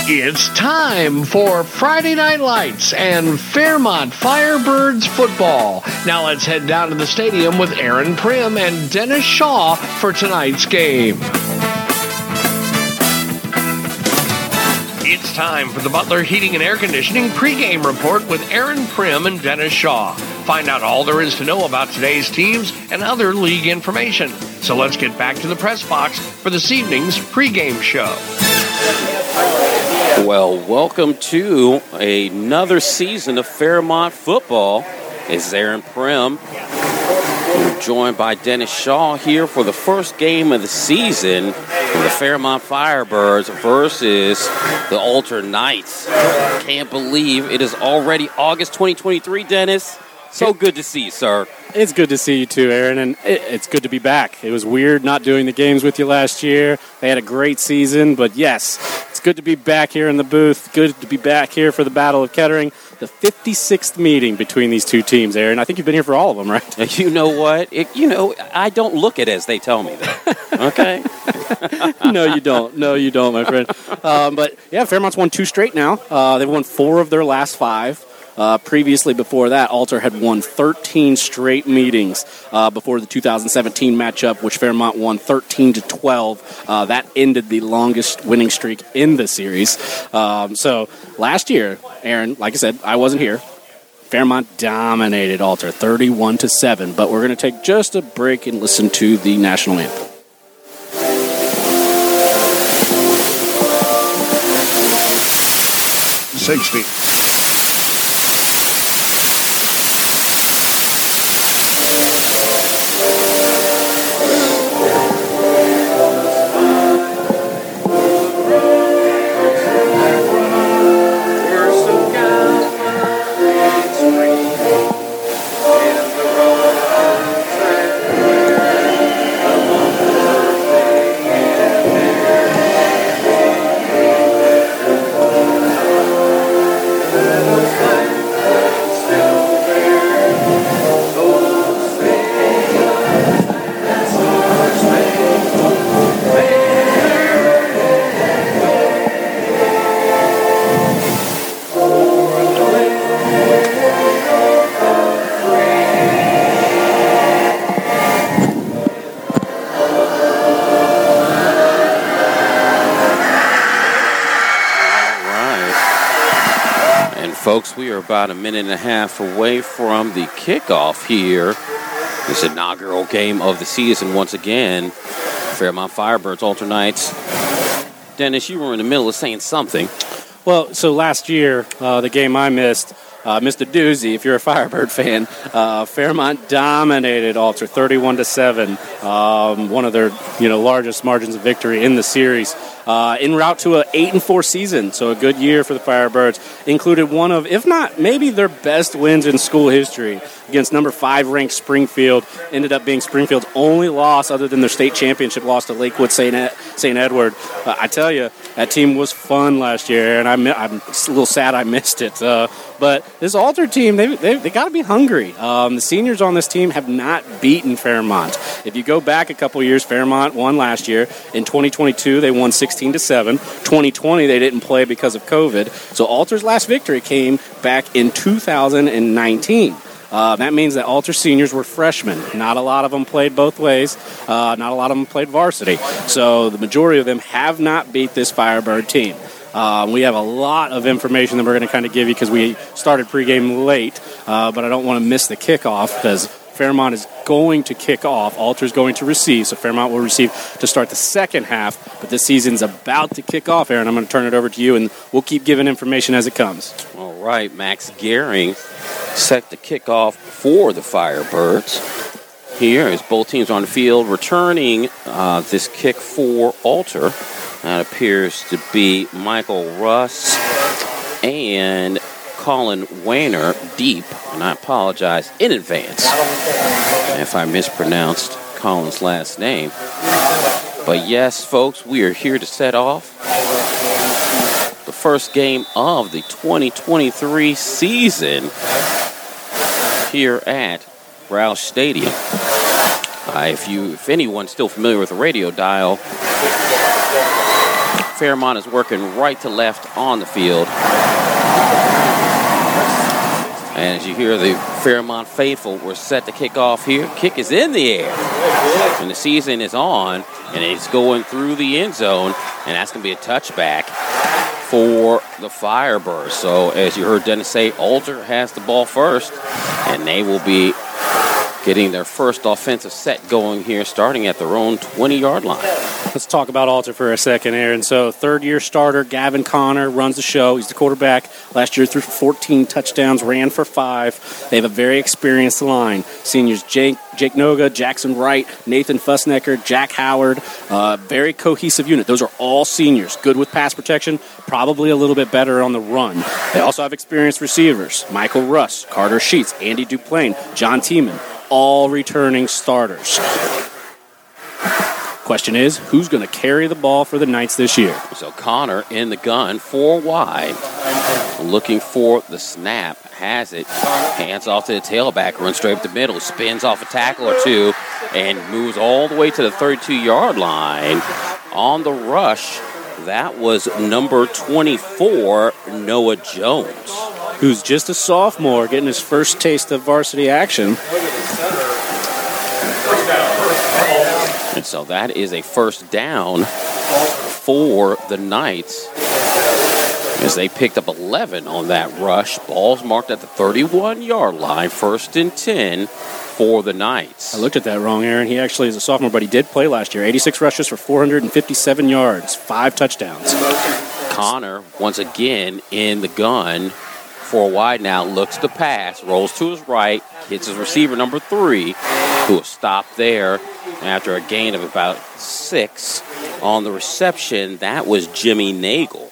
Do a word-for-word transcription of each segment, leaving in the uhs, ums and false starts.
It's time for Friday Night Lights and Fairmont Firebirds football. Now let's head down to the stadium with Aaron Prim and Dennis Shaw for tonight's game. It's time for the Butler Heating and Air Conditioning pregame report with Aaron Prim and Dennis Shaw. Find out all there is to know about today's teams and other league information. So let's get back to the press box for this evening's pregame show. Well, welcome to another season of Fairmont football. It's Aaron Prim. We're joined by Dennis Shaw here for the first game of the season for the Fairmont Firebirds versus the Alter Knights. Can't believe it is already August twenty twenty-three, Dennis. So good to see you, sir. It's good to see you too, Aaron, and it, it's good to be back. It was weird not doing the games with you last year. They had a great season, but yes, it's good to be back here in the booth. Good to be back here for the Battle of Kettering, the fifty-sixth meeting between these two teams, Aaron. I think you've been here for all of them, right? You know what? It, you know, I don't look it as they tell me that. Okay? No, you don't. No, you don't, my friend. Um, but, yeah, Fairmont's won two straight now. Uh, they've won four of their last five. Uh, previously, before that, Alter had won thirteen straight meetings uh, before the two thousand seventeen matchup, which Fairmont won thirteen to twelve. Uh, that ended the longest winning streak in the series. Um, so last year, Aaron, like I said, I wasn't here. Fairmont dominated Alter thirty-one to seven, but we're going to take just a break and listen to the national anthem. sixty. Folks, we are about a minute and a half away from the kickoff here. This inaugural game of the season once again. Fairmont Firebirds, Alter Knights. Dennis, you were in the middle of saying something. Well, so last year, uh, the game I missed, uh, missed a doozy. If you're a Firebird fan, uh, Fairmont dominated Alter thirty-one to seven. Um, one of their, you know, largest margins of victory in the series. Uh, en route to an eight and four season, so a good year for the Firebirds. Included one of, if not, maybe their best wins in school history against number five ranked Springfield. Ended up being Springfield's only loss other than their state championship loss to Lakewood Saint Ed- Saint Edward. Uh, I tell you, that team was fun last year, and I'm, I'm a little sad I missed it. Uh, but this Alter team, they they, they got to be hungry. Um, the seniors on this team have not beaten Fairmont. If you go back a couple years, Fairmont won last year. In twenty twenty-two, they won sixteen to seven. twenty twenty, they didn't play because of COVID. So Alter's last victory came back in two thousand nineteen. Uh, that means that Alter seniors were freshmen. Not a lot of them played both ways. Uh, not a lot of them played varsity. So the majority of them have not beat this Firebird team. Uh, we have a lot of information that we're going to kind of give you because we started pregame late, uh, but I don't want to miss the kickoff because Fairmont is going to kick off. Alter's going to receive, so Fairmont will receive to start the second half, but this season's about to kick off, Aaron. I'm going to turn it over to you, and we'll keep giving information as it comes. All right, Max Gehring set the kickoff for the Firebirds. Here is both teams on the field returning uh, this kick for Alter. That appears to be Michael Russ and Colin Wayner deep, and I apologize in advance if I mispronounced Colin's last name. But yes, folks, we are here to set off the first game of the twenty twenty-three season here at Roush Stadium. Uh, if you, if anyone's still familiar with the radio dial, Fairmont is working right to left on the field. And as you hear the Fairmont faithful, we're set to kick off here. Kick is in the air. And the season is on, and it's going through the end zone, and that's going to be a touchback for the Firebirds. So as you heard Dennis say, Alter has the ball first, and they will be getting their first offensive set going here, starting at their own twenty-yard line. Let's talk about Alter for a second, Aaron. So third-year starter Gavin Connor runs the show. He's the quarterback. Last year threw for fourteen touchdowns, ran for five. They have a very experienced line. Seniors Jake, Jake Noga, Jackson Wright, Nathan Fussnecker, Jack Howard. Uh, very cohesive unit. Those are all seniors. Good with pass protection, probably a little bit better on the run. They also have experienced receivers. Michael Russ, Carter Sheets, Andy Duplain, John Tiemann. All returning starters. Question is, who's going to carry the ball for the Knights this year? So Connor in the gun, four wide, looking for the snap, has it, hands off to the tailback, runs straight up the middle, spins off a tackle or two, and moves all the way to the thirty-two-yard line. On the rush, that was number twenty-four, Noah Jones, who's just a sophomore, getting his first taste of varsity action. And so that is a first down for the Knights, as they picked up eleven on that rush. Ball's marked at the thirty-one-yard line, first and ten for the Knights. I looked at that wrong, Aaron. He actually is a sophomore, but he did play last year. eighty-six rushes for four hundred fifty-seven yards, five touchdowns. Connor, once again, in the gun. Four wide now, looks to pass, rolls to his right, hits his receiver number three, who will stop there after a gain of about six. On the reception, that was Jimmy Nagel.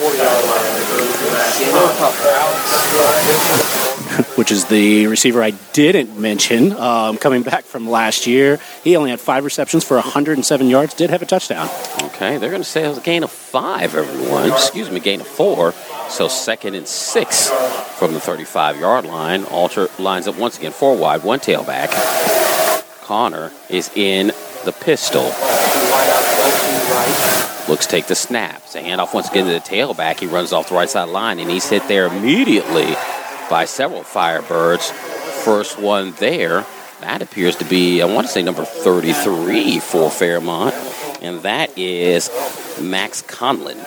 Which is the receiver I didn't mention, um, coming back from last year. He only had five receptions for one hundred seven yards, did have a touchdown. Okay, they're going to say it was a gain of five, everyone. Excuse me, gain of four. So second and six from the thirty-five-yard line. Alter lines up once again, four wide, one tailback. Connor is in the pistol. Looks to take the snap. It's a handoff once again to the tailback. He runs off the right side line, and he's hit there immediately by several Firebirds. First one there, that appears to be, I want to say, number thirty-three for Fairmont, and that is Max Conlon.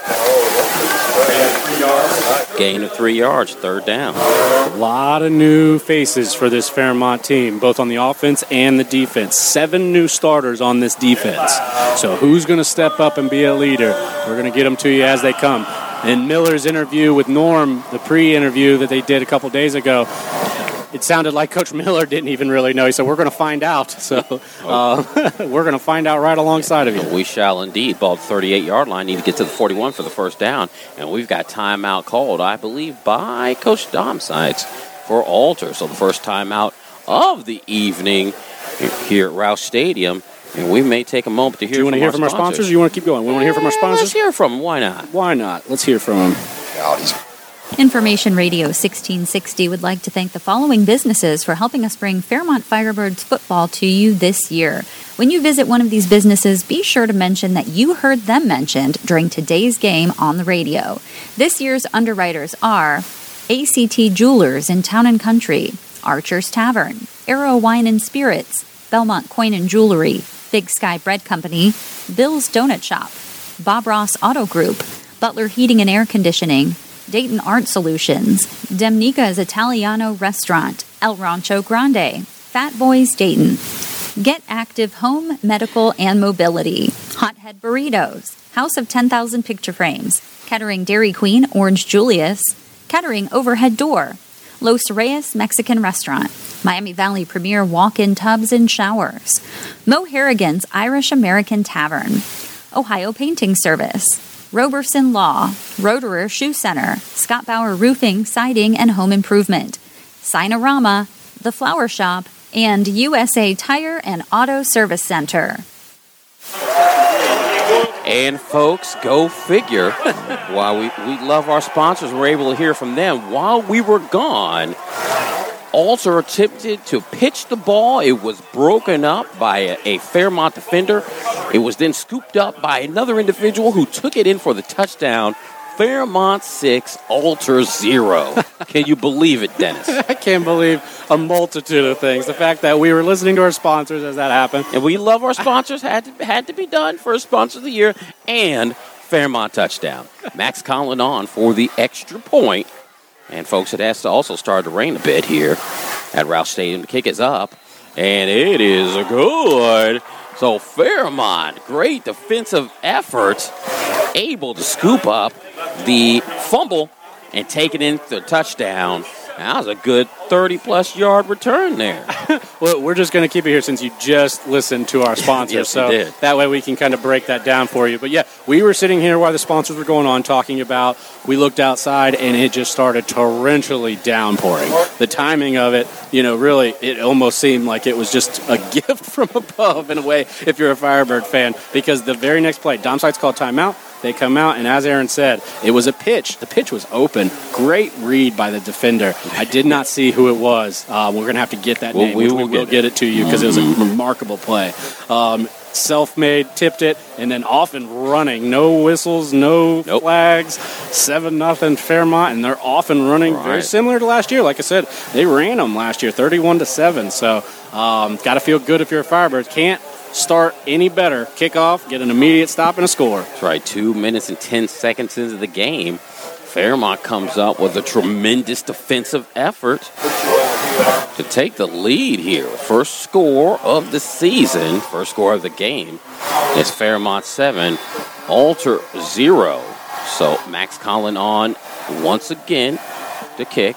Gain of three yards, third down. A lot of new faces for this Fairmont team, both on the offense and the defense. Seven new starters on this defense. So who's going to step up and be a leader? We're going to get them to you as they come. In Miller's interview with Norm, the pre-interview that they did a couple days ago, it sounded like Coach Miller didn't even really know. He said, we're going to find out. So uh, we're going to find out right alongside of you. We shall indeed. Ball at the thirty-eight-yard line. Need to get to the forty-one for the first down. And we've got timeout called, I believe, by Coach Domsides for Alter. So the first timeout of the evening here at Roush Stadium. And we may take a moment to hear from our sponsors. Do you want to hear from our sponsors or you want to keep going? We want to hear from our sponsors? Let's hear from them. Why not? Why not? Let's hear from them. Information Radio sixteen sixty would like to thank the following businesses for helping us bring Fairmont Firebirds football to you this year. When you visit one of these businesses, be sure to mention that you heard them mentioned during today's game on the radio. This year's underwriters are A C T Jewelers in Town and Country, Archer's Tavern, Arrow Wine and Spirits, Belmont Coin and Jewelry, Big Sky Bread Company, Bill's Donut Shop, Bob Ross Auto Group, Butler Heating and Air Conditioning, Dayton Art Solutions, Demnica's Italiano Restaurant, El Rancho Grande, Fat Boys Dayton, Get Active Home, Medical, and Mobility, Hothead Burritos, House of ten thousand Picture Frames, Kettering Dairy Queen, Orange Julius, Kettering Overhead Door, Los Reyes Mexican Restaurant, Miami Valley Premier Walk-In Tubs and Showers, Mo Harrigan's Irish American Tavern, Ohio Painting Service, Roberson Law, Roederer Shoe Center, Scott Bauer Roofing, Siding, and Home Improvement, Sinorama, The Flower Shop, and U S A Tire and Auto Service Center. And folks, go figure. While we, we love our sponsors, we're able to hear from them while we were gone. Alter attempted to pitch the ball. It was broken up by a, a Fairmont defender. It was then scooped up by another individual who took it in for the touchdown. Fairmont six, Alter zero. Can you believe it, Dennis? I can't believe a multitude of things. The fact that we were listening to our sponsors as that happened. And we love our sponsors. Had to, had to be done. First sponsor of the year. And Fairmont touchdown. Max Conlon on for the extra point. And, folks, it has to also start to rain a bit here at Roush Stadium. The kick is up, and it is good. So Fairmont, great defensive effort, able to scoop up the fumble and take it into the touchdown. That was a good thirty-plus yard return there. Well, we're just going to keep it here since you just listened to our sponsors. Yes, so we did. That way we can kind of break that down for you. But, yeah, we were sitting here while the sponsors were going on talking about, we looked outside, and it just started torrentially downpouring. The timing of it, you know, really, it almost seemed like it was just a gift from above in a way if you're a Firebird fan, because the very next play, Dom Sites called timeout. They come out, and as Aaron said, it was a pitch. The pitch was open. Great read by the defender. I did not see who it was. Uh, we're going to have to get that well, name. We which will, we will get, get it to you because mm-hmm. it was a remarkable play. Um, self-made, tipped it, and then off and running. No whistles, no nope. flags. seven nothing Fairmont, and they're off and running. Right. Very similar to last year. Like I said, they ran them last year, thirty-one to seven. So um, got to feel good if you're a Firebird. Can't start any better. Kickoff, get an immediate stop and a score. That's right. Two minutes and ten seconds into the game, Fairmont comes up with a tremendous defensive effort to take the lead here. First score of the season, first score of the game. It's Fairmont seven, Alter zero. So Max Conlon on once again to kick.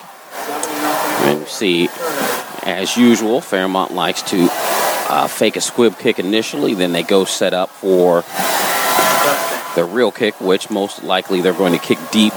And you see, as usual, Fairmont likes to Uh, fake a squib kick initially, then they go set up for the real kick, which most likely they're going to kick deep.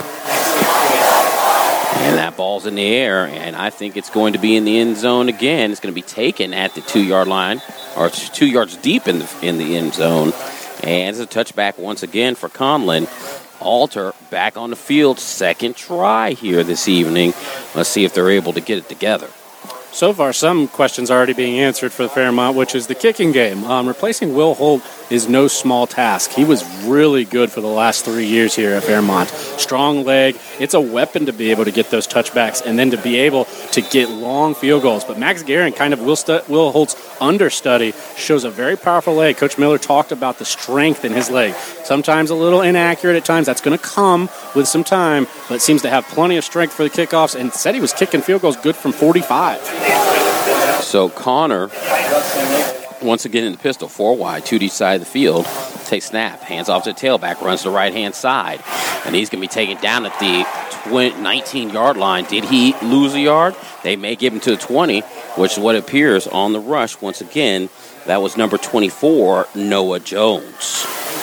And that ball's in the air, and I think it's going to be in the end zone again. It's going to be taken at the two-yard line, or two yards deep in the, in the end zone. And it's a touchback once again for Conlon. Alter back on the field, second try here this evening. Let's see if they're able to get it together. So far, some questions are already being answered for the Fairmont, which is the kicking game. Um, replacing Will Holt is no small task. He was really good for the last three years here at Fairmont. Strong leg. It's a weapon to be able to get those touchbacks and then to be able to get long field goals. But Max Guerin, kind of Will, Stu- Will Holt's understudy, shows a very powerful leg. Coach Miller talked about the strength in his leg. Sometimes a little inaccurate at times. That's going to come with some time, but seems to have plenty of strength for the kickoffs and said he was kicking field goals good from forty-five. So Connor, once again in the pistol, four wide, two to each side of the field. Takes snap, hands off to the tailback, runs to the right-hand side. And he's going to be taken down at the nineteen-yard line. Did he lose a yard? They may give him to the twenty, which is what appears on the rush. Once again, that was number twenty-four, Noah Jones.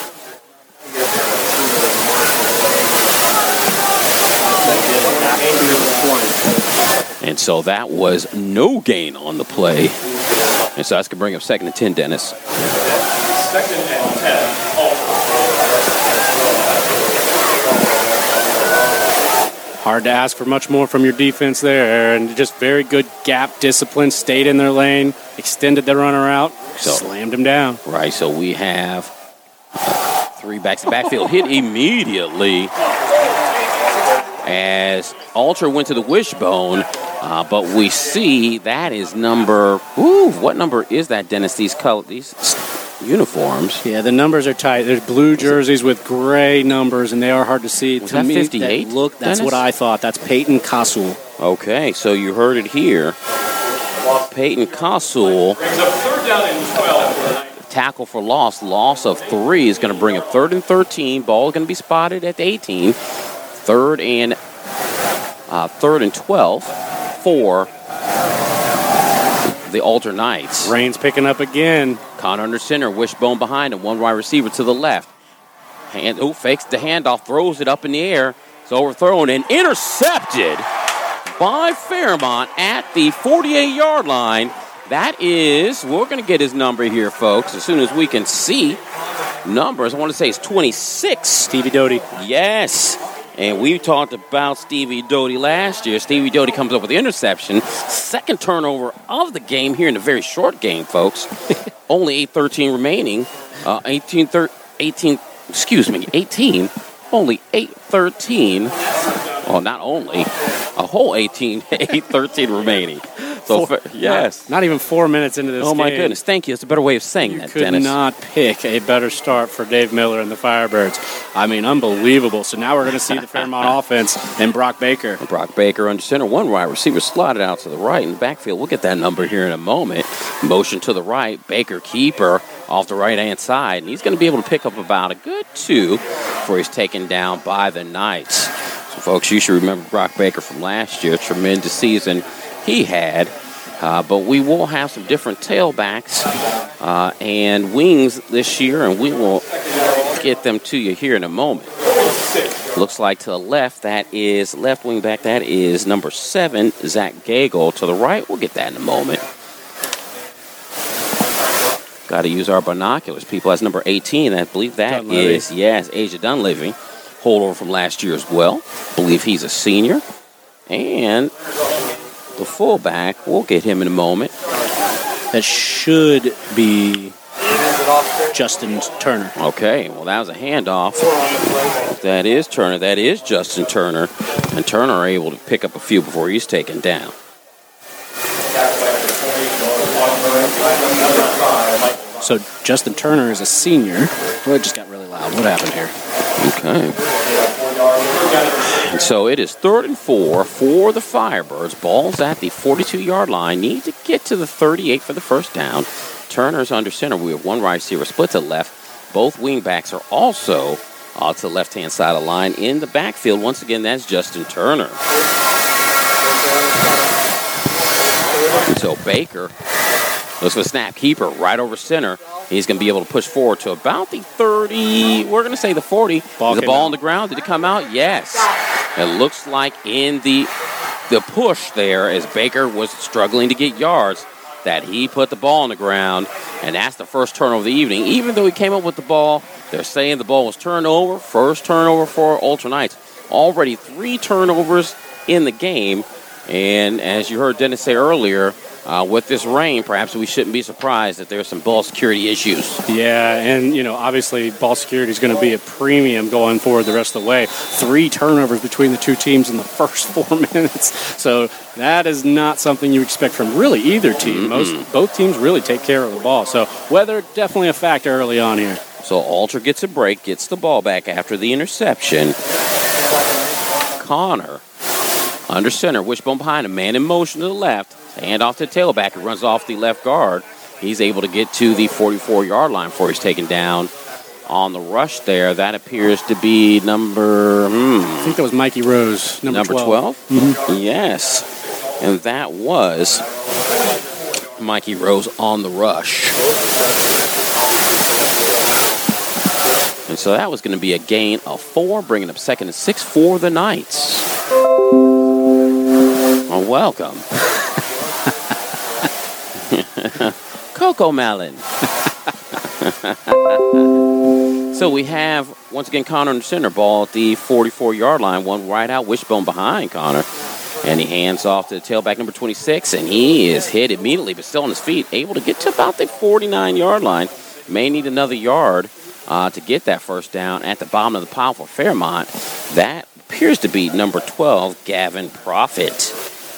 And so that was no gain on the play. And so that's going to bring up second and ten, Dennis. Second and ten. Hard to ask for much more from your defense there. And just very good gap discipline. Stayed in their lane. Extended the runner out. So, slammed him down. Right, so we have uh, three backs. Backfield hit immediately as Alter went to the wishbone. Uh, but we see that is number, ooh, what number is that, Dennis, these color, these uniforms? Yeah, the numbers are tight. There's blue jerseys with gray numbers, and they are hard to see. Was to that me, fifty-eight, that look, that's Dennis? what I thought. That's Peyton Kasul. Okay, so you heard it here. Peyton Kasul, tackle for loss, loss of three is going to bring up third and thirteen. Ball is going to be spotted at the eighteen. Third and, uh, third and twelve. For the Alter Knights. Rain's picking up again. Connor under center, wishbone behind him, one wide receiver to the left. Hand, oh, fakes the handoff, throws it up in the air. It's overthrown and intercepted by Fairmont at the forty-eight-yard line. That is, we're going to get his number here, folks, as soon as we can see numbers. I want to say it's twenty-six. Stevie Doty. Yes. And we talked about Stevie Doty last year. Stevie Doty comes up with the interception. Second turnover of the game here in a very short game, folks. Only eight thirteen remaining. Uh, eighteen, eighteen, excuse me, eighteen. Only eight thirteen. Well, not only. A whole eighteen, eight thirteen remaining. So, Four, yes. Not, not even four minutes into this Oh, game. my goodness. Thank you. It's a better way of saying You that, could Dennis. not pick a better start for Dave Miller and the Firebirds. I mean, unbelievable. So now we're going to see the Fairmont offense and Brock Baker. Brock Baker under center. One wide receiver slotted out to the right in the backfield. We'll get that number here in a moment. Motion to the right. Baker keeper off the right-hand side. And he's going to be able to pick up about a good two before he's taken down by the Knights. So, folks, you should remember Brock Baker from last year. Tremendous season he had. Uh, but we will have some different tailbacks uh, and wings this year, and we will get them to you here in a moment. Looks like to the left, that is left wing back, that is number seven, Zach Gagel. To the right, we'll get that in a moment. Got to use our binoculars, people. That's number eighteen. I believe that Dunleavy. is, yes, Asia Dunleavy. Holdover from last year as well. Believe he's a senior. And the fullback, we'll get him in a moment. That should be Justin Turner. Okay, well, that was a handoff. That is Turner. That is Justin Turner. And Turner able to pick up a few before he's taken down. So Justin Turner is a senior. Well, it just got really loud. What happened here? Okay. And so it is third and four for the Firebirds. Ball's at the forty-two-yard line. Need to get to the thirty-eight for the first down. Turner's under center. We have one wide receiver split to the left. Both wingbacks are also uh, to the left-hand side of the line. In the backfield, once again, that's Justin Turner. And so Baker looks for the snap. Keeper right over center. He's going to be able to push forward to about the thirty. We're going to say the forty. Ball Is the came ball out. on the ground? Did it come out? Yes. It looks like in the the push there, as Baker was struggling to get yards, that he put the ball on the ground, and that's the first turnover of the evening. Even though he came up with the ball, they're saying the ball was turned over. First turnover for Ultra Knights. Already three turnovers in the game, and as you heard Dennis say earlier, Uh, with this rain, perhaps we shouldn't be surprised that there's some ball security issues. Yeah, and, you know, obviously ball security is going to be a premium going forward the rest of the way. Three turnovers between the two teams in the first four minutes. So that is not something you expect from really either team. Mm-hmm. Most Both teams really take care of the ball. So weather definitely a factor early on here. So Alter gets a break, gets the ball back after the interception. Connor under center, wishbone behind him, man in motion to the left. Hand off to the tailback. It runs off the left guard. He's able to get to the forty-four-yard line before he's taken down on the rush there. That appears to be number, hmm, I think that was Mikey Rose, number, number twelve. Mm-hmm. Yes. And that was Mikey Rose on the rush. And so that was going to be a gain of four, bringing up second and six for the Knights. Well, welcome. Coco Melon. So we have, once again, Connor in the center, ball at the forty-four-yard line. One right out, wishbone behind Connor. And he hands off to the tailback, number twenty-six, and he is hit immediately, but still on his feet, able to get to about the forty-nine-yard line. May need another yard uh, to get that first down at the bottom of the pile for Fairmont. That appears to be number twelve, Gavin Profit.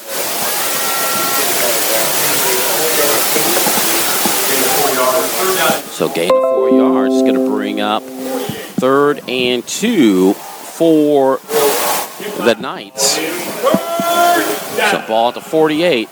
So gain of four yards is going to bring up third and two for the Knights. So ball at the forty-eight.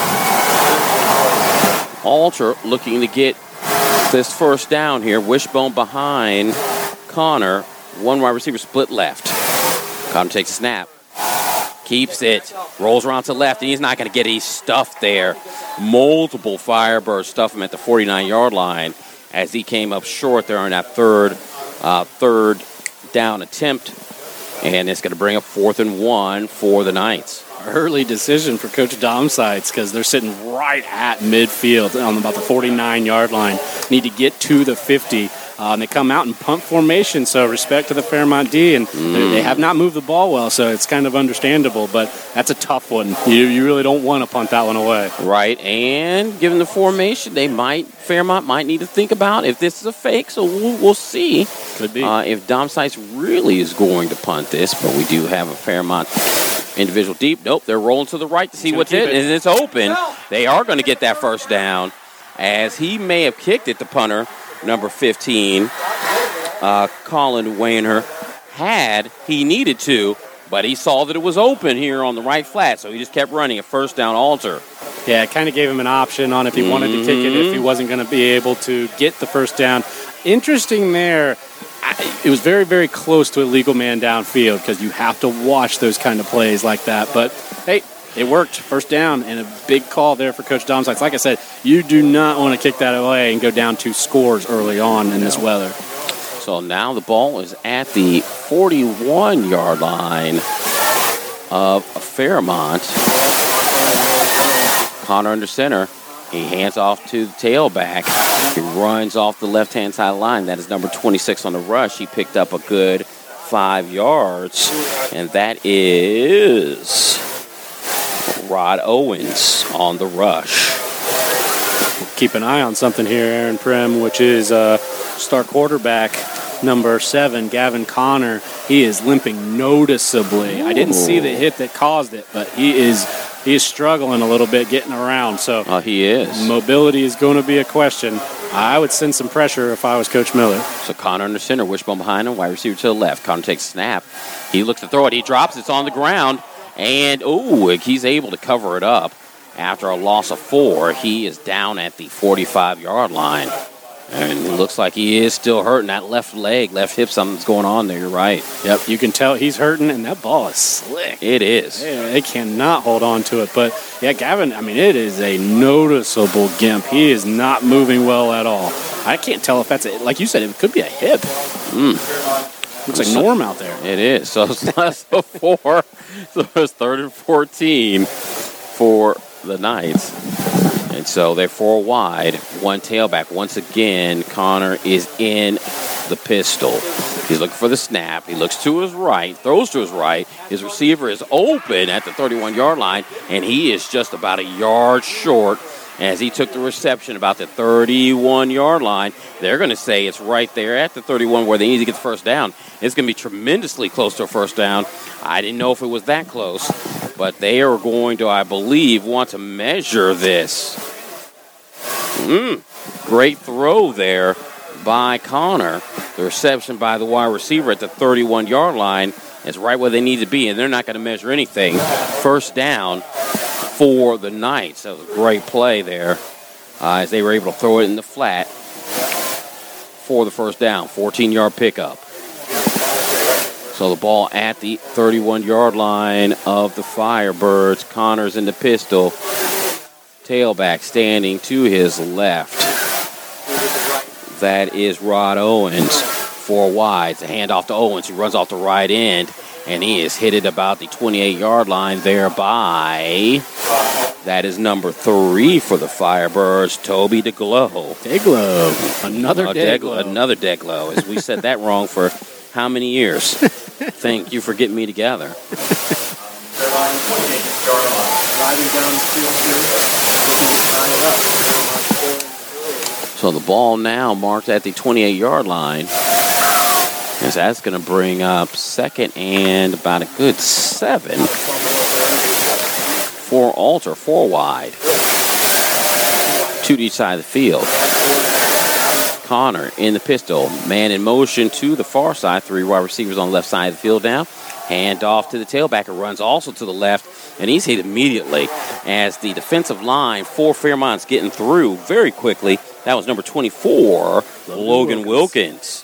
Alter looking to get this first down here. Wishbone behind Connor. One wide receiver split left. Connor takes a snap. Keeps it. Rolls around to the left. And he's not going to get it. He's stuffed there. Multiple Firebirds stuff him at the forty-nine-yard line as he came up short there on that third, uh, third down attempt. And it's going to bring up fourth and one for the Knights. Early decision for Coach Domsites because they're sitting right at midfield on about the forty-nine-yard line. Need to get to the fifty Uh, and they come out in punt formation, so respect to the Fairmont D. And mm. they, they have not moved the ball well, so it's kind of understandable. But that's a tough one. You, you really don't want to punt that one away. Right, and given the formation, they might Fairmont might need to think about if this is a fake, so we'll, we'll see. Could be. Uh, if Dom Seitz really is going to punt this, but we do have a Fairmont individual deep. Nope, they're rolling to the right to see what's in, it. and it's open. They are going to get that first down, as he may have kicked it, the punter, number fifteen, uh, Colin Wayner, had he needed to, but he saw that it was open here on the right flat, so he just kept running a first down Alter. Yeah, it kind of gave him an option on if he mm-hmm. wanted to kick it, if he wasn't going to be able to get the first down. Interesting there, I, it was very, very close to a legal man downfield because you have to watch those kind of plays like that. But, hey, it worked. First down and a big call there for Coach Dom Seitz. Like I said, you do not want to kick that away and go down two scores early on in this weather. So now the ball is at the forty-one-yard line of Fairmont. Connor under center. He hands off to the tailback. He runs off the left-hand side line. That is number twenty-six on the rush. He picked up a good five yards. And that is Rod Owens on the rush. Keep an eye on something here, Aaron Prim, which is uh, star quarterback number seven, Gavin Connor. He is limping noticeably. Ooh. I didn't see the hit that caused it, but he is he is struggling a little bit getting around. So oh, he is. Mobility is going to be a question. I would send some pressure if I was Coach Miller. So Connor under center, wishbone behind him, wide receiver to the left. Connor takes a snap. He looks to throw it. He drops. It's on the ground. And, oh, he's able to cover it up. After a loss of four, he is down at the forty-five-yard line. And it looks like he is still hurting. That left leg, left hip, something's going on there. You're right. Yep, you can tell he's hurting, and that ball is slick. It is. They, they cannot hold on to it. But, yeah, Gavin, I mean, it is a noticeable gimp. He is not moving well at all. I can't tell if that's, a, like you said, it could be a hip. Mm. Looks like Norm out there. It is. So it's less than four. So it's third and fourteen for the Knights. And so they're four wide, one tailback. Once again, Connor is in the pistol. He's looking for the snap. He looks to his right, throws to his right. His receiver is open at the thirty-one-yard line, and he is just about a yard short as he took the reception about the thirty-one-yard line. They're going to say it's right there at the thirty-one where they need to get the first down. It's going to be tremendously close to a first down. I didn't know if it was that close, but they are going to, I believe, want to measure this. Mm, great throw there by Connor. The reception by the wide receiver at the thirty-one-yard line is right where they need to be, and they're not going to measure anything. First down for the Knights. That was a great play there uh, as they were able to throw it in the flat for the first down. fourteen-yard pickup. So the ball at the thirty-one-yard line of the Firebirds. Connor's in the pistol. Tailback standing to his left. That is Rod Owens. Four wide. It's a handoff to Owens, who runs off the right end. And he is hit at about the twenty-eight-yard line thereby. That is number three for the Firebirds, Toby DeGlow. DeGlow. Another oh, DeGlow. Another DeGlow. As we said that wrong for how many years? Thank you for getting me together. So the ball now marked at the twenty-eight-yard line. As that's going to bring up second and about a good seven for Alter, four wide. Two to each side of the field. Connor in the pistol. Man in motion to the far side. Three wide receivers on the left side of the field now. Hand off to the tailback. It runs also to the left. And he's hit immediately as the defensive line for Fairmont's getting through very quickly. That was number twenty-four, Logan Wilkins.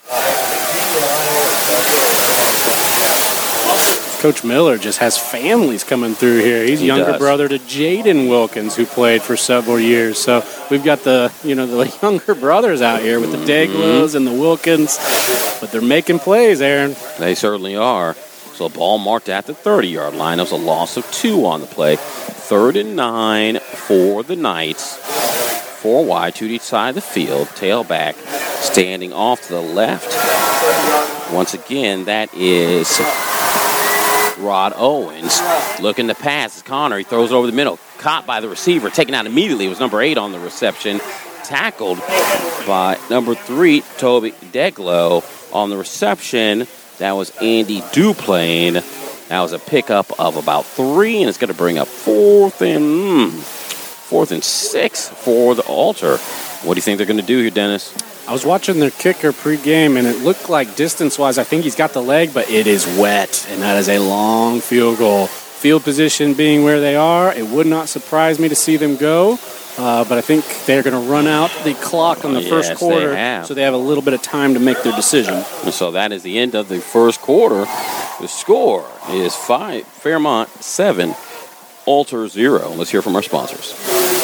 Coach Miller just has families coming through here. He's he younger does. brother to Jaden Wilkins, who played for several years. So we've got the, you know, the younger brothers out here with the Deglows and the Wilkins, but they're making plays, Aaron. They certainly are. So ball marked at the thirty-yard line. That was a loss of two on the play. Third and nine for the Knights four wide to each side of the field. Tailback standing off to the left. Once again, that is Rod Owens looking to pass. It's Connor. He throws it over the middle. Caught by the receiver. Taken out immediately. It was number eight on the reception. Tackled by number three, Toby Deglow. On the reception, that was Andy Duplain. That was a pickup of about three, and it's going to bring up fourth and mm, fourth and six for the Altar. What do you think they're going to do here, Dennis? I was watching their kicker pregame, and it looked like distance-wise, I think he's got the leg, but it is wet, and that is a long field goal. Field position being where they are, it would not surprise me to see them go, uh, but I think they're going to run out the clock on the yes, first quarter, they so they have a little bit of time to make their decision. And so that is the end of the first quarter. The score is five, Fairmont seven, Altar zero. Let's hear from our sponsors.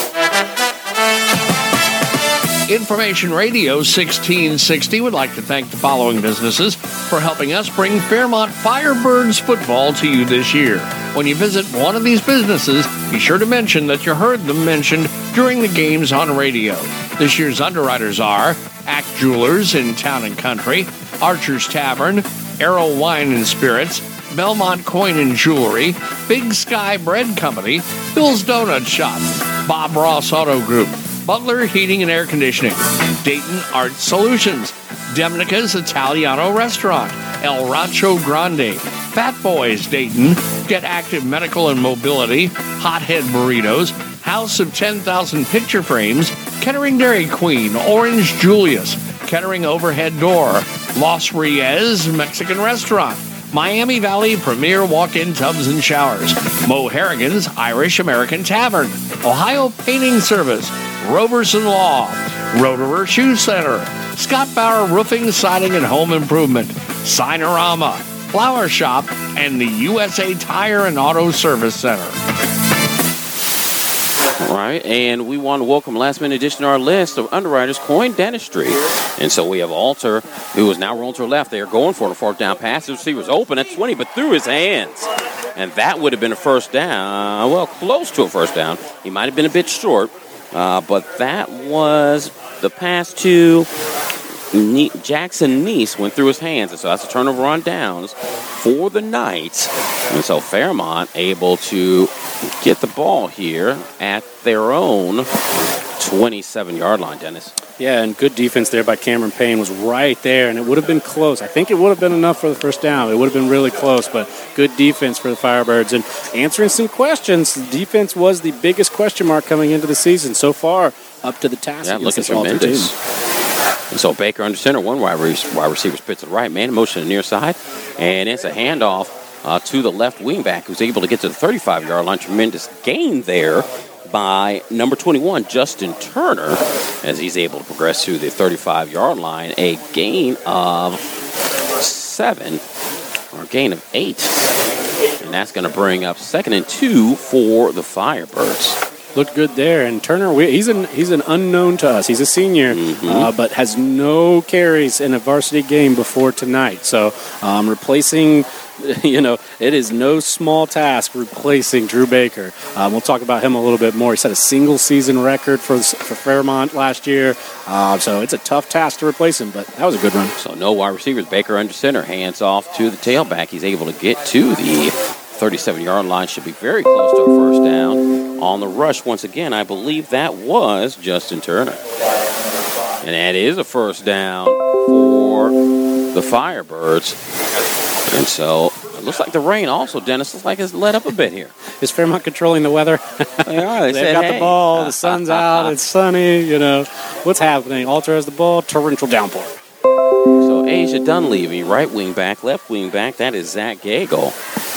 Information Radio sixteen sixty would like to thank the following businesses for helping us bring Fairmont Firebirds football to you this year. When you visit one of these businesses, be sure to mention that you heard them mentioned during the games on radio. This year's underwriters are Act Jewelers in Town and Country, Archer's Tavern, Arrow Wine and Spirits, Belmont Coin and Jewelry, Big Sky Bread Company, Bill's Donut Shop, Bob Ross Auto Group, Butler Heating and Air Conditioning, Dayton Art Solutions, Demnica's Italiano Restaurant, El Rancho Grande, Fat Boys Dayton, Get Active Medical and Mobility, Hothead Burritos, House of ten thousand Picture Frames, Kettering Dairy Queen, Orange Julius, Kettering Overhead Door, Los Reyes Mexican Restaurant, Miami Valley Premier Walk-In Tubs and Showers, Mo Harrigan's Irish American Tavern, Ohio Painting Service, Roberson Law, Roterer Shoe Center, Scott Bauer Roofing, Siding, and Home Improvement, Signorama, Flower Shop, and the U S A Tire and Auto Service Center. All right, and we want to welcome last minute addition to our list of underwriters, Coin Dentistry. And so we have Alter, who is now rolling to her left. They are going for a fourth down pass. The receiver's open at twenty, but through his hands. And that would have been a first down. Well, close to a first down. He might have been a bit short, uh, but that was the pass to ne- Jackson Neese went through his hands. And so that's a turnover on downs for the Knights. And so Fairmont able to get the ball here at their own twenty-seven-yard line, Dennis. Yeah, and good defense there by Cameron Payne was right there, and it would have been close. I think it would have been enough for the first down. It would have been really close, but good defense for the Firebirds. And answering some questions, the defense was the biggest question mark coming into the season so far, up to the task. Yeah, looking tremendous. And so Baker under center, one wide receiver spits to the right, man in motion to the near side, and it's a handoff uh, to the left wingback who's able to get to the thirty-five-yard line. Tremendous gain there by number twenty-one, Justin Turner, as he's able to progress to the thirty-five-yard line. A gain of seven, or a gain of eight. And that's going to bring up second and two for the Firebirds. Looked good there, and Turner, we, he's an he's an unknown to us. He's a senior, mm-hmm. uh, but has no carries in a varsity game before tonight. So um, replacing, you know, it is no small task replacing Drew Baker. Um, we'll talk about him a little bit more. He set a single-season record for for Fairmont last year, uh, so it's a tough task to replace him, but that was a good run. So no wide receivers. Baker under center, hands off to the tailback. He's able to get to the thirty-seven-yard line. Should be very close to a first down. On the rush, once again, I believe that was Justin Turner. And that is a first down for the Firebirds. And so it looks like the rain also, Dennis, looks like it's let up a bit here. Is Fairmont controlling the weather? They are. They They've said, got hey. the ball. The sun's out. It's sunny. You know, what's happening? Alter has the ball. Torrential downpour. So Asia Dunleavy, right wing back, left wing back. That is Zach Gagel.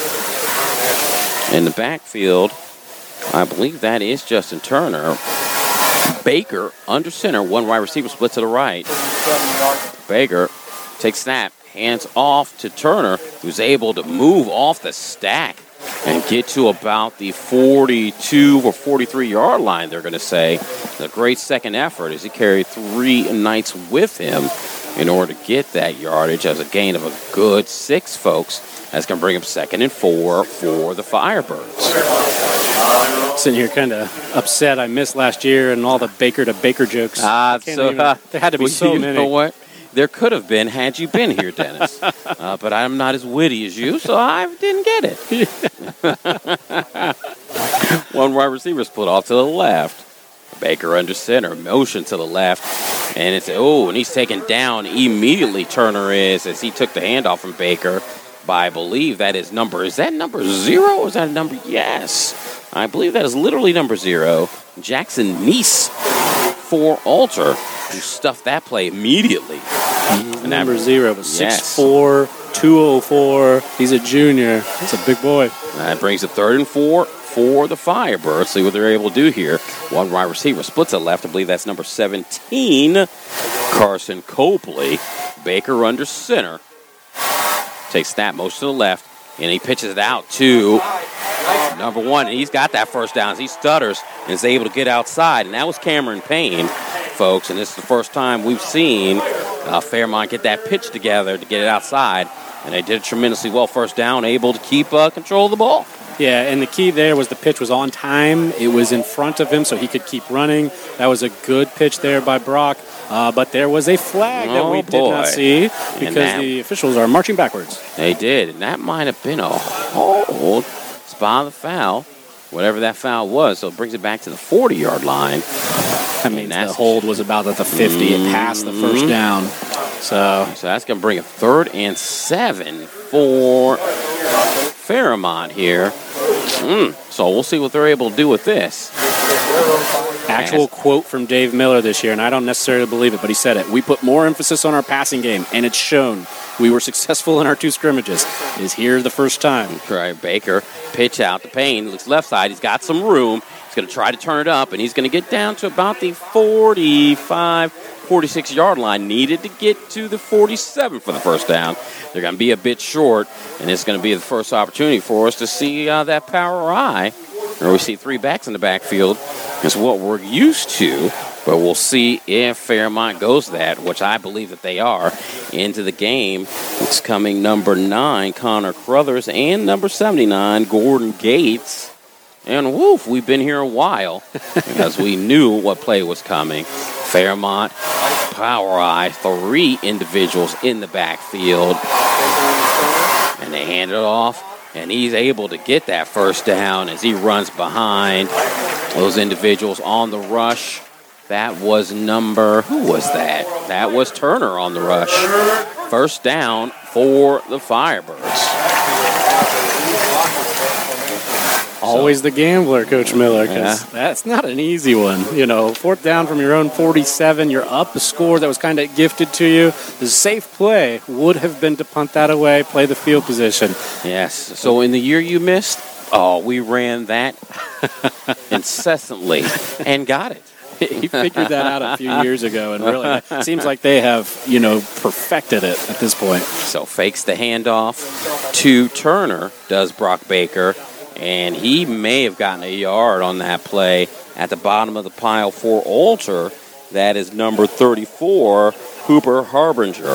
In the backfield, I believe that is Justin Turner. Baker under center, one wide receiver split to the right. Baker takes snap, hands off to Turner, who's able to move off the stack and get to about the forty-two or forty-three-yard line, they're going to say. A great second effort as he carried three Knights with him. in order to get that yardage as a gain of a good six, folks. That's going to bring up second and four for the Firebirds. Sitting here kind of upset I missed last year and all the Baker to Baker jokes. Ah, so even, uh, there had to be well, so you many. know what? There could have been had you been here, Dennis. uh, but I'm not as witty as you, so I didn't get it. One wide receiver split off to the left. Baker under center, motion to the left. And it's, oh, and he's taken down immediately, Turner is, as he took the handoff from Baker. By, I believe that is number, is that number zero or is that a number? Yes. I believe that is literally number zero. Jackson Neese for Alter, who stuffed that play immediately. Mm-hmm. Number zero was yes. six four, two oh four. He's a junior. He's a big boy. That brings it third and four for the Firebirds. See what they're able to do here. One wide receiver splits to the left. I believe that's number seventeen, Carson Copley. Baker under center. Takes snap, motion to the left, and he pitches it out to number one. And he's got that first down. He stutters and is able to get outside. And that was Cameron Payne, folks. And this is the first time we've seen uh, Fairmont get that pitch together to get it outside. And they did it tremendously well. First down, able to keep uh, control of the ball. Yeah, and the key there was the pitch was on time. It was in front of him, so he could keep running. That was a good pitch there by Brock. Uh, but there was a flag that oh, we boy. did not see because that, the officials are marching backwards. They did, and that might have been a hold. Spot the foul, whatever that foul was. So it brings it back to the forty-yard line. I mean, the hold was about at the fifty. Mm-hmm. It passed the first down. So, so that's going to bring a third and seven for Fairmont here. Mm, so we'll see what they're able to do with this. Actual quote from Dave Miller this year, and I don't necessarily believe it, but he said it. We put more emphasis on our passing game, and it's shown. We were successful in our two scrimmages. Is here the first time. Right, Baker, pitch out to Payne. Looks left side. He's got some room. He's going to try to turn it up, and he's going to get down to about the forty-five, forty-six-yard line. Needed to get to the forty-seven for the first down. They're going to be a bit short, and it's going to be the first opportunity for us to see uh, that power eye. Or we see three backs in the backfield is what we're used to, but we'll see if Fairmont goes that, which I believe that they are, into the game. It's coming number nine, Connor Crothers, and number seventy-nine, Gordon Gates. And woof, we've been here a while because we knew what play was coming. Fairmont, power eye, three individuals in the backfield. And they hand it off. And he's able to get that first down as he runs behind those individuals on the rush. That was number, who was that? That was Turner on the rush. First down for the Firebirds. Always the gambler, Coach Miller, because yeah. that's not an easy one. You know, fourth down from your own forty-seven, you're up a score that was kind of gifted to you. The safe play would have been to punt that away, play the field position. Yes. So in the year you missed, oh, we ran that incessantly and got it. He figured that out a few years ago, and really, it seems like they have, you know, perfected it at this point. So fakes the handoff to Turner, does Brock Baker. And he may have gotten a yard on that play at the bottom of the pile for Alter. That is number thirty-four, Hooper Harbinger.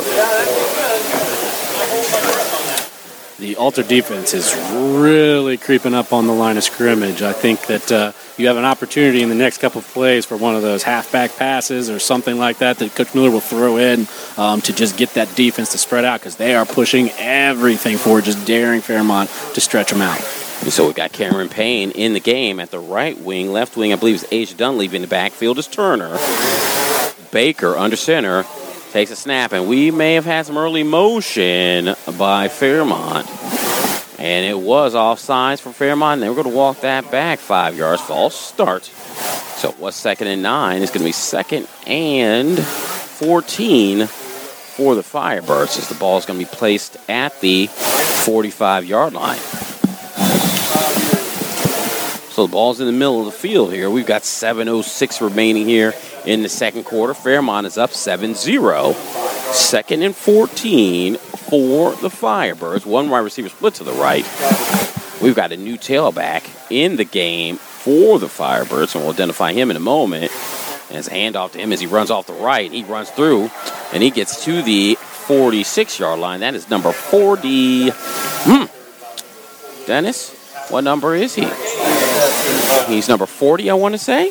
The Alter defense is really creeping up on the line of scrimmage. I think that uh, you have an opportunity in the next couple of plays for one of those halfback passes or something like that that Coach Miller will throw in um, to just get that defense to spread out because they are pushing everything forward, just daring Fairmont to stretch them out. So we've got Cameron Payne in the game at the right wing. Left wing, I believe, is Asia Dunleavy. In the backfield is Turner. Baker under center takes a snap, and we may have had some early motion by Fairmont. And it was offsides for Fairmont, and they were going to walk that back five yards. False start. So it was second and nine. It's going to be second and fourteen for the Firebirds as the ball is going to be placed at the forty-five-yard line. So the ball's in the middle of the field here. We've got seven oh six remaining here in the second quarter. Fairmont is up seven zero. Second and fourteen for the Firebirds. One wide receiver split to the right. We've got a new tailback in the game for the Firebirds, and we'll identify him in a moment. And it's a handoff to him as he runs off the right. He runs through, and he gets to the forty-six-yard line. That is number forty. Hmm. Dennis, what number is he? He's number forty, I want to say.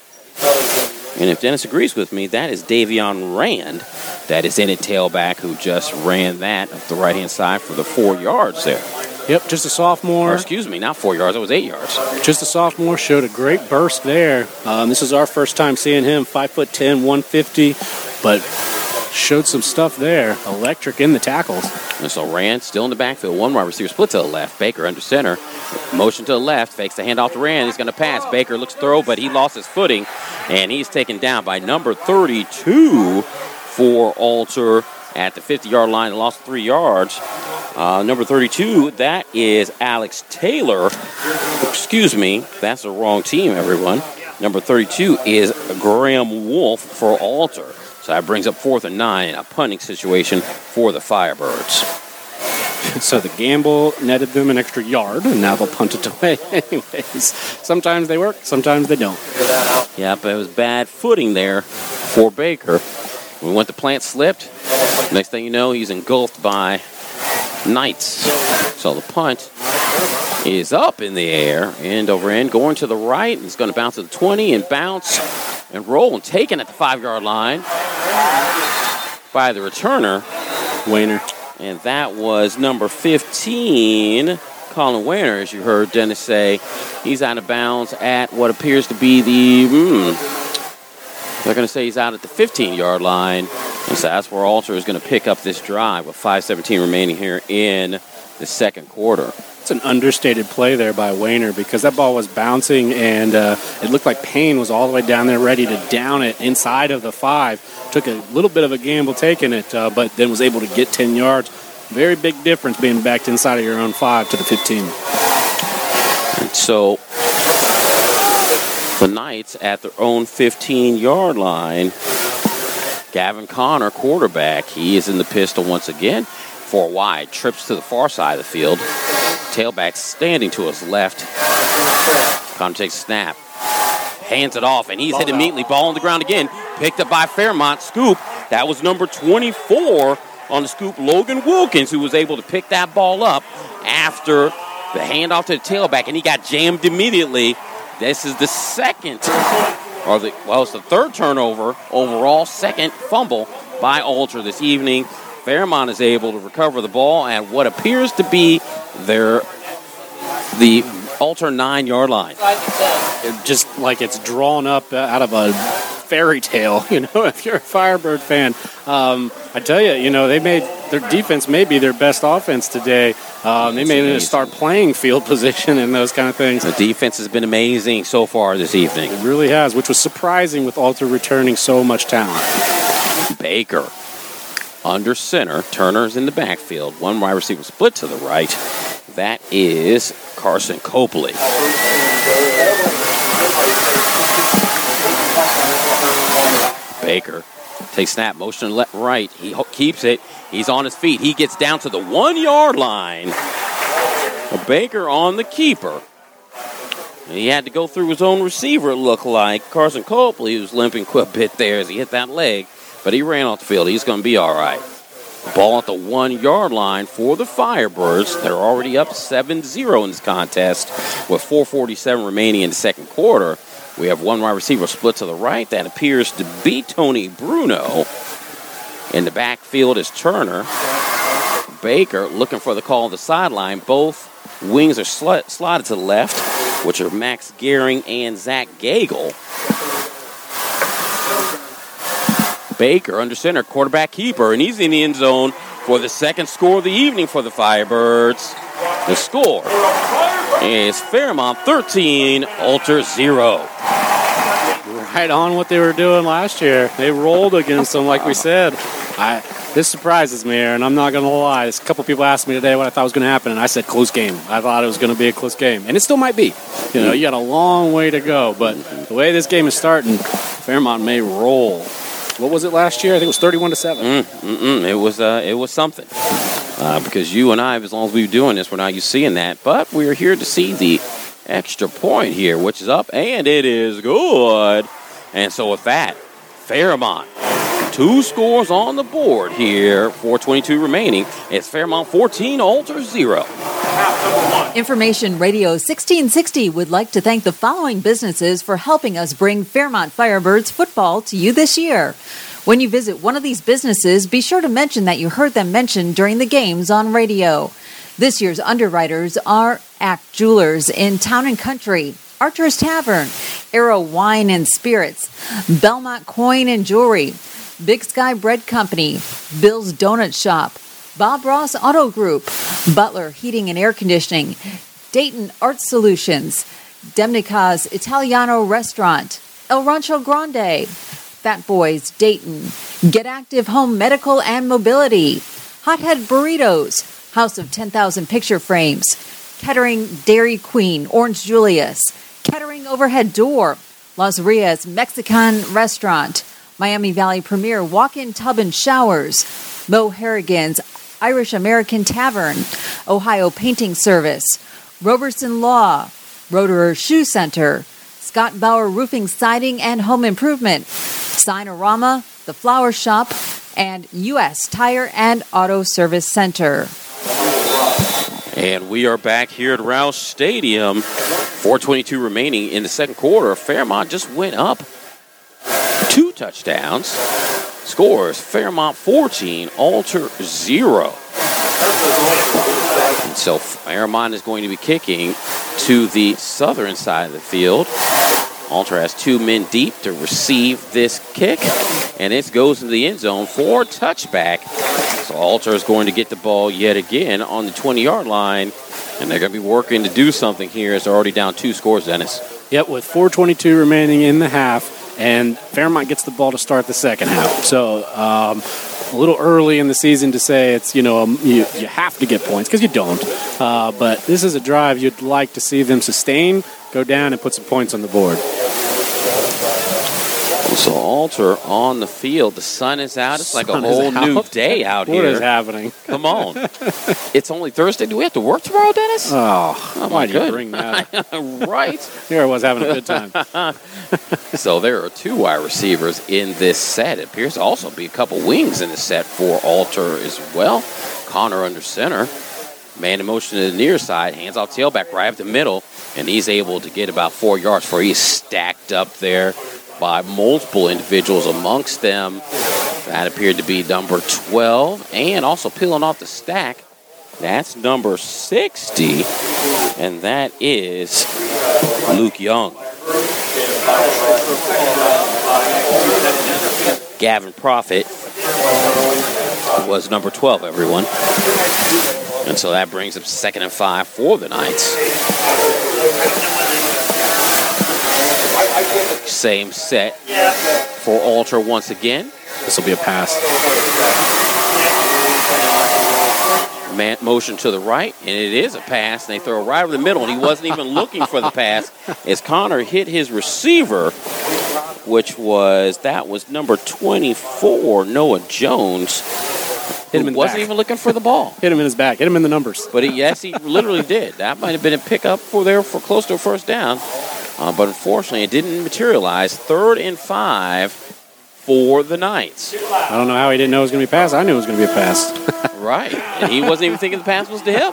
And if Dennis agrees with me, that is Davion Rand. That is in at tailback who just ran that up the right-hand side for the four yards there. Yep, just a sophomore. Or excuse me, not four yards. It was eight yards. Just a sophomore, showed a great burst there. Um, this is our first time seeing him, five foot ten, one fifty, but showed some stuff there. Electric in the tackles. And so Rand still in the backfield. One wide receiver split to the left. Baker under center. Motion to the left. Fakes the handoff to Rand. He's going to pass. Baker looks throw, but he lost his footing. And he's taken down by number thirty-two for Alter at the fifty-yard line. Lost three yards. Uh, number thirty-two, that is Alex Taylor. Excuse me. That's the wrong team, everyone. Number thirty-two is Graham Wolf for Alter. So that brings up fourth and nine, a punting situation for the Firebirds. So the gamble netted them an extra yard, and now they'll punt it away anyways. Sometimes they work, sometimes they don't. Yeah, but it was bad footing there for Baker. When we went to plant slipped. Next thing you know, he's engulfed by Knights. So the punt is up in the air, end over end, going to the right. It's going to bounce to the twenty and bounce and roll and taken at the five-yard line by the returner, Wayner. And that was number fifteen, Colin Wayner, as you heard Dennis say. He's out of bounds at what appears to be the, hmm, they're going to say he's out at the fifteen-yard line. And so that's where Alter is going to pick up this drive with five seventeen remaining here in the second quarter. It's an understated play there by Wayner because that ball was bouncing and uh, it looked like Payne was all the way down there ready to down it inside of the five. Took a little bit of a gamble taking it, uh, but then was able to get ten yards. Very big difference being backed inside of your own five to the fifteen. And so the Knights at their own fifteen-yard line. Gavin Connor, quarterback, he is in the pistol once again. Four wide, trips to the far side of the field. Tailback standing to his left. Connor takes a snap. Hands it off, and he's hit immediately. Ball on the ground again. Picked up by Fairmont. Scoop. That was number twenty-four on the scoop, Logan Wilkins, who was able to pick that ball up after the handoff to the tailback, and he got jammed immediately. This is the second, or the, well, it's the third turnover overall, second fumble by Alter this evening. Fairmont is able to recover the ball at what appears to be their the Alter nine-yard line. It just like it's drawn up out of a fairy tale, you know, if you're a Firebird fan. Um, I tell you, you know, they made their defense may be their best offense today. Um, they may need to start playing field position and those kind of things. The defense has been amazing so far this evening. It really has, which was surprising with Alter returning so much talent. Baker under center. Turner's in the backfield. One wide receiver split to the right. That is Carson Copley. Baker takes snap, motion left, right. He ho- keeps it. He's on his feet. He gets down to the one-yard line. Baker on the keeper. And he had to go through his own receiver, it looked like. Carson Copley was limping quite a bit there as he hit that leg. But he ran off the field. He's going to be all right. Ball at the one-yard line for the Firebirds. They're already up seven zero in this contest with four forty-seven remaining in the second quarter. We have one wide receiver split to the right. That appears to be Tony Bruno. In the backfield is Turner. Baker looking for the call on the sideline. Both wings are sl- slotted to the left, which are Max Gehring and Zach Gagel. Baker under center, quarterback keeper, and he's in the end zone for the second score of the evening for the Firebirds. The score is Fairmont thirteen, Alter zero. Right on what they were doing last year. They rolled against them, like we said. I This surprises me, Aaron. I'm not going to lie. A couple people asked me today what I thought was going to happen, and I said close game. I thought it was going to be a close game, and it still might be. You know, you got a long way to go, but the way this game is starting, Fairmont may roll. What was it last year? I think it was thirty-one to seven. Mm, mm-mm. It was uh, it was something. Uh, because you and I, as long as we've been doing this, we're not used to seeing that. But we're here to see the extra point here, which is up, and it is good. And so with that, Fairmont, two scores on the board here, four twenty-two remaining. It's Fairmont fourteen, Alter zero. Information Radio sixteen sixty would like to thank the following businesses for helping us bring Fairmont Firebirds football to you this year. When you visit one of these businesses, be sure to mention that you heard them mentioned during the games on radio. This year's underwriters are Act Jewelers in Town and Country, Archer's Tavern, Arrow Wine and Spirits, Belmont Coin and Jewelry, Big Sky Bread Company, Bill's Donut Shop, Bob Ross Auto Group, Butler Heating and Air Conditioning, Dayton Art Solutions, Demnica's Italiano Restaurant, El Rancho Grande, Fat Boys Dayton, Get Active Home Medical and Mobility, Hothead Burritos, House of ten thousand Picture Frames, Kettering Dairy Queen, Orange Julius, Kettering Overhead Door, Las Rias Mexican Restaurant, Miami Valley Premier Walk-In Tub and Showers, Mo Harrigan's Irish American Tavern, Ohio Painting Service, Roberson Law, Roederer Shoe Center, Scott Bauer Roofing, Siding, and Home Improvement, Signorama, The Flower Shop, and U S Tire and Auto Service Center. And we are back here at Roush Stadium. four twenty-two remaining in the second quarter. Fairmont just went up two touchdowns. Scores Fairmont fourteen, Alter zero. And so Fairmont is going to be kicking to the southern side of the field. Alter has two men deep to receive this kick, and it goes into the end zone for touchback. So Alter is going to get the ball yet again on the twenty-yard line, and they're going to be working to do something here as they're already down two scores, Dennis. Yep, with four twenty-two remaining in the half, and Fairmont gets the ball to start the second half. So um, a little early in the season to say it's, you know, um, you, you have to get points, because you don't. Uh, but this is a drive you'd like to see them sustain, go down, and put some points on the board. So Alter on the field. The sun is out. It's like a whole new day out here. What is happening? Come on. It's only Thursday. Do we have to work tomorrow, Dennis? Oh, oh why my do you bring that up? Right. Here I was having a good time. So there are two wide receivers in this set. It appears to also be a couple wings in the set for Alter as well. Connor under center. Man in motion to the near side. Hands off tailback right up the middle. And he's able to get about four yards before he's stacked up there by multiple individuals, amongst them that appeared to be number twelve, and also peeling off the stack, that's number sixty, and that is Luke Young. Gavin Profit was number twelve, everyone. And so that brings up second and five for the Knights. Same set for Alter once again. This will be a pass. Man, motion to the right, and it is a pass. And they throw it right over the middle, and he wasn't even looking for the pass as Connor hit his receiver, which was, that was number twenty-four, Noah Jones. Hit him in the wasn't back. even looking for the ball. Hit him in his back. Hit him in the numbers. But he, yes, he literally did. That might have been a pickup for there for close to a first down. Uh, but unfortunately, it didn't materialize. Third and five for the Knights. I don't know how he didn't know it was going to be a pass. I knew it was going to be a pass. Right. And he wasn't even thinking the pass was to him.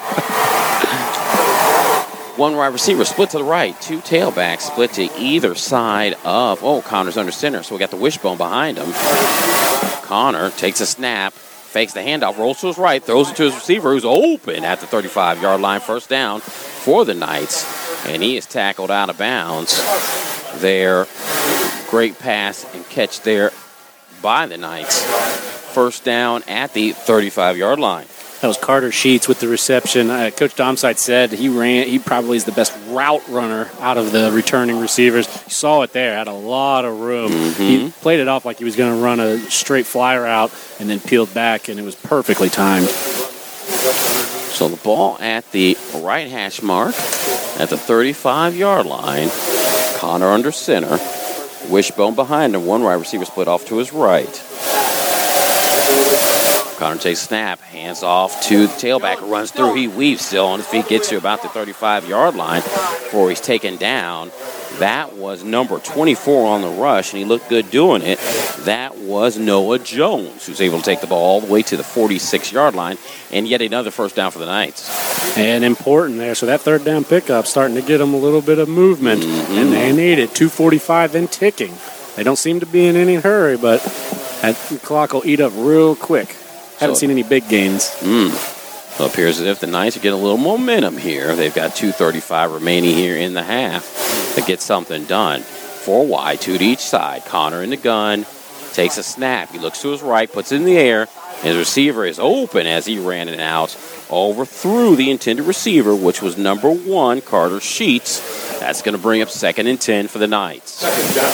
One wide receiver split to the right. Two tailbacks split to either side of, oh, Connor's under center, so we got the wishbone behind him. Connor takes a snap, fakes the handoff, rolls to his right, throws it to his receiver, who's open at the thirty-five-yard line, first down for the Knights. And he is tackled out of bounds there. Great pass and catch there by the Knights. First down at the thirty-five-yard line. That was Carter Sheets with the reception. Uh, Coach Domside said he ran. He probably is the best route runner out of the returning receivers. You saw it there. Had a lot of room. Mm-hmm. He played it off like he was going to run a straight fly route and then peeled back, and it was perfectly timed. So the ball at the right hash mark at the thirty-five-yard line. Connor under center. Wishbone behind him. One wide receiver split off to his right. Connor takes a snap, hands off to the tailback, who runs through. He weaves still on his feet, gets to about the thirty-five-yard line before he's taken down. That was number twenty-four on the rush, and he looked good doing it. That was Noah Jones, who's able to take the ball all the way to the forty-six-yard line, and yet another first down for the Knights. And important there. So that third down pickup starting to get them a little bit of movement, mm-hmm. and they need it. two forty-five and ticking. They don't seem to be in any hurry, but that clock will eat up real quick. Haven't so, seen any big gains. Mm. So it appears as if the Knights are getting a little momentum here. They've got two thirty-five remaining here in the half to get something done. Four wide, two to each side. Connor in the gun, takes a snap. He looks to his right, puts it in the air. His receiver is open as he ran it out. Overthrew the intended receiver, which was number one, Carter Sheets. That's going to bring up second and ten for the Knights.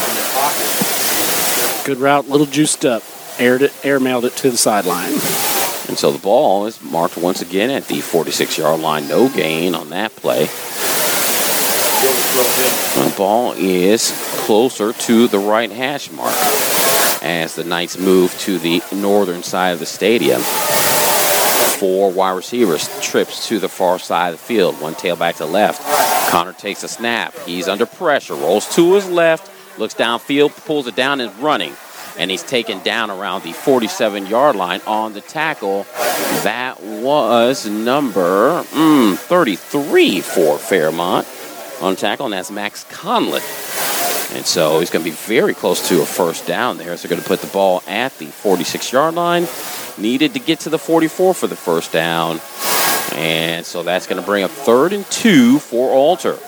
Good route, little juiced up. Aired it, air mailed it to the sideline. And so the ball is marked once again at the forty-six-yard line. No gain on that play. The ball is closer to the right hash mark as the Knights move to the northern side of the stadium. Four wide receivers, trips to the far side of the field. One tailback to left. Connor takes a snap. He's under pressure. Rolls to his left. Looks downfield. Pulls it down and running. And he's taken down around the forty-seven-yard line on the tackle. That was number mm, thirty-three for Fairmont on tackle, and that's Max Conlon. And so he's going to be very close to a first down there. So they're going to put the ball at the forty-six-yard line. Needed to get to the forty-four for the first down. And so that's going to bring up third and two for Alter.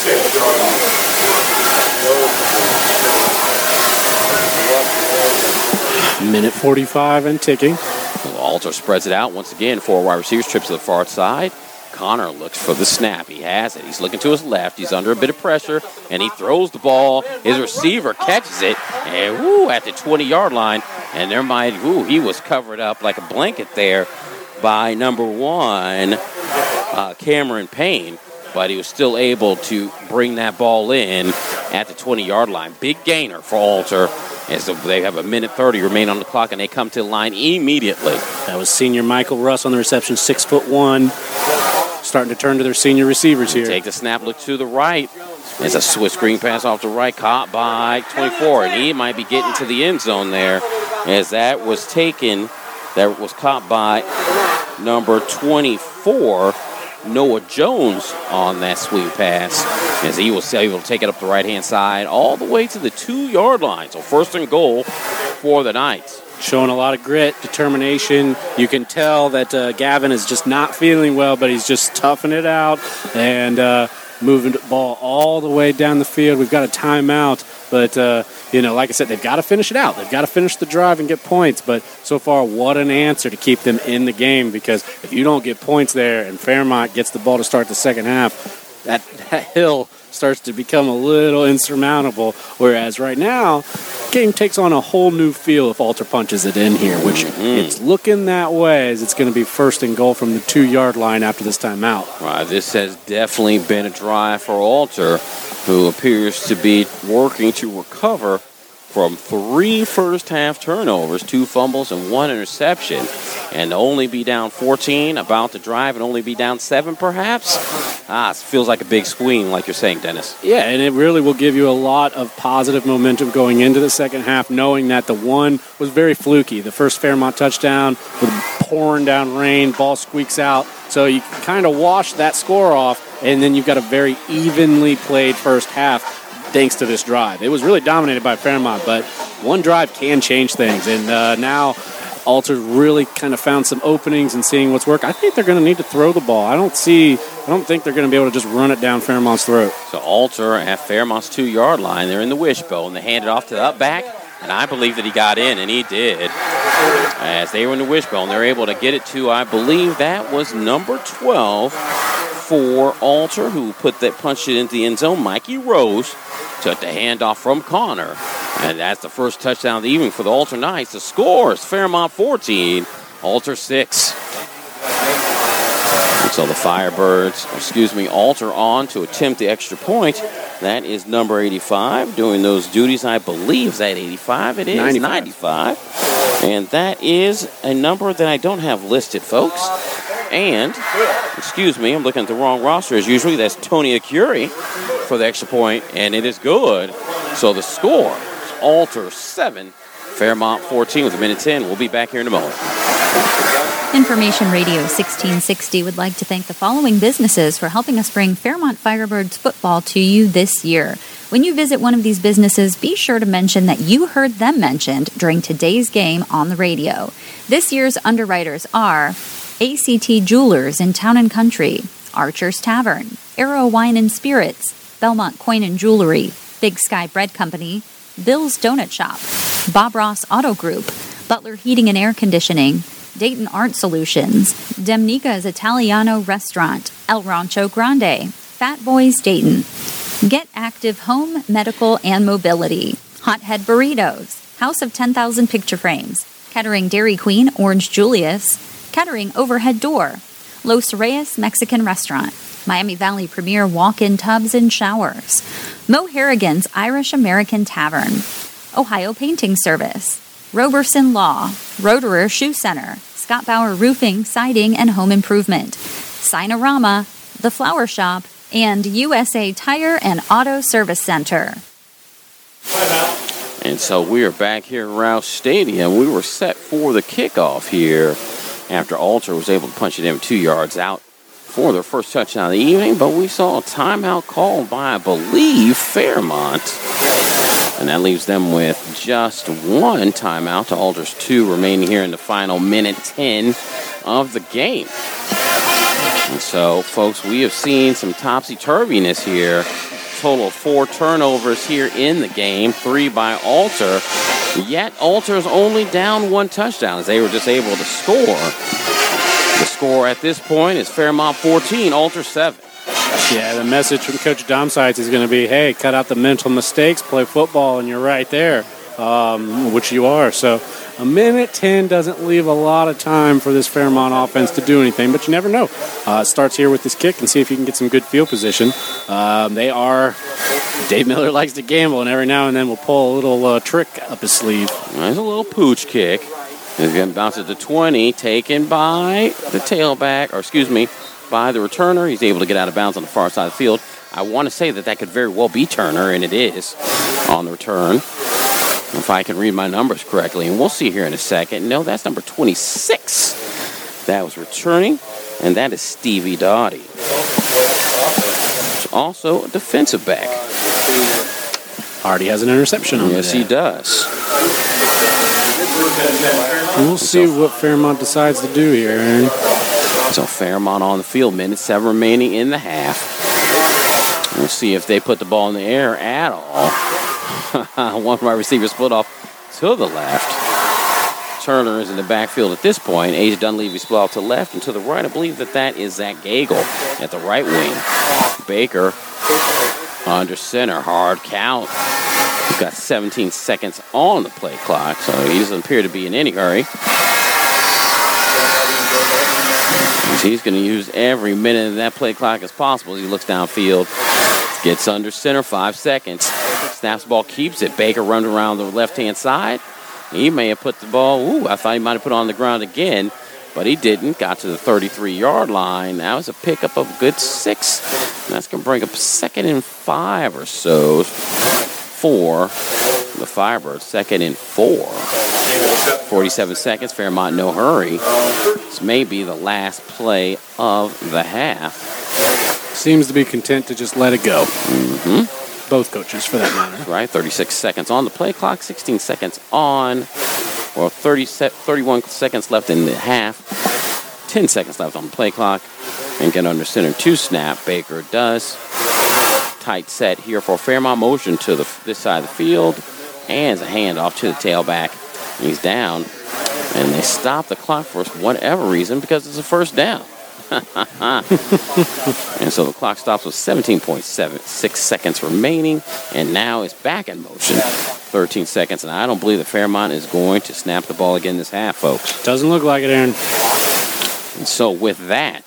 Minute forty-five and ticking. Alter spreads it out once again. Four wide receivers, trips to the far side. Connor looks for the snap. He has it. He's looking to his left. He's under a bit of pressure, and he throws the ball. His receiver catches it, and woo, at the twenty-yard line. And there might, woo, he was covered up like a blanket there by number one, uh, Cameron Payne. But he was still able to bring that ball in at the twenty-yard line. Big gainer for Alter. And so they have a minute thirty remain on the clock, and they come to the line immediately. That was senior Michael Russ on the reception, six foot one. Starting to turn to their senior receivers here. Take the snap, look to the right. It's a switch screen pass off the right, caught by twenty-four, and he might be getting to the end zone there as that was taken, that was caught by number twenty-four, Noah Jones on that swing pass, as he was able to take it up the right-hand side all the way to the two-yard line. So first and goal for the Knights. Showing a lot of grit, determination. You can tell that uh, Gavin is just not feeling well, but he's just toughing it out and uh, moving the ball all the way down the field. We've got a timeout, but, uh, you know, like I said, they've got to finish it out. They've got to finish the drive and get points, but so far, what an answer to keep them in the game, because if you don't get points there and Fairmont gets the ball to start the second half, that, that hill starts to become a little insurmountable, whereas right now, game takes on a whole new feel if Alter punches it in here, which mm-hmm. it's looking that way as it's going to be first and goal from the two-yard line after this timeout. Right, this has definitely been a drive for Alter, who appears to be working to recover from three first-half turnovers, two fumbles, and one interception, and to only be down fourteen, about to drive, and only be down seven, perhaps? Ah, it feels like a big swing, like you're saying, Dennis. Yeah, and it really will give you a lot of positive momentum going into the second half, knowing that the one was very fluky. The first Fairmont touchdown with pouring down rain, ball squeaks out, so you kind of wash that score off, and then you've got a very evenly played first half, thanks to this drive. It was really dominated by Fairmont, but one drive can change things. And uh, now Alter really kind of found some openings and seeing what's work. I think they're going to need to throw the ball. I don't see, I don't think they're going to be able to just run it down Fairmont's throat. So Alter at Fairmont's two-yard line. They're in the wishbone. They hand it off to the up back, and I believe that he got in, and he did. As they were in the wishbone, they're able to get it to, I believe that was number twelve for Alter, who put that punched it into the end zone. Mikey Rose took the handoff from Connor. And that's the first touchdown of the evening for the Alter Knights. The score is Fairmont fourteen, Alter six. And so the Firebirds, excuse me, Alter on to attempt the extra point. That is number eighty-five doing those duties. I believe, is that eighty-five? It is ninety-five. And that is a number that I don't have listed, folks. And, excuse me, I'm looking at the wrong roster as usually. That's Tony Acuri for the extra point, and it is good. So the score is Alter seven, Fairmont fourteen with a minute ten. We'll be back here in a moment. Information Radio sixteen sixty would like to thank the following businesses for helping us bring Fairmont Firebirds football to you this year. When you visit one of these businesses, be sure to mention that you heard them mentioned during today's game on the radio. This year's underwriters are A C T Jewelers in Town and Country, Archer's Tavern, Arrow Wine and Spirits, Belmont Coin and Jewelry, Big Sky Bread Company, Bill's Donut Shop, Bob Ross Auto Group, Butler Heating and Air Conditioning, Dayton Art Solutions, Demnica's Italiano Restaurant, El Rancho Grande, Fat Boys Dayton, Get Active Home, Medical, and Mobility, Hothead Burritos, House of ten thousand Picture Frames, Kettering Dairy Queen, Orange Julius, Kettering Overhead Door, Los Reyes Mexican Restaurant, Miami Valley Premier Walk-In Tubs and Showers, Mo Harrigan's Irish American Tavern, Ohio Painting Service, Roberson Law, Roederer Shoe Center, Scott Bauer Roofing, Siding, and Home Improvement, Sinorama, The Flower Shop, and U S A Tire and Auto Service Center. And so we are back here at Roush Stadium. We were set for the kickoff here after Alter was able to punch it in two yards out for their first touchdown of the evening, but we saw a timeout called by, I believe, Fairmont. And that leaves them with just one timeout to Alter's two remaining here in the final minute ten of the game. And so, folks, we have seen some topsy-turviness here. Total of four turnovers here in the game, three by Alter. Yet Alter's only down one touchdown as they were just able to score. The score at this point is Fairmont fourteen, Alter seven. Yeah, the message from Coach Domsides is going to be, hey, cut out the mental mistakes, play football, and you're right there, um, which you are. So a minute ten doesn't leave a lot of time for this Fairmont offense to do anything, but you never know. Uh, it starts here with this kick and see if you can get some good field position. Um, they are, Dave Miller likes to gamble, and every now and then will pull a little uh, trick up his sleeve. There's a little pooch kick. He's going to bounce it to twenty, taken by the tailback, or excuse me, by the returner. He's able to get out of bounds on the far side of the field. I want to say that that could very well be Turner, and it is on the return, if I can read my numbers correctly. And we'll see here in a second. No, that's number twenty-six. That was returning, and that is Stevie Doughty. Also a defensive back. Already has an interception on Yes, he does. We'll see what Fairmont decides to do here, Aaron. So Fairmont on the field, minute seven remaining in the half. We'll see if they put the ball in the air at all. One wide receiver split off to the left. Turner is in the backfield at this point. A J Dunleavy split off to the left and to the right. I believe that that is Zach Gagel at the right wing. Baker under center, hard count. He's got seventeen seconds on the play clock, so he doesn't appear to be in any hurry. He's going to use every minute of that play clock as possible as he looks downfield. Gets under center, five seconds. Snaps the ball, keeps it. Baker runs around the left-hand side. He may have put the ball, ooh, I thought he might have put it on the ground again, but he didn't. Got to the thirty-three-yard line. That was a pickup of a good six. And that's going to bring up second and five or so for the Firebirds. Second and four. forty-seven seconds, Fairmont no hurry. This may be the last play of the half. Seems to be content to just let it go. Mm-hmm. Both coaches, for that matter. Right, thirty-six seconds on the play clock, sixteen seconds on, or thirty, thirty-one seconds left in the half, ten seconds left on the play clock, and get under center to snap. Baker does. Tight set here for Fairmont, motion to the this side of the field, and a handoff to the tailback. He's down, and they stop the clock for whatever reason because it's a first down. And so the clock stops with seventeen point seven six seconds remaining, and now it's back in motion. thirteen seconds, and I don't believe that Fairmont is going to snap the ball again this half, folks. Doesn't look like it, Aaron. And so with that,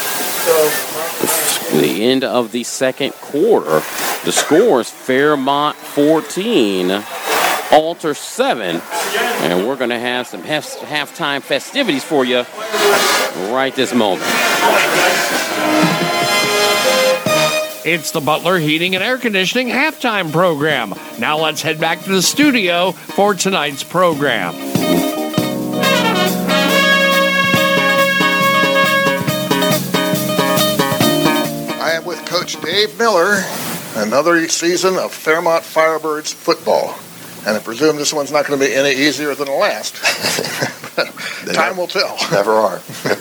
the end of the second quarter, the score is Fairmont fourteen, Alter seven. And we're going to have some half- halftime festivities for you right this moment. It's the Butler Heating and Air Conditioning halftime program. Now let's head back to the studio for tonight's program. I am with Coach Dave Miller. Another season of Fairmont Firebirds football. And I presume this one's not going to be any easier than the last. Time will tell. Never are.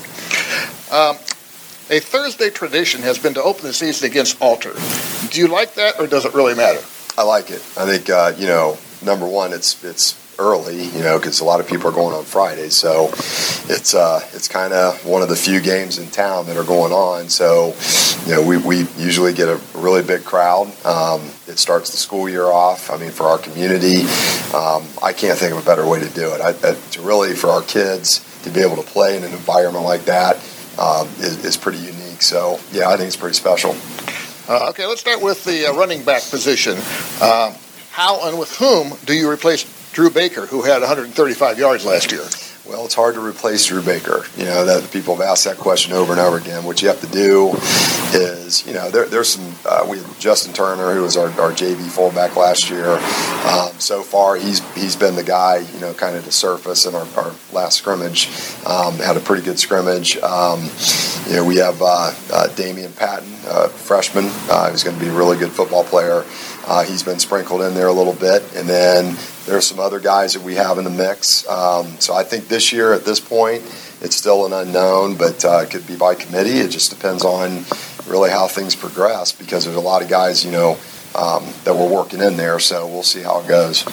um, a Thursday tradition has been to open the season against Alter. Do you like that, or does it really matter? I like it. I think, uh, you know, number one, it's it's early, you know, because a lot of people are going on Fridays. So it's uh, it's kind of one of the few games in town that are going on. So, you know, we, we usually get a really big crowd. Um, it starts the school year off. I mean, for our community, um, I can't think of a better way to do it. I, I, to really, for our kids to be able to play in an environment like that um, is, is pretty unique. So, yeah, I think it's pretty special. Uh, okay, let's start with the uh, running back position. Uh, how and with whom do you replace Drew Baker, who had one hundred thirty-five yards last year? Well, it's hard to replace Drew Baker. You know, that people have asked that question over and over again. What you have to do is, you know, there, there's some, uh, we have Justin Turner, who was our, our J V fullback last year. Um, so far, he's he's been the guy, you know, kind of to surface in our, our last scrimmage. Um, had a pretty good scrimmage. Um, you know, we have uh, uh, Damian Patton, uh, freshman, uh, who's going to be a really good football player. Uh, he's been sprinkled in there a little bit. And then there's some other guys that we have in the mix. Um, so I think this year at this point, it's still an unknown, but uh, it could be by committee. It just depends on really how things progress, because there's a lot of guys, you know, um, that we're working in there. So we'll see how it goes.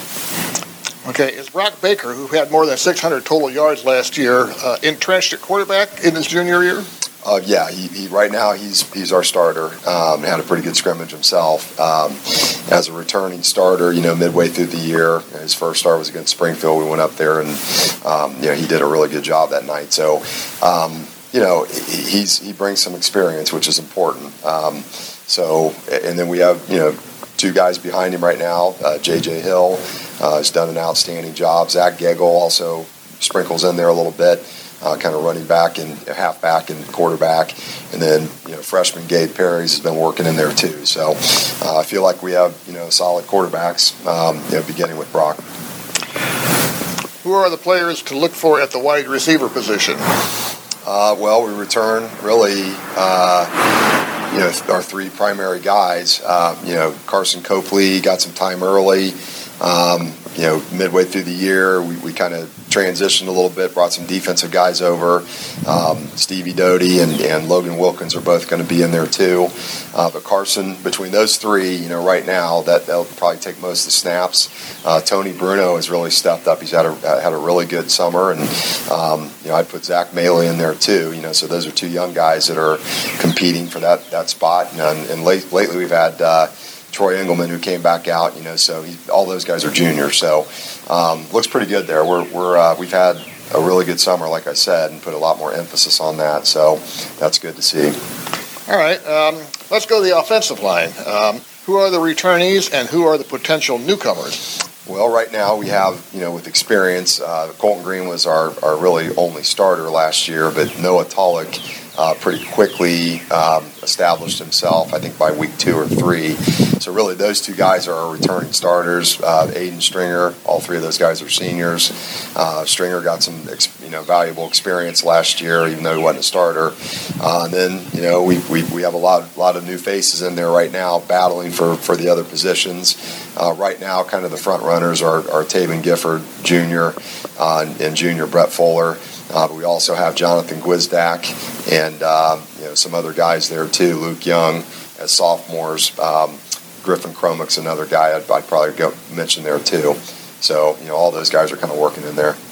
Okay, is Brock Baker, who had more than six hundred total yards last year, uh, entrenched at quarterback in his junior year? Uh, yeah, he, he right now he's he's our starter. Um, had a pretty good scrimmage himself. Um, as a returning starter, you know, midway through the year, his first start was against Springfield. We went up there and um, you know, he did a really good job that night. So um, you know, he's he brings some experience, which is important. Um, so and then we have, you know, two guys behind him right now. Uh, J J Hill uh, has done an outstanding job. Zach Gegel also sprinkles in there a little bit. Uh, kind of running back and halfback and quarterback, and then, you know, freshman Gabe Perry's has been working in there too. So uh, I feel like we have, you know, solid quarterbacks, um, you know, beginning with Brock. Who are the players to look for at the wide receiver position? Uh, well, we return really, uh, you know, our three primary guys. Uh, you know, Carson Copley got some time early. Um, you know, midway through the year, we, we kind of transitioned a little bit, brought some defensive guys over. Um, Stevie Doty and, and Logan Wilkins are both going to be in there too. Uh, but Carson, between those three, you know, right now, that, that'll probably take most of the snaps. Uh, Tony Bruno has really stepped up. He's had a had a really good summer, and um, you know, I'd put Zach Maley in there too. You know, so those are two young guys that are competing for that that spot. And, and late, lately, we've had Uh, Troy Engelman, who came back out, you know, so he, all those guys are juniors. So um, looks pretty good there. We're, we're, uh, we've had a really good summer, like I said, and put a lot more emphasis on that. So that's good to see. All right, um, let's go to the offensive line. Um, who are the returnees and who are the potential newcomers? Well, right now we have, you know, with experience, uh, Colton Green was our, our really only starter last year, but Noah Tulloch uh, pretty quickly um, established himself, I think, by week two or three. So really those two guys are our returning starters. Uh, Aiden Stringer, all three of those guys are seniors. Uh, Stringer got some, you know, valuable experience last year, even though he wasn't a starter. Uh, and then, you know, we, we we have a lot, lot of new faces in there right now battling for, for the other positions. Uh, right now, kind of the front runners are, are Taven Gifford, Junior, uh, and, and Junior Brett Fuller. Uh, but we also have Jonathan Gwizdak and uh, you know, some other guys there too. Luke Young as sophomores. Um, Griffin Chromic's another guy I'd, I'd probably go mention there too. So, you know, all those guys are kind of working in there.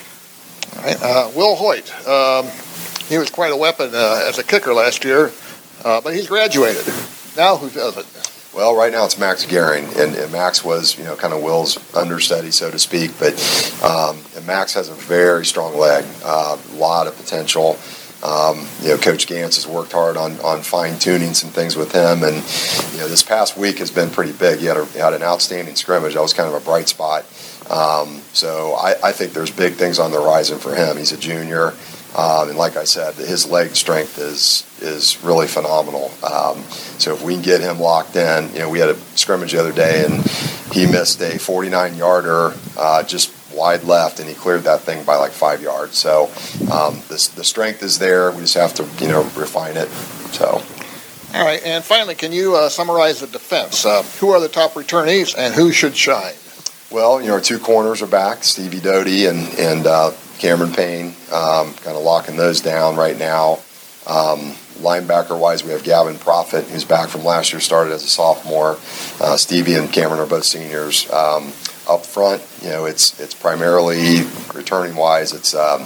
All right. Uh, Will Hoyt. Um, he was quite a weapon uh, as a kicker last year, uh, but he's graduated. Now who does it? Well, right now it's Max Gehring, and, and Max was, you know, kind of Will's understudy, so to speak. But um, and Max has a very strong leg, a uh, lot of potential. Um, you know, Coach Gantz has worked hard on, on fine-tuning some things with him, and, you know, this past week has been pretty big. He had, a, he had an outstanding scrimmage. That was kind of a bright spot. Um, so I, I think there's big things on the horizon for him. He's a junior. Um, and like I said, his leg strength is is really phenomenal. Um, so if we can get him locked in, you know, we had a scrimmage the other day, and he missed a forty-nine yarder uh, just wide left, and he cleared that thing by like five yards. So um, the the strength is there. We just have to, you know, refine it. So. All right, and finally, can you uh, summarize the defense? Uh, who are the top returnees, and who should shine? Well, you know, our two corners are back, Stevie Doty and and uh, Cameron Payne, um, kind of locking those down right now. Um, linebacker-wise, we have Gavin Profit, who's back from last year, started as a sophomore. Uh, Stevie and Cameron are both seniors. Um, up front, you know, it's it's primarily returning-wise, it's um,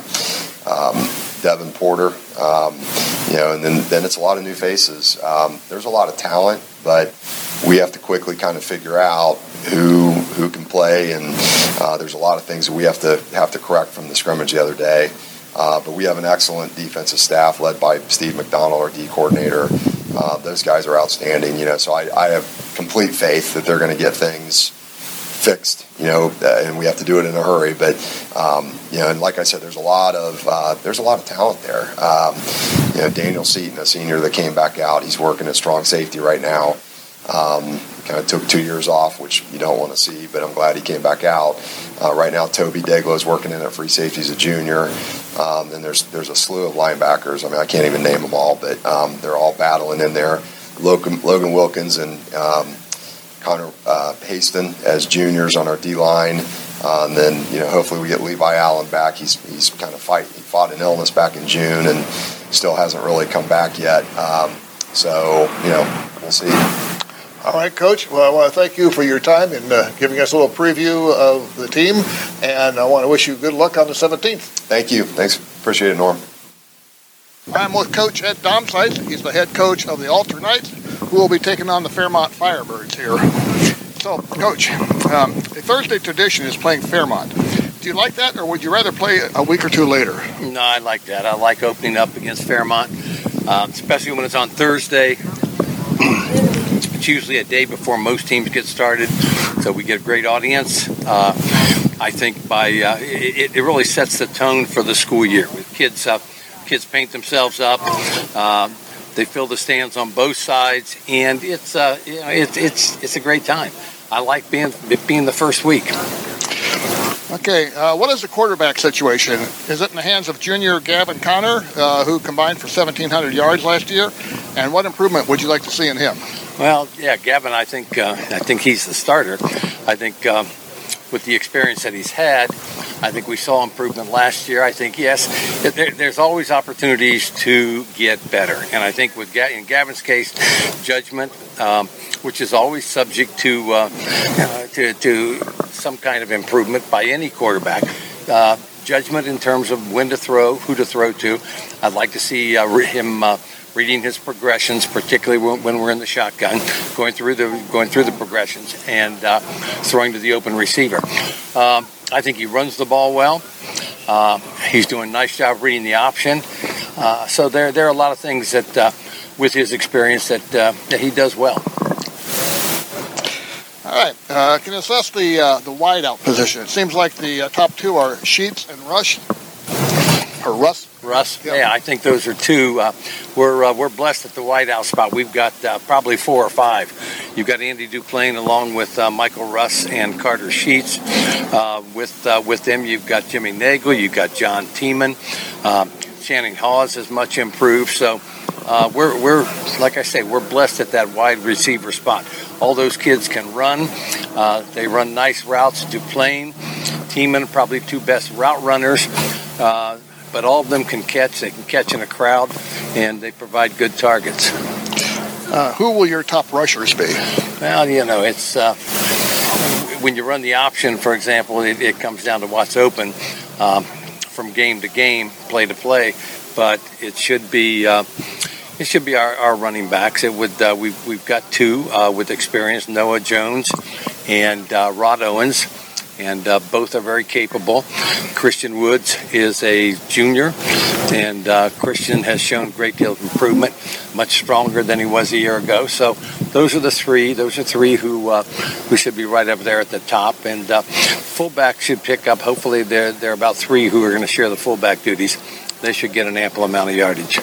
um, Devin Porter, um, you know, and then, then it's a lot of new faces. Um, there's a lot of talent, but we have to quickly kind of figure out who who can play, and uh, there's a lot of things that we have to have to correct from the scrimmage the other day. Uh, but we have an excellent defensive staff led by Steve McDonald, our D coordinator. Uh, those guys are outstanding, you know. So I, I have complete faith that they're going to get things fixed, you know, uh, and we have to do it in a hurry. But um, you know, and like I said, there's a lot of uh, there's a lot of talent there. Um, you know, Daniel Seaton, a senior that came back out, he's working at strong safety right now. Um, kind of took two years off, which you don't want to see, but I'm glad he came back out. Uh, right now, Toby Deglow is working in at free safety as a junior. Um, and there's there's a slew of linebackers. I mean, I can't even name them all, but um, they're all battling in there. Logan, Logan Wilkins and um, Connor uh, Haston as juniors on our D-line. Uh, and then, you know, hopefully we get Levi Allen back. He's he's kind of fight. He fought an illness back in June and still hasn't really come back yet. Um, so, you know, we'll see. All right, Coach. Well, I want to thank you for your time and uh, giving us a little preview of the team, and I want to wish you good luck on the seventeenth. Thank you. Thanks. Appreciate it, Norm. I'm with Coach Ed Domsites. He's the head coach of the Alter Knights, who will be taking on the Fairmont Firebirds here. So, Coach, um, a Thursday tradition is playing Fairmont. Do you like that, or would you rather play a week or two later? No, I like that. I like opening up against Fairmont, um, especially when it's on Thursday. It's usually a day before most teams get started, so we get a great audience. Uh, I think by uh, it, it really sets the tone for the school year. With kids, uh, kids paint themselves up. Uh, they fill the stands on both sides, and it's uh, you know, it's it's it's a great time. I like being being the first week. Okay, uh, what is the quarterback situation? Is it in the hands of junior Gavin Connor, uh, who combined for seventeen hundred yards last year? And what improvement would you like to see in him? Well, yeah, Gavin, I think uh, I think he's the starter. I think um, with the experience that he's had, I think we saw improvement last year. I think, yes, there, there's always opportunities to get better. And I think with Ga- in Gavin's case, judgment, um, which is always subject to, uh, uh, to to some kind of improvement by any quarterback. Uh, judgment in terms of when to throw, who to throw to. I'd like to see uh, him uh, reading his progressions, particularly when, when we're in the shotgun, going through the going through the progressions and uh, throwing to the open receiver. Um, I think he runs the ball well. Uh, he's doing a nice job reading the option. Uh, so there there are a lot of things that, uh, with his experience, that uh, that he does well. All right. Uh, can you assess the uh, the wideout position? It seems like the uh, top two are Sheets and Rush. Or Russ. Russ. Yeah, yeah I think those are two. Uh, we're uh, we're blessed at the wideout spot. We've got uh, probably four or five. You've got Andy Duplain along with uh, Michael Russ and Carter Sheets. Uh, with uh, with them, you've got Jimmy Nagel. You've got John Tiemann. Uh, Channing Hawes has much improved. So. Uh, we're, we're, like I say, we're blessed at that wide receiver spot. All those kids can run. Uh, they run nice routes. Duplain, Tiemann, probably two best route runners. Uh, but all of them can catch. They can catch in a crowd, and they provide good targets. Uh, who will your top rushers be? Well, you know, it's uh, when you run the option, for example, it, it comes down to what's open um, from game to game, play to play. But it should be uh, it should be our, our running backs. It would uh, we've we've got two uh, with experience, Noah Jones and uh, Rod Owens, and uh, both are very capable. Christian Woods is a junior, and uh, Christian has shown a great deal of improvement. much stronger than he was a year ago. So those are the three. Those are three who uh, who should be right up there at the top. And uh, fullback should pick up. Hopefully, there there are about three who are going to share the fullback duties. They should get an ample amount of yardage.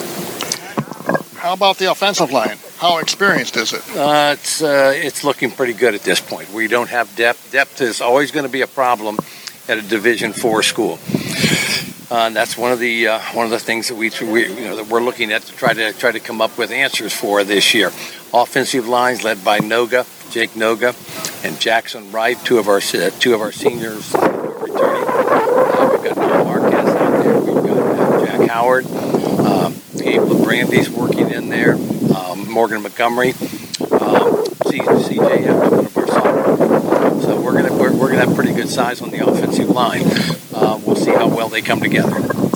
How about the offensive line? How experienced is it? Uh, it's uh, it's looking pretty good at this point. We don't have depth. Depth is always going to be a problem at a Division four school. Uh, and that's one of the uh, one of the things that we, we you know that we're looking at to try to try to come up with answers for this year. Offensive lines led by Noga, Jake Noga, and Jackson Wright, two of our two of our seniors returning. Uh, we've got Noah Marquez out there. We've got uh, Jack Howard, um, Gabe LeBrandy's working in there. Um, Morgan Montgomery, um, C J Evans, one of our sophomores. So we're gonna we're, we're gonna have pretty good size on the offensive line. Uh, we'll see how well they come together.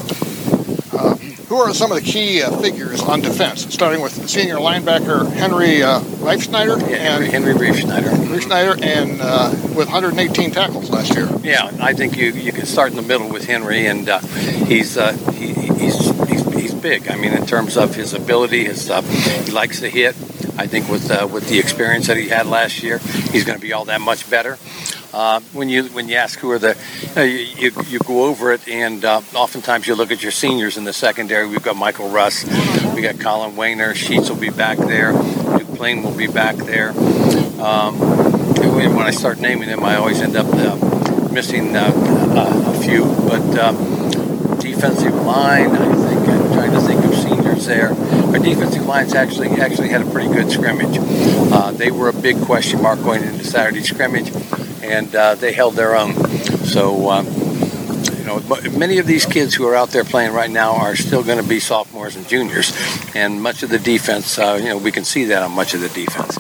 Uh, who are some of the key uh, figures on defense? Starting with senior linebacker Henry uh, Reifschneider Yeah, and Henry, Henry Reifschneider. Reifschneider, and uh, with one hundred eighteen tackles last year. Yeah, I think you you can start in the middle with Henry, and uh, he's uh, he, he's he's he's big. I mean, in terms of his ability, his uh, he likes to hit. I think with uh, with the experience that he had last year, he's going to be all that much better. Uh, when you when you ask who are the, you, know, you, you go over it, and uh, oftentimes you look at your seniors in the secondary. We've got Michael Russ, we got Colin Wayner, Sheets will be back there, Duke Plain will be back there. Um, when I start naming them, I always end up uh, missing uh, a, a few. But uh, defensive line, I think I'm trying to think of seniors there. Our defensive lines actually actually had a pretty good scrimmage. Uh, they were a big question mark going into Saturday's scrimmage, and uh, they held their own. So, um, you know, many of these kids who are out there playing right now are still going to be sophomores and juniors, and much of the defense, uh, you know, we can see that on much of the defense.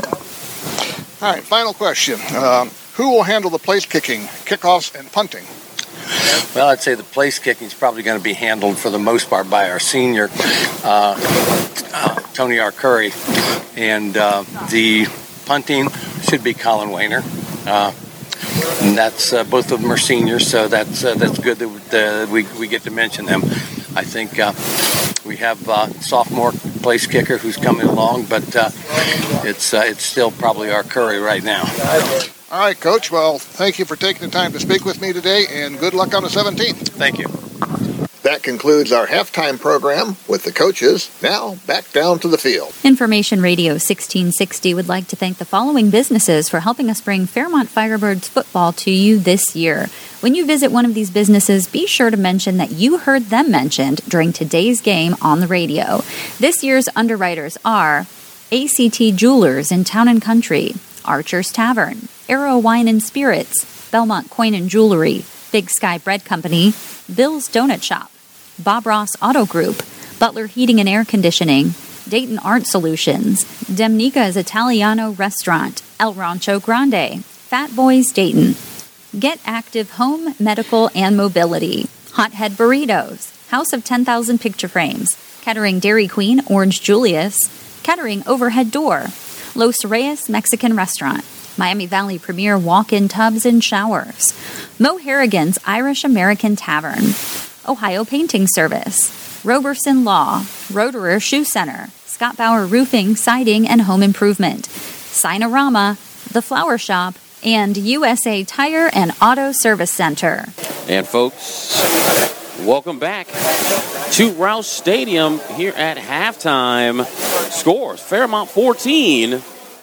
All right, final question. Um, who will handle the place kicking, kickoffs, and punting? Well, I'd say the place kicking is probably going to be handled for the most part by our senior, uh, uh, Tony Arcuri, and uh, the punting should be Colin Wayner. Uh, and that's uh, both of them are seniors, so that's uh, that's good that uh, we we get to mention them. I think uh, we have uh, sophomore place kicker who's coming along, but uh, it's uh, it's still probably Arcuri right now. All right, Coach. Well, thank you for taking the time to speak with me today, and good luck on the seventeenth. Thank you. That concludes our halftime program with the coaches. Now, back down to the field. Information Radio sixteen sixty would like to thank the following businesses for helping us bring Fairmont Firebirds football to you this year. When you visit one of these businesses, be sure to mention that you heard them mentioned during today's game on the radio. This year's underwriters are A C T Jewelers in Town and Country, Archer's Tavern, Arrow Wine and Spirits, Belmont Coin and Jewelry, Big Sky Bread Company, Bill's Donut Shop, Bob Ross Auto Group, Butler Heating and Air Conditioning, Dayton Art Solutions, Demnica's Italiano Restaurant, El Rancho Grande, Fat Boys Dayton, Get Active Home, Medical, and Mobility, Hothead Burritos, House of ten thousand Picture Frames, Kettering Dairy Queen, Orange Julius, Kettering Overhead Door, Los Reyes Mexican Restaurant, Miami Valley Premier Walk-In Tubs and Showers, Mo Harrigan's Irish American Tavern, Ohio Painting Service, Roberson Law, Roederer Shoe Center, Scott Bauer Roofing, Siding, and Home Improvement, Sinorama, The Flower Shop, and U S A Tire and Auto Service Center. And folks, welcome back to Roush Stadium here at halftime. Scores, Fairmont fourteen,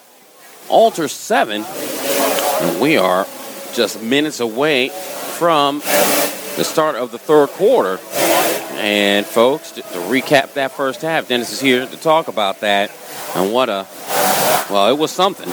Alter seven, and we are just minutes away from the start of the third quarter. And folks, to, to recap that first half, Dennis is here to talk about that. And what a, well, it was something.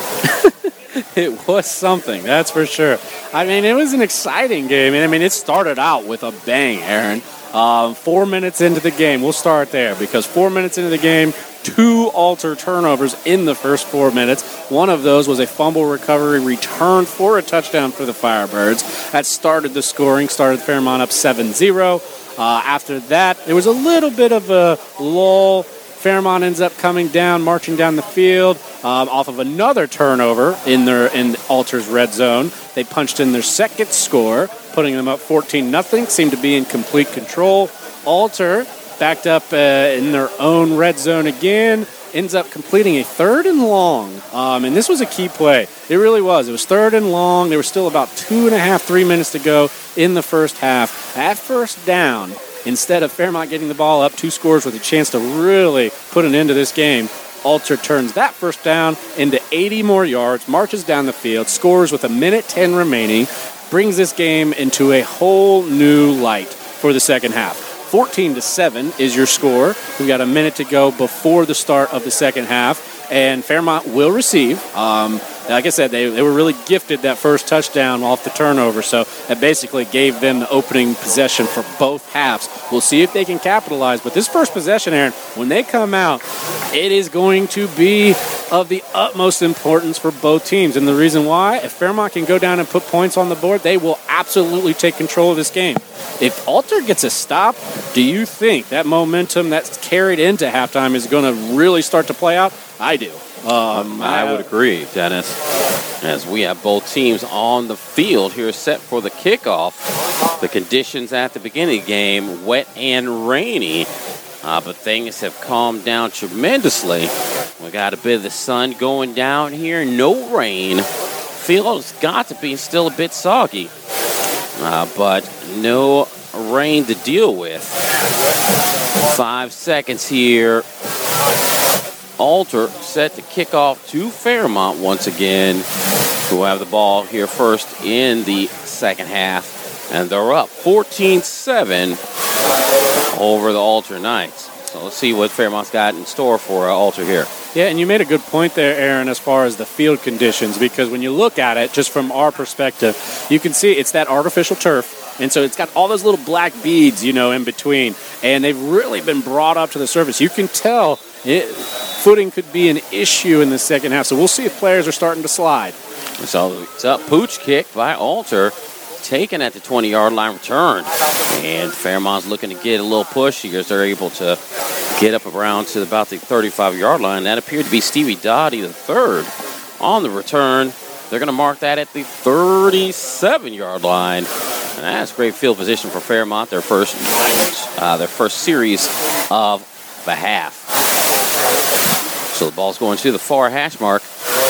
It was something, that's for sure. I mean, it was an exciting game. I mean, it started out with a bang, Aaron. Um, four minutes into the game, we'll start there, because four minutes into the game, two Alter turnovers in the first four minutes. One of those was a fumble recovery return for a touchdown for the Firebirds. That started the scoring, started Fairmont up seven zero. Uh, after that, there was a little bit of a lull. Fairmont ends up coming down, marching down the field um, off of another turnover in their in Alter's red zone. They punched in their second score, putting them up fourteen nothing, seemed to be in complete control. Alter backed up uh, in their own red zone again, ends up completing a third and long. Um, and this was a key play. It really was. It was third and long. There was still about two and a half, three minutes to go in the first half. At first down, instead of Fairmont getting the ball up two scores with a chance to really put an end to this game, Alter turns that first down into eighty more yards, marches down the field, scores with a minute ten remaining, brings this game into a whole new light for the second half. fourteen to seven is your score. We've got a minute to go before the start of the second half, and Fairmont will receive. Um, like I said, they, they were really gifted that first touchdown off the turnover, so that basically gave them the opening possession for both halves. We'll see if they can capitalize, but this first possession, Aaron, when they come out, it is going to be of the utmost importance for both teams, and the reason why, if Fairmont can go down and put points on the board, they will absolutely take control of this game. If Alter gets a stop, do you think that momentum that's carried into halftime is going to really start to play out? I do. Um, I would agree, Dennis. As we have both teams on the field here set for the kickoff. The conditions at the beginning of the game, wet and rainy. Uh, but things have calmed down tremendously. We got a bit of the sun going down here. No rain. Field's got to be still a bit soggy. Uh, but no rain to deal with. Five seconds here. Alter set to kick off to Fairmont once again, who have the ball here first in the second half. And they're up fourteen seven over the Alter Knights. So let's see what Fairmont's got in store for uh, Alter here. Yeah, and you made a good point there, Aaron, as far as the field conditions, because when you look at it, just from our perspective, you can see it's that artificial turf, and so it's got all those little black beads, you know, in between, and they've really been brought up to the surface. You can tell it, footing could be an issue in the second half, so we'll see if players are starting to slide. So it's up, pooch kick by Alter, taken at the twenty-yard line, returned, and Fairmont's looking to get a little push here as they're able to get up around to about the thirty-five-yard line. That appeared to be Stevie Dottie, the third, on the return. They're going to mark that at the thirty-seven-yard line, and that's great field position for Fairmont, their first, uh, their first series of the half. So the ball's going to the far hash mark.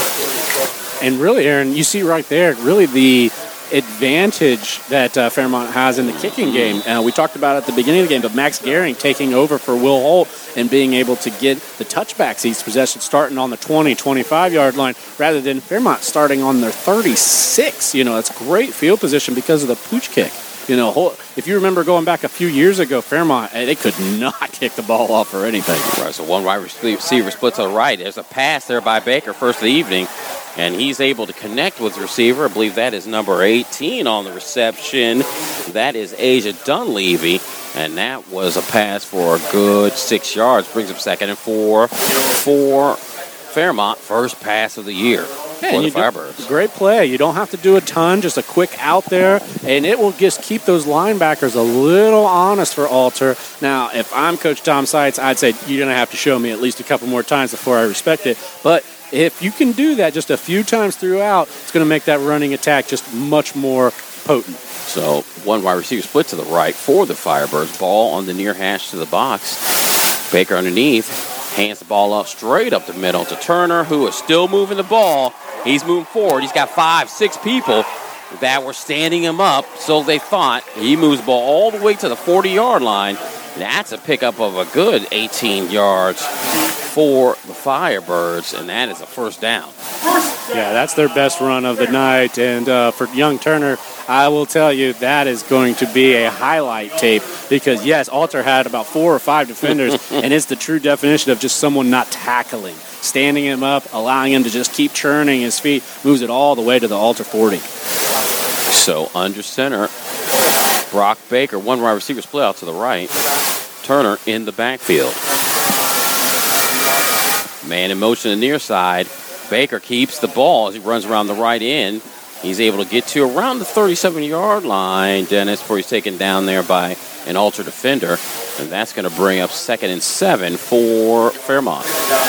And really, Aaron, you see right there, really the advantage that uh, Fairmont has in the kicking game. Uh, we talked about it at the beginning of the game, but Max Gehring taking over for Will Holt and being able to get the touchbacks each possession starting on the twenty, twenty-five-yard line rather than Fairmont starting on their thirty-six. You know, it's great field position because of the pooch kick. You know, Holt, if you remember going back a few years ago, Fairmont, they could not kick the ball off or anything. Right, so one wide receiver split to the right. There's a pass there by Baker first of the evening. And he's able to connect with the receiver. I believe that is number eighteen on the reception. That is Asia Dunleavy. And that was a pass for a good six yards. Brings up second and four for Fairmont. First pass of the year yeah, for the Firebirds. Great play. You don't have to do a ton. Just a quick out there. And it will just keep those linebackers a little honest for Alter. Now, if I'm Coach Tom Seitz, I'd say you're going to have to show me at least a couple more times before I respect it. But if you can do that just a few times throughout, it's going to make that running attack just much more potent. So one wide receiver split to the right for the Firebirds. Ball on the near hash to the box. Baker underneath. Hands the ball up straight up the middle to Turner, who is still moving the ball. He's moving forward. He's got five, six people that were standing him up, so they thought. He moves the ball all the way to the forty-yard line. That's a pickup of a good eighteen yards for the Firebirds, and that is a first down. Yeah, that's their best run of the night, and uh, for young Turner, I will tell you that is going to be a highlight tape because, yes, Alter had about four or five defenders, and it's the true definition of just someone not tackling, standing him up, allowing him to just keep churning his feet, moves it all the way to the Alter forty. So under center, Brock Baker, one wide receiver split out to the right. Turner in the backfield. Man in motion to the near side. Baker keeps the ball as he runs around the right end. He's able to get to around the thirty-seven-yard line, Dennis, before he's taken down there by an Alter defender, and that's going to bring up second and seven for Fairmont.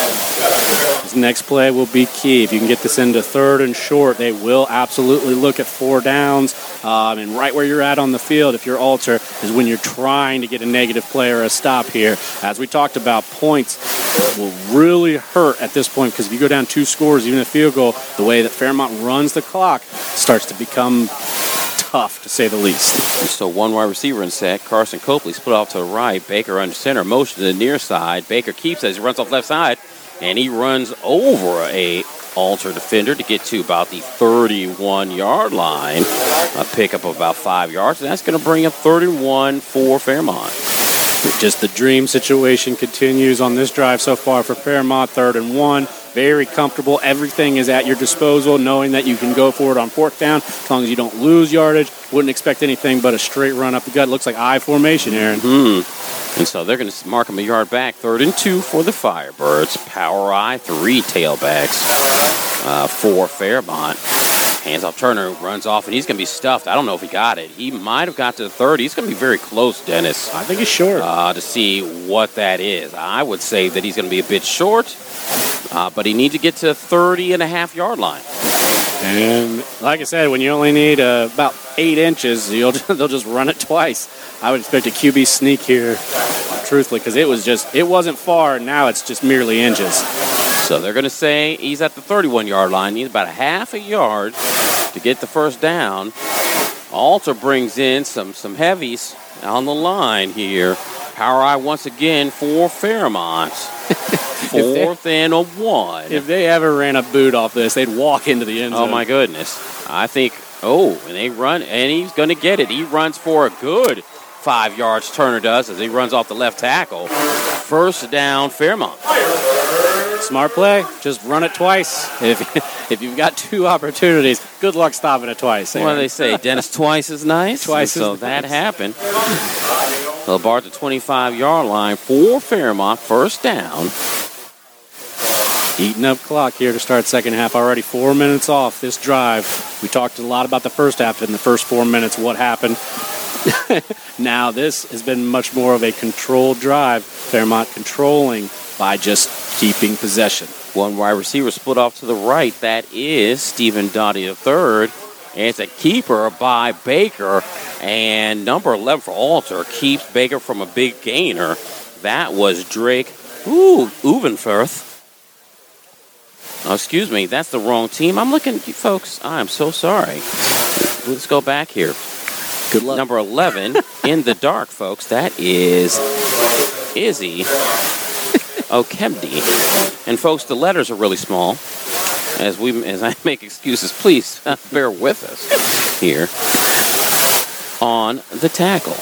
This next play will be key. If you can get this into third and short, they will absolutely look at four downs. Um, and right where you're at on the field, if you're Alter, is when you're trying to get a negative play or a stop here. As we talked about, points will really hurt at this point because if you go down two scores, even a field goal, the way that Fairmont runs the clock starts to become tough, to say the least. So one wide receiver in set. Carson Copley split off to the right. Baker under center. Motion to the near side. Baker keeps it as he runs off left side. And he runs over a Alter defender to get to about the thirty-one-yard line. A pickup of about five yards. And that's going to bring up thirty-one for Fairmont. Just the dream situation continues on this drive so far for Fairmont. Third and one. Very comfortable. Everything is at your disposal, knowing that you can go for it on fourth down as long as you don't lose yardage. Wouldn't expect anything but a straight run up the gut. Looks like I formation, Aaron. Mm-hmm. And so they're going to mark him a yard back. Third and two for the Firebirds. Power I, three tailbacks uh, for Fairmont. Hands off Turner, runs off, and he's going to be stuffed. I don't know if he got it. He might have got to the thirty. He's going to be very close, Dennis. I think he's short. Uh, to see what that is. I would say that he's going to be a bit short, uh, but he needs to get to the thirty and a half yard line. And like I said, when you only need uh, about eight inches, you'll they'll just run it twice. I would expect a Q B sneak here, truthfully, because it was just it wasn't far. And now it's just merely inches. So they're going to say he's at the thirty-one-yard line. Needs about a half a yard to get the first down. Alter brings in some some heavies on the line here. Power I once again for Fairmont. Fourth they, and a one. If they ever ran a boot off this, they'd walk into the end zone. Oh, my goodness. I think, oh, and they run, and he's going to get it. He runs for a good five yards, Turner does, as he runs off the left tackle. First down, Fairmont. Smart play. Just run it twice. If if you've got two opportunities, good luck stopping it twice. What do they say? Dennis, twice is nice. Twice and is so nice. that happened. They'll bar at the twenty-five-yard line for Fairmont. First down. Eating up clock here to start second half. Already four minutes off this drive. We talked a lot about the first half in the first four minutes, what happened. Now this has been much more of a controlled drive. Fairmont controlling by just keeping possession. One wide receiver split off to the right. That is Stephen Dottie the third. And it's a keeper by Baker. And number eleven for Alter keeps Baker from a big gainer. That was Drake Ooh, Uvenfirth. Oh, excuse me, that's the wrong team. I'm looking, folks, I'm so sorry. Let's go back here. Good luck. Number eleven in the dark, folks. That is Izzy Okemdi. And, folks, the letters are really small. As we, as I make excuses, please uh, bear with us here on the tackle.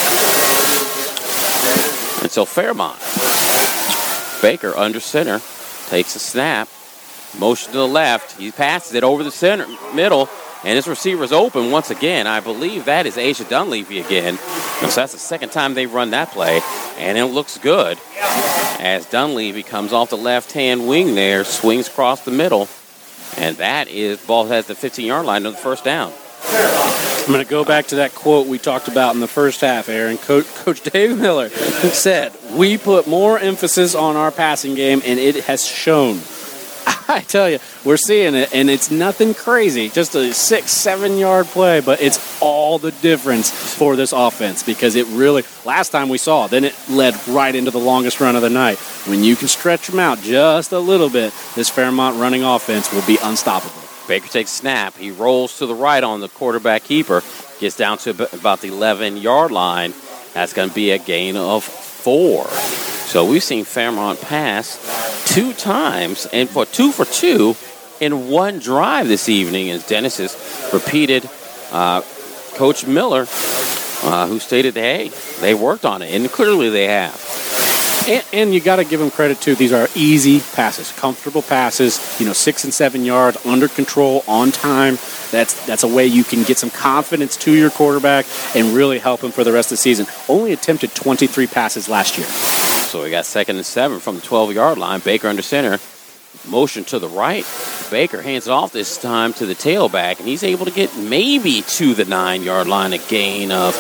And so Fairmont, Baker under center, takes a snap, motion to the left. He passes it over the center, middle, and his receiver's open once again. I believe that is Asia Dunleavy again. So that's the second time they've run that play, and it looks good as Dunleavy comes off the left-hand wing there, swings across the middle, and that is, ball has the fifteen-yard line on the first down. I'm going to go back to that quote we talked about in the first half, Aaron. Coach, Coach Dave Miller said, we put more emphasis on our passing game, and it has shown. I tell you, we're seeing it, and it's nothing crazy. Just a six, seven-yard play, but it's all the difference for this offense because it really, last time we saw, then it led right into the longest run of the night. When you can stretch them out just a little bit, this Fairmont running offense will be unstoppable. Baker takes snap. He rolls to the right on the quarterback keeper. Gets down to about the eleven-yard line. That's going to be a gain of four. So we've seen Fairmont pass two times and for two for two in one drive this evening. As Dennis has repeated, uh, Coach Miller, uh, who stated, hey, they worked on it, and clearly they have. And, and you got to give them credit, too. These are easy passes, comfortable passes, you know, six and seven yards, under control, on time. That's that's a way you can get some confidence to your quarterback and really help him for the rest of the season. Only attempted twenty-three passes last year. So we got second and seven from the twelve-yard line. Baker under center. Motion to the right. Baker hands it off this time to the tailback, and he's able to get maybe to the nine-yard line, a gain of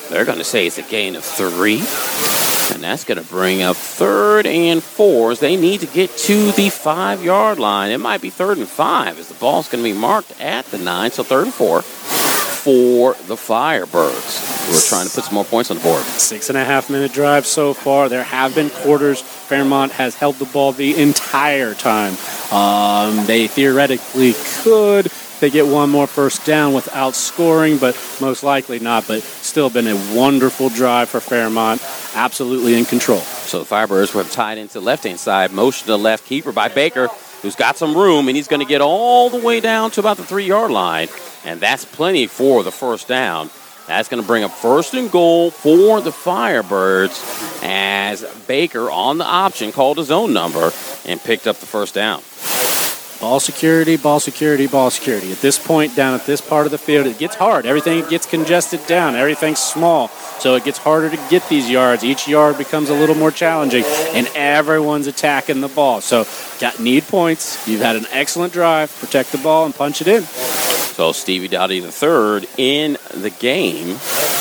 They're going to say it's a gain of three. And that's going to bring up third and four as they need to get to the five-yard line. It might be third and five as the ball's going to be marked at the nine, so third and four for the Firebirds, who are trying to put some more points on the board. Six and a half minute drive so far. There have been quarters. Fairmont has held the ball the entire time. Um, they theoretically could. They get one more first down without scoring, but most likely not. But still been a wonderful drive for Fairmont. Absolutely in control. So the Firebirds have tied into the left-hand side. Motion to the left keeper by Baker, who's got some room, and he's going to get all the way down to about the three-yard line. And that's plenty for the first down. That's going to bring up first and goal for the Firebirds as Baker on the option called his own number and picked up the first down. Ball security, ball security, ball security. At this point, down at this part of the field, it gets hard. Everything gets congested down. Everything's small. So it gets harder to get these yards. Each yard becomes a little more challenging, and everyone's attacking the ball. So got need points. You've had an excellent drive. Protect the ball and punch it in. So Stevie Dowdy the third in the game.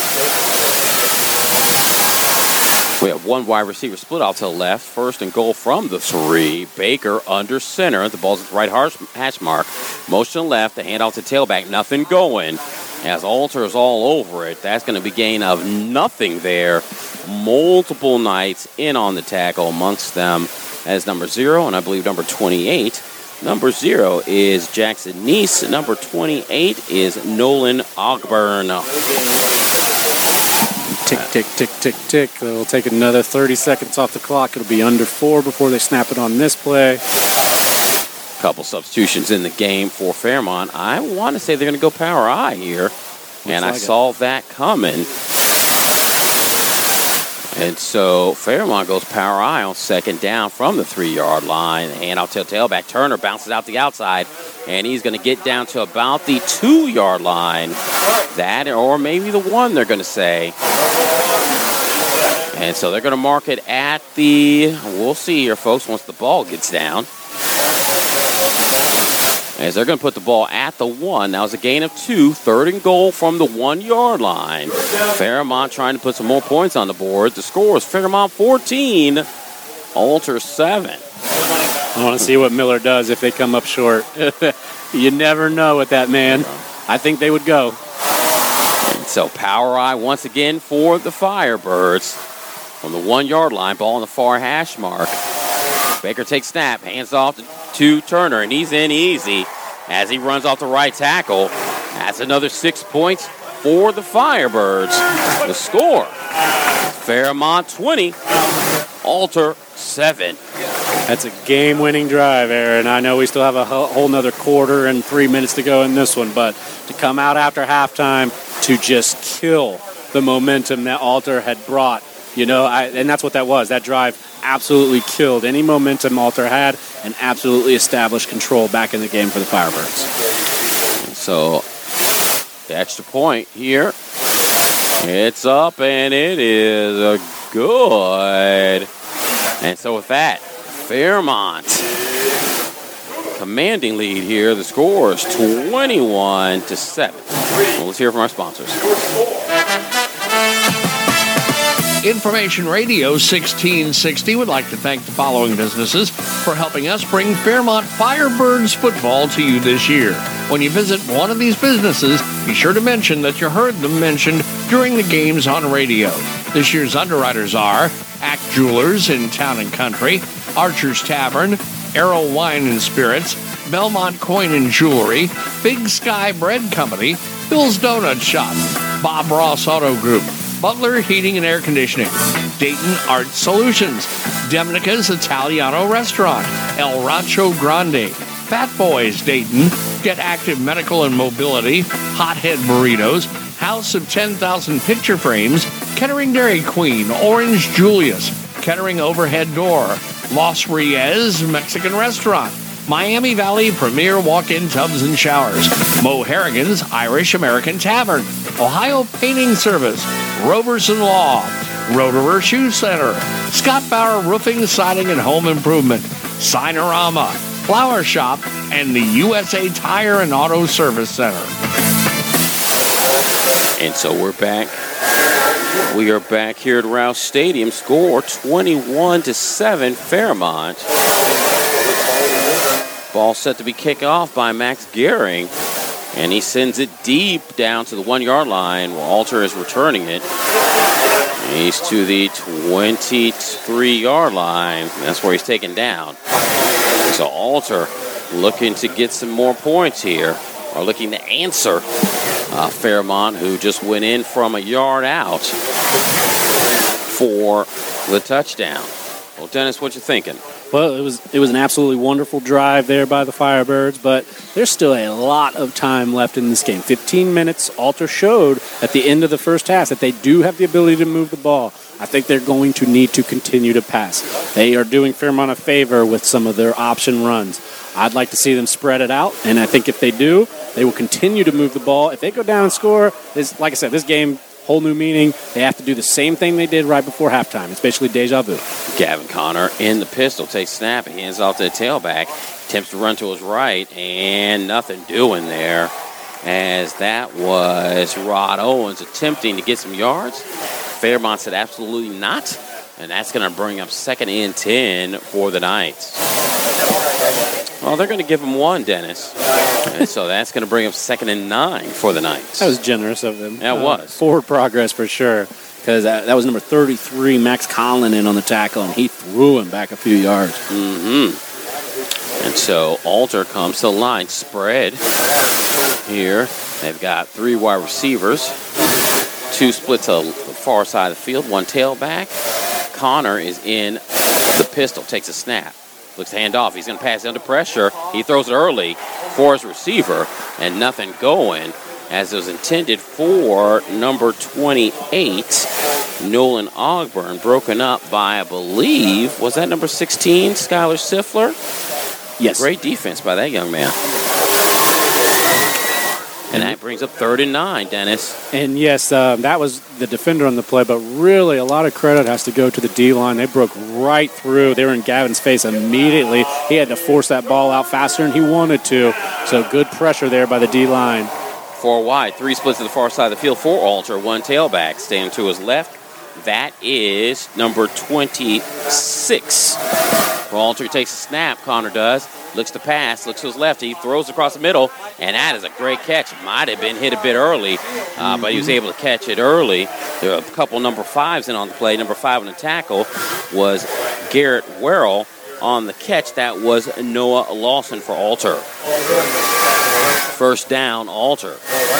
We have one wide receiver split out to the left. First and goal from the three. Baker under center. The ball's at the right hash mark. Motion to the left. The handoff to tailback. Nothing going. As Alter's all over it. That's going to be gain of nothing there. Multiple Knights in on the tackle amongst them as number zero and I believe number twenty-eight. Number zero is Jackson Neese. Number twenty-eight is Nolan Ogburn. Tick, tick, tick, tick, tick. They'll take another thirty seconds off the clock. It'll be under four before they snap it on this play. Couple substitutions in the game for Fairmont. I want to say they're going to go power I here. Looks and like I saw it. that coming. And so Fairmont goes power I on second down from the three-yard line. And I'll tell tailback Turner bounces out the outside. And he's going to get down to about the two-yard line. That or maybe the one, they're going to say. And so they're going to mark it at the, we'll see here, folks, once the ball gets down. As they're going to put the ball at the one. Now it's a gain of two. Third and goal from the one-yard line. Fairmont trying to put some more points on the board. The score is Fairmont fourteen, Alter seven. I want to see what Miller does if they come up short. You never know with that man. I think they would go. And so power I once again for the Firebirds. On the one-yard line, ball on the far hash mark. Baker takes snap, hands off to Turner, and he's in easy as he runs off the right tackle. That's another six points for the Firebirds. The score, Fairmont twenty, Alter seven. That's a game-winning drive, Aaron. I know we still have a whole nother quarter and three minutes to go in this one, but to come out after halftime to just kill the momentum that Alter had brought, you know, I, and that's what that was. That drive absolutely killed any momentum Alter had and absolutely established control back in the game for the Firebirds. So the extra point here. It's up, and it is a good. And so with that, Fairmont commanding lead here. The score is twenty-one to seven. Well, let's hear from our sponsors. Information Radio sixteen sixty would like to thank the following businesses for helping us bring Fairmont Firebirds football to you this year. When you visit one of these businesses, be sure to mention that you heard them mentioned during the games on radio. This year's underwriters are Act Jewelers in Town and Country, Archer's Tavern, Arrow Wine and Spirits, Belmont Coin and Jewelry, Big Sky Bread Company, Bill's Donut Shop, Bob Ross Auto Group, Butler Heating and Air Conditioning, Dayton Art Solutions, Demnica's Italiano Restaurant, El Rancho Grande, Fat Boys Dayton, Get Active Medical and Mobility, Hothead Burritos, House of ten thousand Picture Frames, Kettering Dairy Queen, Orange Julius, Kettering Overhead Door, Los Reyes Mexican Restaurant, Miami Valley Premier Walk-In Tubs and Showers, Mo Harrigan's Irish American Tavern, Ohio Painting Service, Roberson Law, Rotover Shoe Center, Scott Bauer Roofing, Siding, and Home Improvement, Signorama, Flower Shop, and the U S A Tire and Auto Service Center. And so we're back We are back here at Rouse Stadium. Score twenty-one to seven, Fairmont. Ball set to be kicked off by Max Gehring, and he sends it deep down to the one-yard line where Alter is returning it. He's to the twenty-three-yard line. That's where he's taken down. So Alter looking to get some more points here, or looking to answer uh, Fairmont, who just went in from a yard out for the touchdown. Well, Dennis, what you thinking? Well, it was it was an absolutely wonderful drive there by the Firebirds, but there's still a lot of time left in this game. fifteen minutes. Alter showed at the end of the first half that they do have the ability to move the ball. I think they're going to need to continue to pass. They are doing Fairmont a favor with some of their option runs. I'd like to see them spread it out, and I think if they do, they will continue to move the ball. If they go down and score, is like I said, this game, whole new meaning. They have to do the same thing they did right before halftime. It's basically deja vu. Gavin Connor in the pistol, takes snap, and hands off to the tailback. Attempts to run to his right, and nothing doing there, as that was Rod Owens attempting to get some yards. Fairmont said absolutely not, and that's going to bring up second and ten for the Knights. Well, they're going to give him one, Dennis. And so that's going to bring up second and nine for the Knights. That was generous of them. That uh, was. Forward progress for sure, because that, that was number thirty-three, Max Collin, in on the tackle, and he threw him back a few yards. Mm-hmm. And so Alter comes to the line. Spread here. They've got three wide receivers. Two split to the far side of the field. One tailback. Connor is in the pistol. Takes a snap. Looks to hand off. He's going to pass under pressure. He throws it early for his receiver, and nothing going, as it was intended for number twenty-eight, Nolan Ogburn, broken up by, I believe, was that number sixteen, Skylar Siffler? Yes. Great defense by that young man. And that brings up third and nine, Dennis. And yes, uh, that was the defender on the play, but really a lot of credit has to go to the D-line. They broke right through. They were in Gavin's face immediately. He had to force that ball out faster than he wanted to. So good pressure there by the D-line. Four wide, three splits to the far side of the field for Alter, one tailback. Standing to his left, that is number twenty-six. Alter takes a snap, Connor does. Looks to pass, looks to his left. He throws across the middle, and that is a great catch. Might have been hit a bit early, uh, but he was able to catch it early. There were a couple number fives in on the play. Number five on the tackle was Garrett Werrell. On the catch, that was Noah Lawson for Alter. First down, Alter.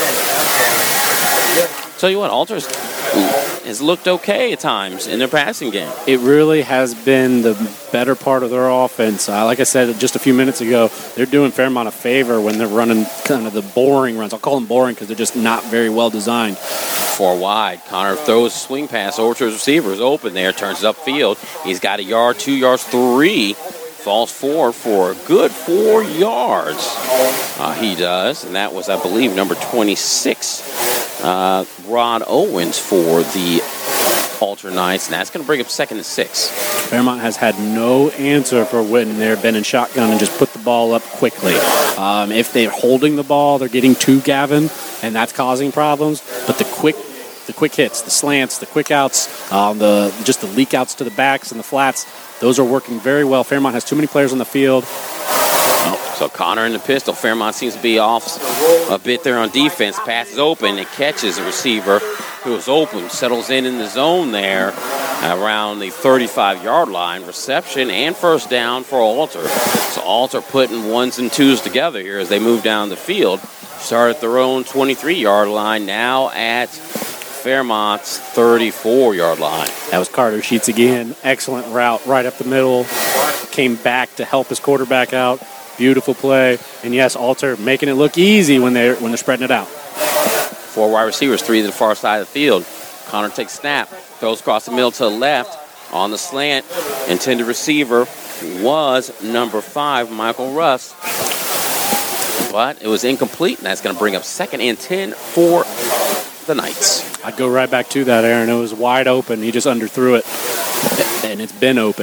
Tell you what, Alter's has looked okay at times in their passing game. It really has been the better part of their offense. Uh, like I said just a few minutes ago, they're doing Fairmont a favor when they're running kind of the boring runs. I'll call them boring because they're just not very well designed. Four wide. Connor throws a swing pass over to his receivers. Open there, turns it upfield. He's got a yard, two yards, three. Falls forward for a good four yards. Uh, he does, and that was, I believe, number twenty-six, uh, Rod Owens for the Alter Knights, and that's going to bring up second and six. Fairmont has had no answer for when they're been in shotgun and just put the ball up quickly. Um, if they're holding the ball, they're getting to Gavin, and that's causing problems. But the quick the quick hits, the slants, the quick outs, um, the just the leak outs to the backs and the flats, those are working very well. Fairmont has too many players on the field. So Connor in the pistol. Fairmont seems to be off a bit there on defense. Pass is open. It catches a receiver who is open. Settles in in the zone there around the thirty-five-yard line. Reception and first down for Alter. So Alter putting ones and twos together here as they move down the field. Start at their own twenty-three-yard line. Now at Fairmont's thirty-four-yard line. That was Carter Sheets again. Excellent route right up the middle. Came back to help his quarterback out. Beautiful play. And yes, Alter making it look easy when they're when they're spreading it out. Four wide receivers, three to the far side of the field. Connor takes snap, throws across the middle to the left. On the slant, intended receiver was number five, Michael Russ. But it was incomplete, and that's going to bring up second and ten for the Knights. I'd go right back to that, Aaron. It was wide open. He just underthrew it, and it's been open.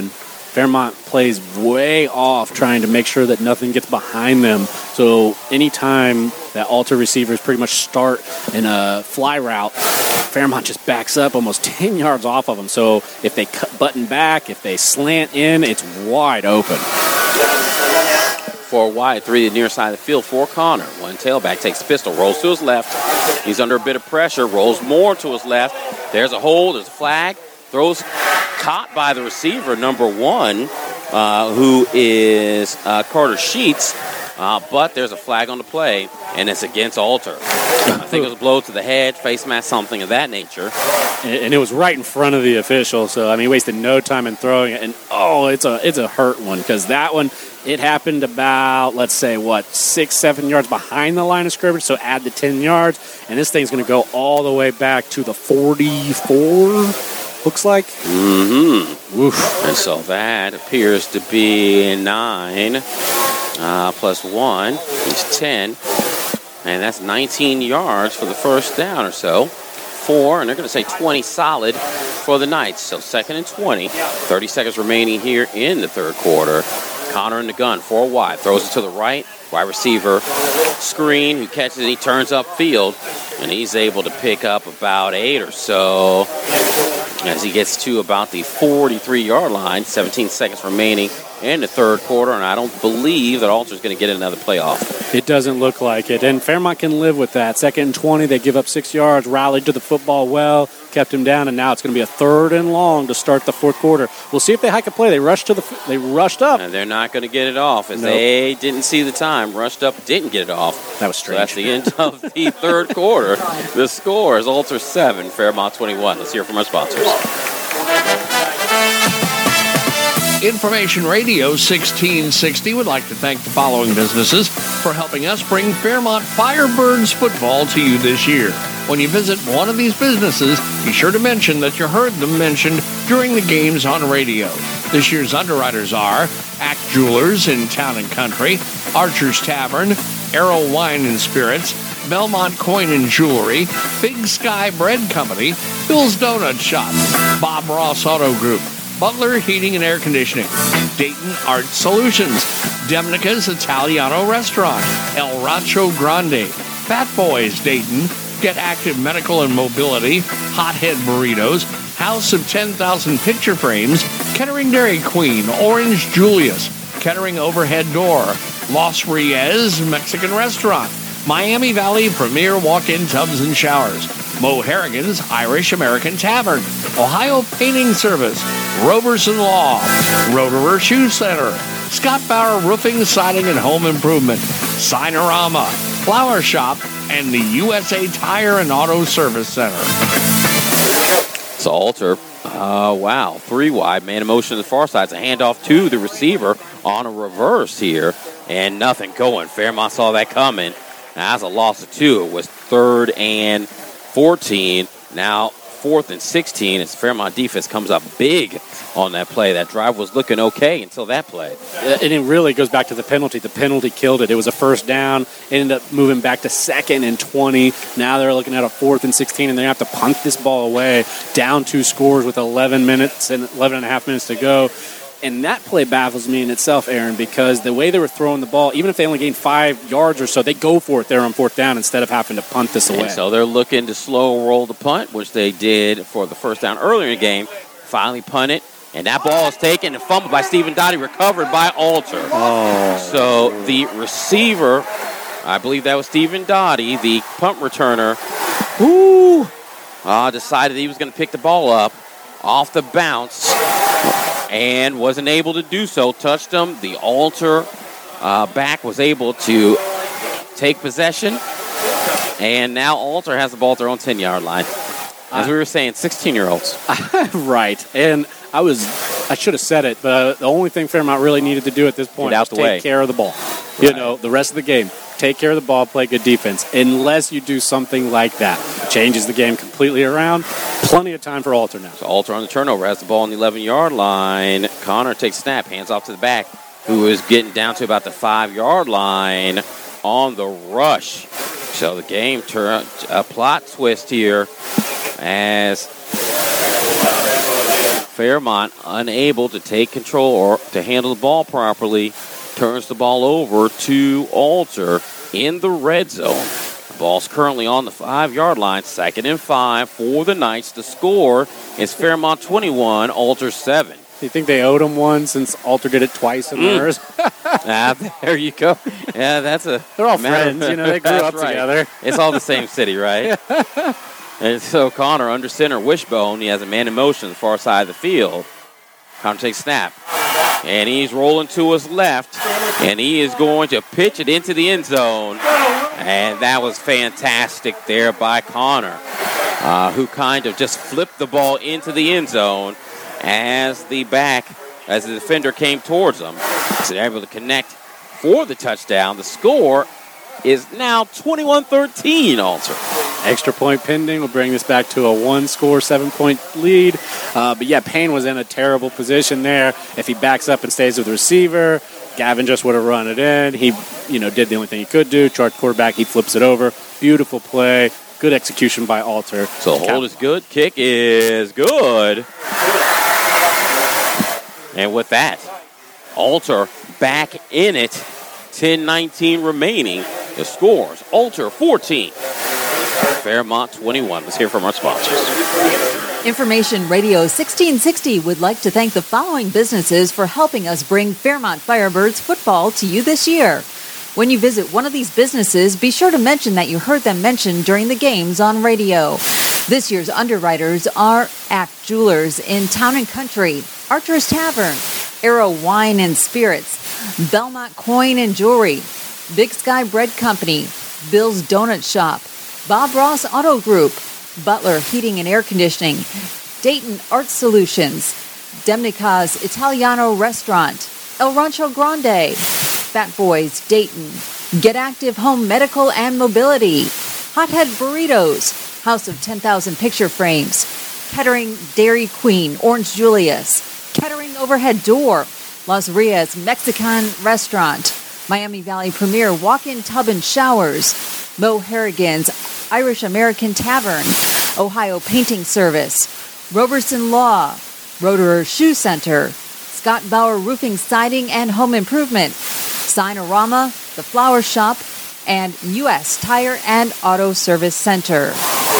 Fairmont plays way off trying to make sure that nothing gets behind them. So anytime that Alter receivers pretty much start in a fly route, Fairmont just backs up almost ten yards off of them. So if they cut button back, if they slant in, it's wide open. Four wide, three to the near side of the field for Connor. One tailback takes pistol, rolls to his left. He's under a bit of pressure, rolls more to his left. There's a hold, there's a flag. Throws caught by the receiver, number one, uh, who is uh, Carter Sheets. Uh, but there's a flag on the play, and it's against Alter. I think it was a blow to the head, face mask, something of that nature. And it was right in front of the official, so, I mean, he wasted no time in throwing it. And, oh, it's a it's a hurt one, because that one, it happened about, let's say, what, six, seven yards behind the line of scrimmage, so add the ten yards, and this thing's going to go all the way back to the forty-four, looks like. Mm-hmm. Oof. And so that appears to be nine uh, plus one is ten. And that's nineteen yards for the first down or so. Four, and they're going to say twenty solid for the Knights. So second and twenty. thirty seconds remaining here in the third quarter. Connor in the gun, four wide. Throws it to the right. Wide receiver screen, who catches it. He turns upfield, and he's able to pick up about eight or so as he gets to about the forty-three-yard line. seventeen seconds remaining in the third quarter, and I don't believe that Alter's going to get another playoff. It doesn't look like it, and Fairmont can live with that. Second and twenty, they give up six yards, rallied to the football well, kept him down, and now it's going to be a third and long to start the fourth quarter. We'll see if they hike a play. They rushed to the, they rushed up. And they're not going to get it off as Nope. they didn't see the time. Rushed up, didn't get it off. That was So strange. that's the end of the third quarter. The score is Alter seven, Fairmont twenty-one. Let's hear from our sponsors. Information Radio sixteen sixty would like to thank the following businesses for helping us bring Fairmont Firebirds football to you this year. When you visit one of these businesses, be sure to mention that you heard them mentioned during the games on radio. This year's underwriters are Act Jewelers in Town and Country, Archer's Tavern, Arrow Wine and Spirits, Belmont Coin and Jewelry, Big Sky Bread Company, Bill's Donut Shop, Bob Ross Auto Group, Butler Heating and Air Conditioning, Dayton Art Solutions, Demnica's Italiano Restaurant, El Rancho Grande, Fat Boys Dayton, Get Active Medical and Mobility, Hothead Burritos, House of ten thousand Picture Frames, Kettering Dairy Queen, Orange Julius, Kettering Overhead Door, Los Reyes Mexican Restaurant, Miami Valley Premier Walk-In Tubs and Showers, Mo Harrigan's Irish American Tavern, Ohio Painting Service, Roberson Law, Rotover Shoe Center, Scott Bauer Roofing, Siding, and Home Improvement, Signorama, Flower Shop, and the U S A Tire and Auto Service Center. So Alter, uh, wow, three wide, man in motion to the far side. It's a handoff to the receiver on a reverse here, and nothing going. Fairmont saw that coming. Now, that's a loss of two. It was third and fourteen. Now fourth and sixteen as Fairmont defense comes up big on that play. That drive was looking okay until that play. And it really goes back to the penalty. The penalty killed it. It was a first down. Ended up moving back to second and twenty. Now they're looking at a fourth and sixteen, and they have to punt this ball away. Down two scores with eleven minutes and eleven and a half minutes to go. And that play baffles me in itself, Aaron, because the way they were throwing the ball, even if they only gained five yards or so, they go for it there on fourth down instead of having to punt this away. And so they're looking to slow roll the punt, which they did for the first down earlier in the game. Finally punt it, and that ball is taken and fumbled by Stephen Dottie, recovered by Alter. Oh. So the receiver, I believe that was Stephen Dottie, the punt returner, whoo, uh, decided he was going to pick the ball up off the bounce and wasn't able to do so. Touched him. The Alter uh, back was able to take possession, and now Alter has the ball at their own ten-yard line. As we were saying, sixteen-year-olds. Right. And I was, I should have said it, but uh, the only thing Fairmont really needed to do at this point Get out was the take way. care of the ball. You know, the rest of the game, take care of the ball, play good defense. Unless you do something like that, changes the game completely around. Plenty of time for Alter now. So Alter on the turnover has the ball on the eleven-yard line. Connor takes snap, hands off to the back, who is getting down to about the five-yard line on the rush. So the game turn a plot twist here as Fairmont unable to take control or to handle the ball properly, turns the ball over to Alter in the red zone. The ball's currently on the five-yard line, second and five for the Knights. The score is Fairmont twenty-one, Alter seven. Do you think they owed him one since Alter did it twice in Mm. theirs? Ah, there you go. Yeah, that's a... They're all matter- friends, you know, they grew That's up right. together. It's all the same city, right? And so Connor under center, wishbone. He has a man in motion on the far side of the field. Connor takes snap. And he's rolling to his left. And he is going to pitch it into the end zone. And that was fantastic there by Connor, uh, who kind of just flipped the ball into the end zone as the back, as the defender came towards him. So they're able to connect for the touchdown. The score is now twenty-one thirteen, Alter. Extra point pending will bring this back to a one-score, seven-point lead. Uh, but, yeah, Payne was in a terrible position there. If he backs up and stays with the receiver, Gavin just would have run it in. He, you know, did the only thing he could do. Charged quarterback, he flips it over. Beautiful play. Good execution by Alter. So hold is good. Kick is good. And with that, Alter back in it. ten nineteen remaining. The scores, Alter fourteen, Fairmont twenty-one. Let's hear from our sponsors. Information Radio sixteen sixty would like to thank the following businesses for helping us bring Fairmont Firebirds football to you this year. When you visit one of these businesses, be sure to mention that you heard them mentioned during the games on radio. This year's underwriters are Act Jewelers in Town and Country, Archer's Tavern, Arrow Wine and Spirits, Belmont Coin and Jewelry, Big Sky Bread Company, Bill's Donut Shop, Bob Ross Auto Group, Butler Heating and Air Conditioning, Dayton Art Solutions, Demnica's Italiano Restaurant, El Rancho Grande, Fat Boys Dayton, Get Active Home Medical and Mobility, Hothead Burritos, House of ten thousand Picture Frames, Kettering Dairy Queen, Orange Julius, Kettering Overhead Door, Las Rias Mexican Restaurant, Miami Valley Premier Walk-In Tub and Showers, Mo Harrigan's Irish American Tavern, Ohio Painting Service, Roberson Law, Roederer Shoe Center, Scott Bauer Roofing, Siding and Home Improvement, Signorama, The Flower Shop, and U S Tire and Auto Service Center.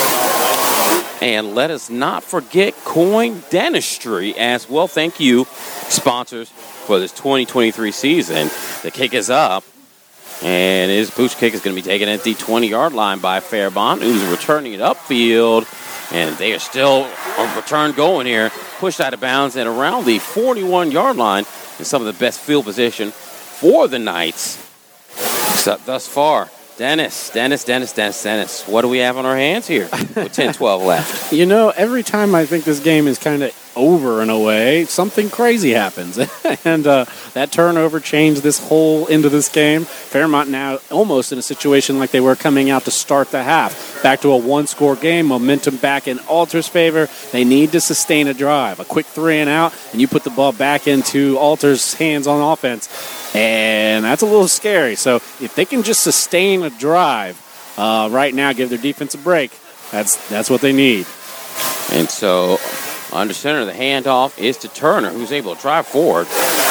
And let us not forget Coin Dentistry as well. Thank you, sponsors, for this twenty twenty-three season. The kick is up, and his boost kick is going to be taken at the twenty-yard line by Fairmont, who's returning it upfield. And they are still on return going here, pushed out of bounds and around the forty-one-yard line in some of the best field position for the Knights except thus far. Dennis, Dennis, Dennis, Dennis, Dennis. What do we have on our hands here with ten twelve left? You know, every time I think this game is kind of over in a way, something crazy happens. and uh, that turnover changed this whole into this game. Fairmont now almost in a situation like they were coming out to start the half. Back to a one-score game, momentum back in Alter's favor. They need to sustain a drive, a quick three and out, and you put the ball back into Alter's hands on offense. And that's a little scary. So if they can just sustain a drive uh, right now, give their defense a break, that's that's what they need. And so under center, the handoff is to Turner, who's able to drive forward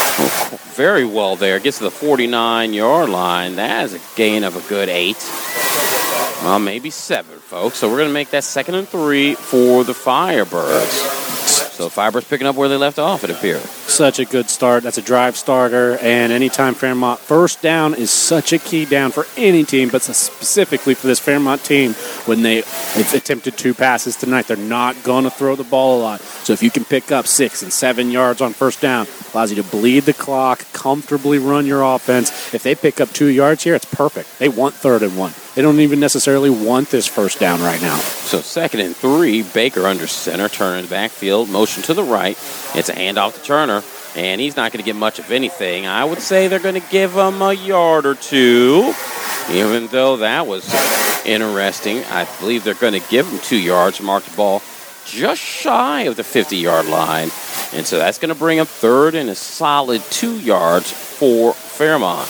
very well there. Gets to the forty-nine-yard line. That is a gain of a good eight. Well, maybe seven, folks. So we're going to make that second and three for the Firebirds. So Firebirds picking up where they left off, it appears. Such a good start. That's a drive starter. And anytime Fairmont, first down is such a key down for any team, but specifically for this Fairmont team when they they've attempted two passes tonight. They're not going to throw the ball a lot. So if you can pick up six and seven yards on first down, allows you to bleed the clock, comfortably run your offense. If they pick up two yards here, it's perfect. They want third and one. They don't even necessarily want this first down right now. So second and three, Baker under center, Turner in the backfield, motion to the right. It's a handoff to Turner, and he's not going to get much of anything. I would say they're going to give him a yard or two, even though that was interesting. I believe they're going to give him two yards, mark the ball just shy of the fifty-yard line. And so that's going to bring up third and a solid two yards for Fairmont.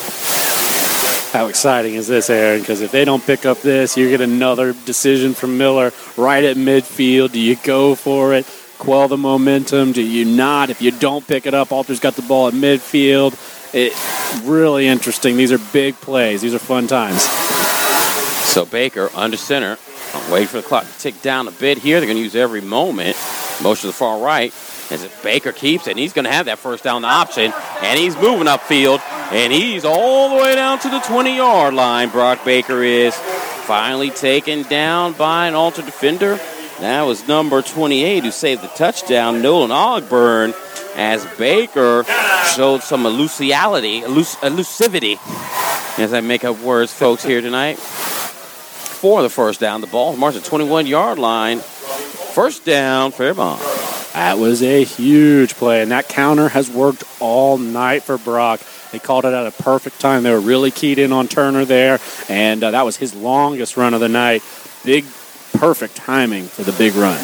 How exciting is this, Aaron? Because if they don't pick up this, you get another decision from Miller right at midfield. Do you go for it? quell the momentum? Do you not? If you don't pick it up, Alter's got the ball at midfield. It really interesting. These are big plays. These are fun times. So Baker under center. Wait for the clock to tick down a bit here. They're going to use every moment. Motion to the far right. As if Baker keeps it, and he's going to have that first down option. And he's moving upfield. And he's all the way down to the twenty-yard line. Brock Baker is finally taken down by an Alter defender. That was number twenty-eight who saved the touchdown, Nolan Ogburn, as Baker showed some elusiality, elus- elusivity, as I make up words, folks, here tonight. For the first down, the ball marks the twenty-one-yard line. First down, Fairmont. That was a huge play, and that counter has worked all night for Brock. They called it at a perfect time. They were really keyed in on Turner there, and uh, that was his longest run of the night. Big, perfect timing for the big run.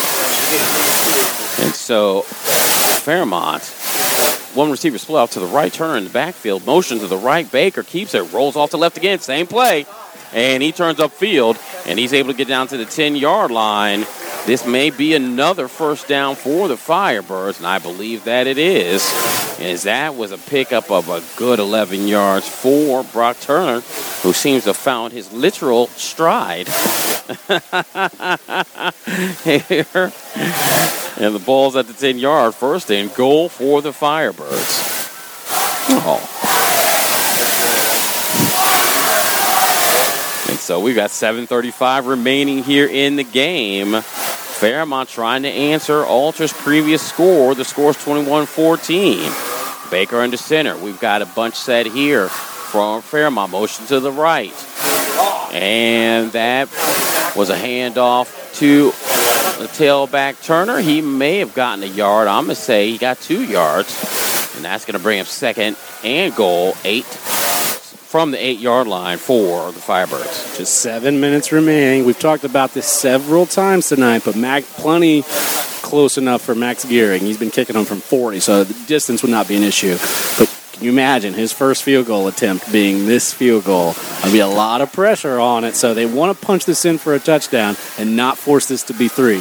And so Fairmont, one receiver split off to the right, Turner in the backfield, motion to the right, Baker keeps it, rolls off to left again, same play, and he turns upfield, and he's able to get down to the ten-yard line. This may be another first down for the Firebirds, and I believe that it is, as that was a pickup of a good eleven yards for Brock Turner, who seems to have found his literal stride. Here. And the ball's at the ten-yard, first and goal for the Firebirds. Oh. And so we've got seven thirty-five remaining here in the game. Fairmont trying to answer Alter's previous score. The score's twenty-one fourteen. Baker under center. We've got a bunch set here from Fairmont. Motion to the right. And that was a handoff to the tailback Turner. He may have gotten a yard. I'm going to say he got two yards. And that's going to bring him second and goal, eight from the eight-yard line for the Firebirds. Just seven minutes remaining. We've talked about this several times tonight, but Mac, plenty close enough for Max Gearing. He's been kicking them from forty, so the distance would not be an issue. But can you imagine his first field goal attempt being this field goal? There'll be a lot of pressure on it, so they want to punch this in for a touchdown and not force this to be three.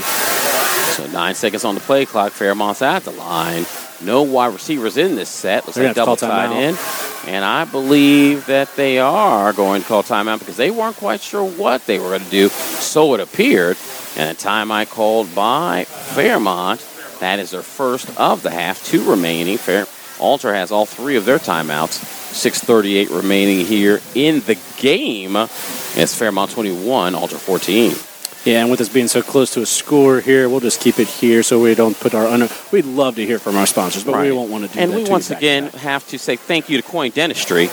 So nine seconds on the play clock. Fairmont's at the line. No wide receivers in this set. Looks like double tight end. And I believe that they are going to call timeout because they weren't quite sure what they were going to do. So it appeared. And a timeout called by Fairmont. That is their first of the half. Two remaining. Fair Alter has all three of their timeouts. six thirty-eight remaining here in the game. It's Fairmont twenty-one, Alter fourteen. Yeah, and with us being so close to a score here, we'll just keep it here so we don't put our under. We'd love to hear from our sponsors, but right. we won't want to do and that. And we once again have to say thank you to Coin Dentistry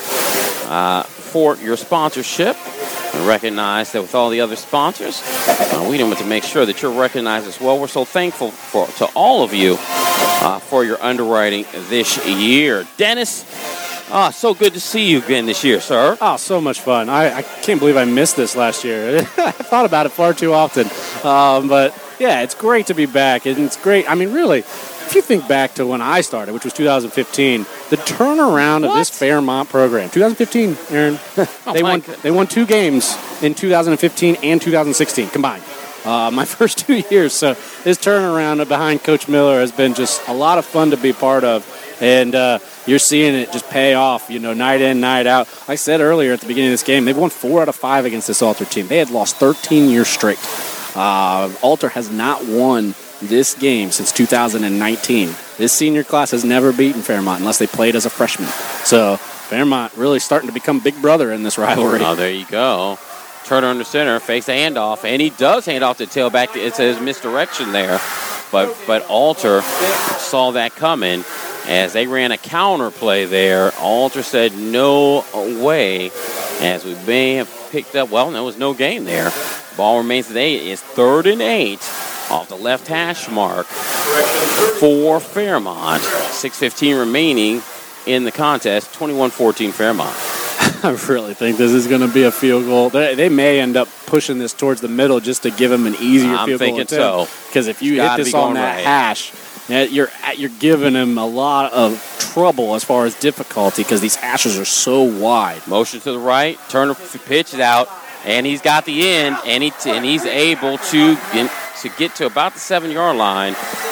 uh, for your sponsorship. And recognize that with all the other sponsors, uh, we want to make sure that you're recognized as well. We're so thankful for to all of you uh, for your underwriting this year. Dennis, ah, oh, so good to see you again this year, sir. Oh, so much fun. I, I can't believe I missed this last year. I thought about it far too often. Um, but, yeah, it's great to be back. And it's great. I mean, really, if you think back to when I started, which was two thousand fifteen, the turnaround what? of this Fairmont program. twenty fifteen, Aaron. oh they won God. They won two games in two thousand fifteen and two thousand sixteen combined. Uh, my first two years. So this turnaround behind Coach Miller has been just a lot of fun to be part of. And uh, you're seeing it just pay off, you know, night in, night out. Like I said earlier at the beginning of this game, they've won four out of five against this Alter team. They had lost thirteen years straight. Uh, Alter has not won this game since two thousand nineteen. This senior class has never beaten Fairmont unless they played as a freshman. So Fairmont really starting to become big brother in this rivalry. Oh, there you go. Turner under center, fakes a handoff, and he does hand off the tailback. It says misdirection there. But, but Alter saw that coming. As they ran a counter play there, Alter said no way, as we may have picked up, well, there was no gain there. Ball remains at eight. It's third and eight off the left hash mark for Fairmont. six fifteen remaining in the contest, twenty-one fourteen Fairmont. I really think this is going to be a field goal. They, they may end up pushing this towards the middle just to give them an easier I'm field goal. I'm thinking so. Because if you hit this on that right. hash, you're you're giving him a lot of trouble as far as difficulty because these hashes are so wide. Motion to the right, Turner pitches out, and he's got the end, and he and he's able to in, to get to about the seven-yard line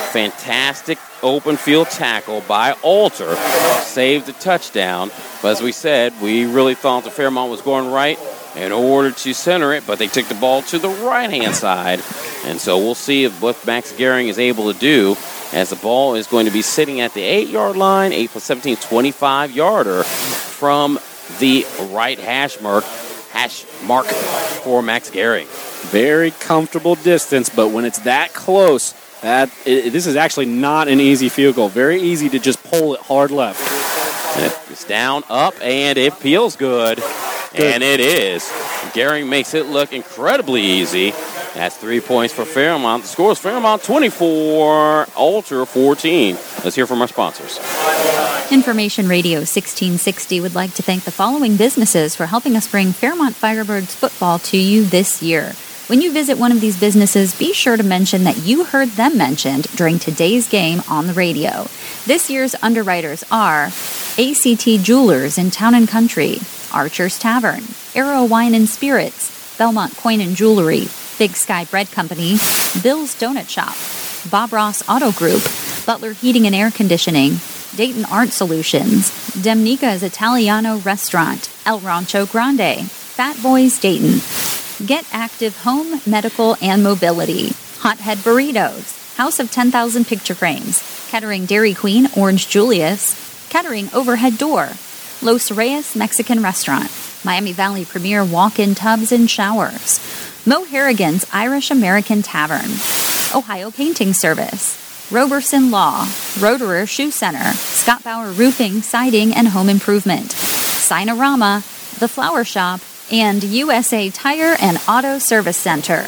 fantastic open field tackle by Alter saved the touchdown. But as we said, we really thought the Fairmont was going right in order to center it, but they took the ball to the right-hand side. And so we'll see if what Max Gehring is able to do, as the ball is going to be sitting at the eight-yard line, eight plus seventeen, twenty-five-yarder from the right hash mark, hash mark for Max Gehring. Very comfortable distance, but when it's that close, that it, this is actually not an easy field goal. Very easy to just pull it hard left. It's down, up, and it feels good. good. And it is. Gehring makes it look incredibly easy. That's three points for Fairmont. The score is Fairmont twenty-four, Alter fourteen. Let's hear from our sponsors. Information Radio sixteen sixty would like to thank the following businesses for helping us bring Fairmont Firebirds football to you this year. When you visit one of these businesses, be sure to mention that you heard them mentioned during today's game on the radio. This year's underwriters are A C T Jewelers in Town and Country, Archer's Tavern, Arrow Wine and Spirits, Belmont Coin and Jewelry, Big Sky Bread Company, Bill's Donut Shop, Bob Ross Auto Group, Butler Heating and Air Conditioning, Dayton Art Solutions, Demnica's Italiano Restaurant, El Rancho Grande, Fat Boys Dayton, Get Active Home, Medical, and Mobility, Hothead Burritos, House of ten thousand Picture Frames, Kettering Dairy Queen, Orange Julius, Kettering Overhead Door, Los Reyes Mexican Restaurant, Miami Valley Premier Walk-In Tubs and Showers, Mo Harrigan's Irish American Tavern, Ohio Painting Service, Roberson Law, Roederer Shoe Center, Scott Bauer Roofing, Siding, and Home Improvement, Sinorama, The Flower Shop, and U S A Tire and Auto Service Center.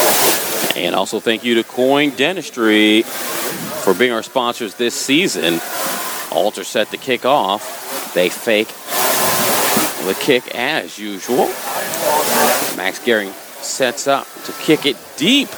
And also thank you to Coin Dentistry for being our sponsors this season. Alter set to kick off. They fake the kick as usual. Max Gehring sets up to kick it deep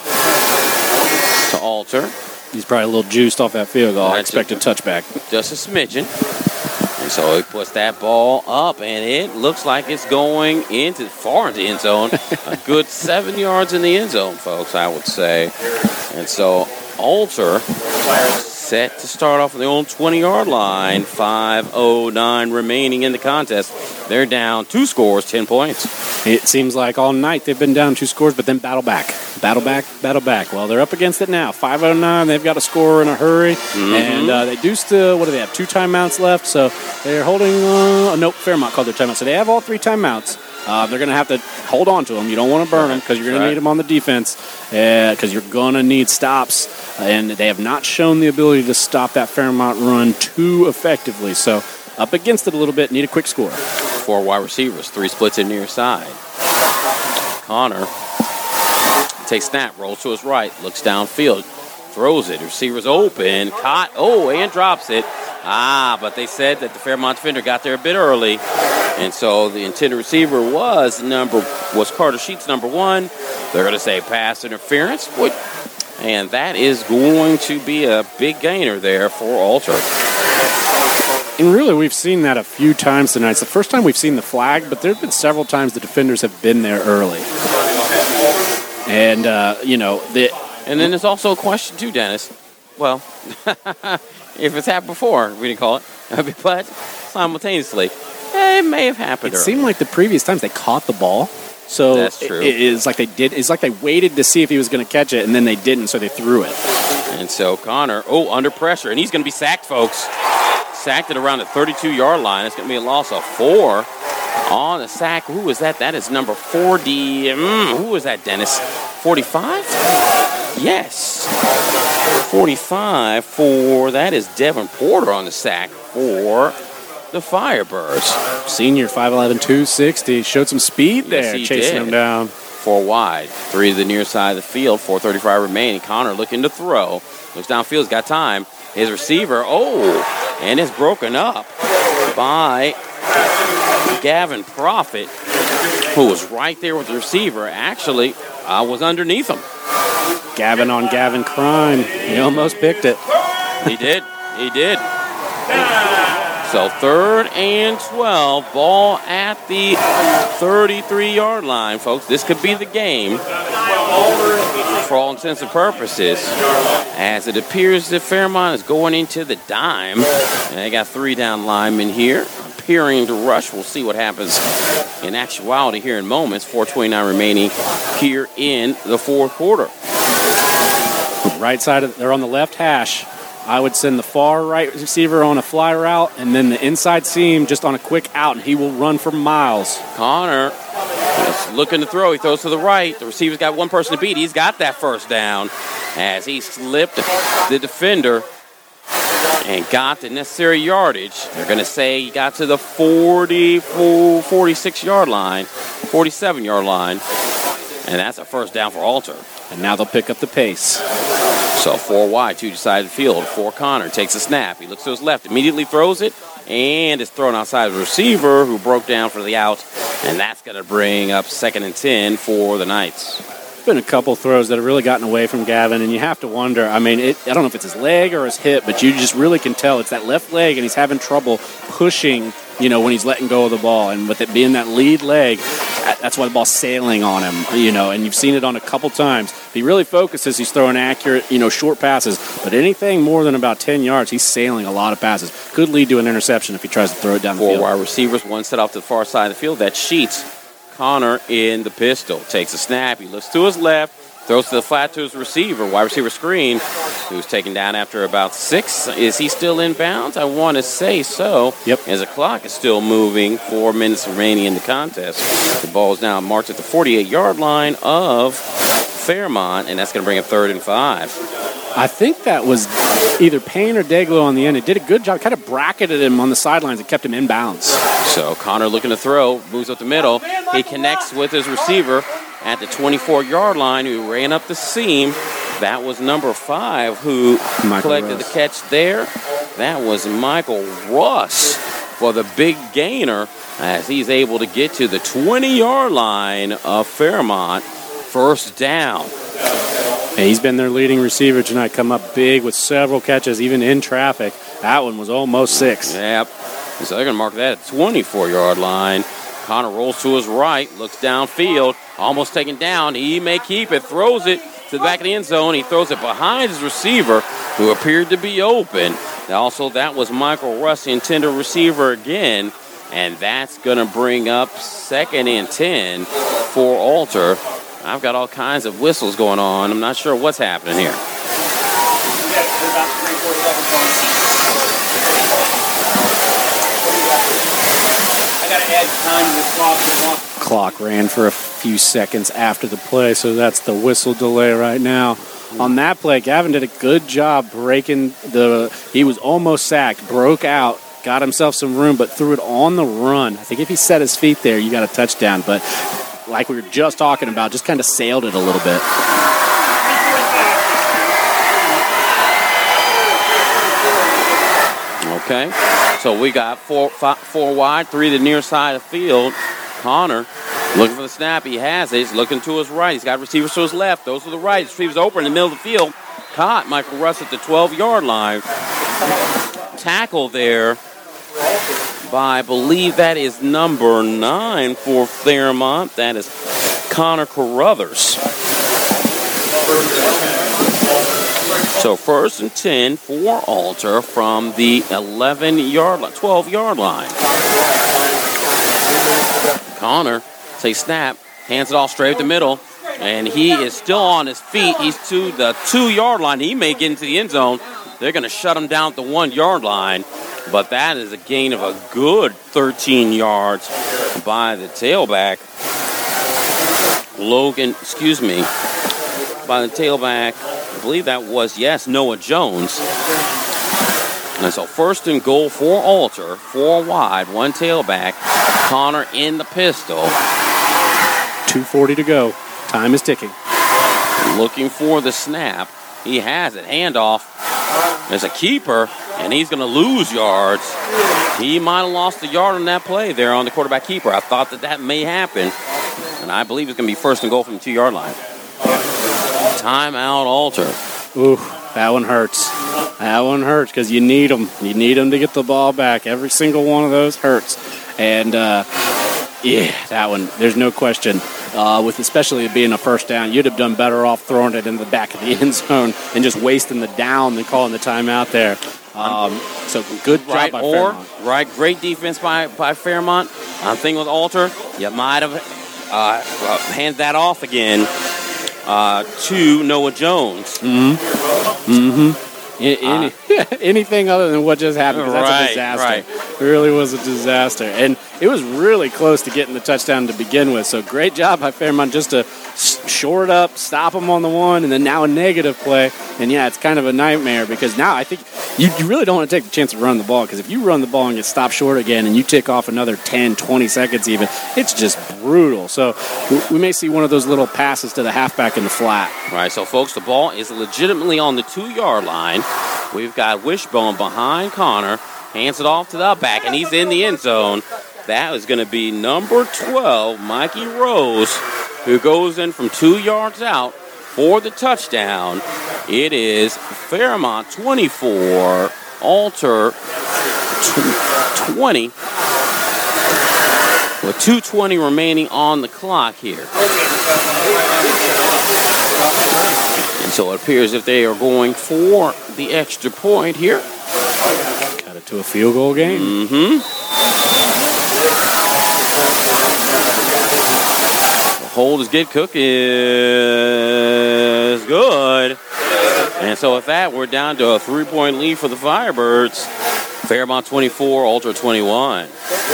to Alter. He's probably a little juiced off that field goal. I expect a touchback. Just a smidgen. And so he puts that ball up, and it looks like it's going into far into the end zone. A good seven yards in the end zone, folks, I would say. And so Alter set to start off on the old twenty-yard line. five oh nine remaining in the contest. They're down two scores, ten points. It seems like all night they've been down two scores, but then battle back. Battle back, battle back. Well, they're up against it now. five oh nine, they've got to score in a hurry. Mm-hmm. And uh, they do still, what do they have, two timeouts left? So they're holding, uh, nope, Fairmont called their timeout. So they have all three timeouts. Uh, they're going to have to hold on to them. You don't want to burn them because you're going to need them on the defense because uh, you're going to need stops. And they have not shown the ability to stop that Fairmont run too effectively. So up against it a little bit, need a quick score. Four wide receivers, three splits in near side. Connor takes snap, rolls to his right, looks downfield, throws it. Receiver's open, caught, oh, and drops it. Ah, but they said that the Fairmont defender got there a bit early. And so the intended receiver was number was Carter Sheets, number one. They're going to say pass interference. And that is going to be a big gainer there for Alter. And really, we've seen that a few times tonight. It's the first time we've seen the flag, but there have been several times the defenders have been there early. And, uh, you know, the... And then there's also a question, too, Dennis. Well, if it's happened before, we didn't call it. But simultaneously, it may have happened It early. seemed like the previous times they caught the ball. So That's true. It, it's like they did. It's like they waited to see if he was going to catch it, and then they didn't, so they threw it. And so Connor, oh, under pressure, and he's going to be sacked, folks. Sacked at around the thirty-two-yard line. It's going to be a loss of four on the sack. Who is that? That is number forty. Mm, who is that, Dennis? forty-five? Yes. forty-five for, that is Devin Porter on the sack for the Firebirds. Senior, five eleven, two sixty. Showed some speed there, yes, chasing did. him down. Four wide. Three to the near side of the field. four thirty-five remaining. Connor looking to throw. Looks downfield. He's got time. His receiver, oh, and it's broken up by Gavin Profit, who was right there with the receiver. Actually, uh, was underneath him. Gavin on Gavin crime. He almost picked it. He did. He did. So third and twelve, ball at the thirty-three-yard line, folks. This could be the game. for all intents and purposes, as it appears that Fairmont is going into the dime. And they got three down linemen here, appearing to rush. We'll see what happens in actuality here in moments. four twenty-nine remaining here in the fourth quarter. Right side of, they're on the left hash. I would send the far right receiver on a fly route and then the inside seam just on a quick out, and he will run for miles. Connor is looking to throw. He throws to the right. The receiver's got one person to beat. He's got that first down as he slipped the defender and got the necessary yardage. They're going to say he got to the forty-four, forty-six-yard line, forty-seven-yard line, and that's a first down for Alter. And now they'll pick up the pace. So four wide, two side of the field. For Connor, takes a snap. He looks to his left, immediately throws it, and it's thrown outside the receiver who broke down for the out, and that's going to bring up second and ten for the Knights. Been a couple throws that have really gotten away from Gavin, and you have to wonder, I mean, it, I don't know if it's his leg or his hip, but you just really can tell it's that left leg, and he's having trouble pushing, you know, when he's letting go of the ball. And with it being that lead leg, that's why the ball's sailing on him, you know, and you've seen it on a couple times. If he really focuses, he's throwing accurate, you know, short passes, but anything more than about ten yards, he's sailing a lot of passes. Could lead to an interception if he tries to throw it down the Four field. Four wide receivers, one set off to the far side of the field. That's Sheets. Connor in the pistol. Takes a snap. He looks to his left. Throws to the flat to his receiver. Wide receiver screen. Who's taken down after about six. Is he still in bounds? I want to say so. Yep. As the clock is still moving. Four minutes remaining in the contest. The ball is now marked at the forty-eight-yard line of Fairmont, and that's going to bring up third and five. I think that was either Payne or Deglo on the end. It did a good job. Kind of bracketed him on the sidelines and kept him in bounds. So Connor looking to throw. Moves up the middle. He connects with his receiver at the twenty-four-yard line, who ran up the seam. That was number five who Michael collected Russ. the catch there. That was Michael Russ for the big gainer as he's able to get to the twenty-yard line of Fairmont. First down. Yeah, he's been their leading receiver tonight. Come up big with several catches, even in traffic. That one was almost six. Yep. So they're going to mark that at the twenty-four-yard line. Connor rolls to his right, looks downfield, almost taken down. He may keep it, throws it to the back of the end zone. He throws it behind his receiver, who appeared to be open. Also, that was Michael Russ, the intended receiver again, and that's going to bring up second and ten for Alter. I've got all kinds of whistles going on. I'm not sure what's happening here. Clock ran for a few seconds after the play, so that's the whistle delay right now. On that play, Gavin did a good job breaking the – he was almost sacked, broke out, got himself some room, but threw it on the run. I think if he set his feet there, you got a touchdown. But like we were just talking about, just kind of sailed it a little bit. Okay, so we got four, five, four wide, three to the near side of the field. Connor looking for the snap. He has it. He's looking to his right. He's got receivers to his left. Those to the right. His receiver's open in the middle of the field. Caught Michael Russ at the twelve-yard line. Tackle there by, I believe that is number nine for Fairmont. That is Connor Carruthers. So first and ten for Alter from the eleven-yard line, twelve-yard line. Connor takes snap, hands it off straight up the middle, and he is still on his feet. He's to the two-yard line. He may get into the end zone. They're going to shut him down at the one-yard line, but that is a gain of a good thirteen yards by the tailback. Logan, excuse me, by the tailback. I believe that was, yes, Noah Jones. And so first and goal for Alter, four wide, one tailback. Connor in the pistol. two forty to go. Time is ticking. Looking for the snap. He has it. Handoff. There's a keeper, and he's going to lose yards. He might have lost a yard on that play there on the quarterback keeper. I thought that that may happen, and I believe it's going to be first and goal from the two-yard line. Timeout, Alter. Ooh, that one hurts. That one hurts because you need them. You need them to get the ball back. Every single one of those hurts. And, uh, yeah, that one, there's no question. uh, with especially it being a first down, you'd have done better off throwing it in the back of the end zone and just wasting the down than calling the timeout there. Um, so good job right, by or, Fairmont. Right, great defense by, by Fairmont. I'm thinking with Alter, you might have uh, uh, handed that off again uh, to Noah Jones. Mm-hmm. Mm-hmm. Any, uh, anything other than what just happened, because that's right, a disaster. Right. It really was a disaster. And it was really close to getting the touchdown to begin with. So great job by Fairmont just to short up, stop them on the one, and then now a negative play. And, yeah, it's kind of a nightmare because now I think you, you really don't want to take the chance to run the ball, because if you run the ball and get stopped short again and you tick off another ten, twenty seconds even, it's just brutal. So we may see one of those little passes to the halfback in the flat. All right, so, folks, the ball is legitimately on the two-yard line. We've got Wishbone behind Connor, hands it off to the back, and he's in the end zone. That is going to be number twelve, Mikey Rose, who goes in from two yards out for the touchdown. It is Fairmont twenty-four, Alter twenty, with two twenty remaining on the clock here. And so it appears if they are going for the extra point here. Got it to a field goal game. Mm-hmm. The hold is get cook is good. And so with that, we're down to a three-point lead for the Firebirds. Fairmont twenty-four, Alter twenty-one.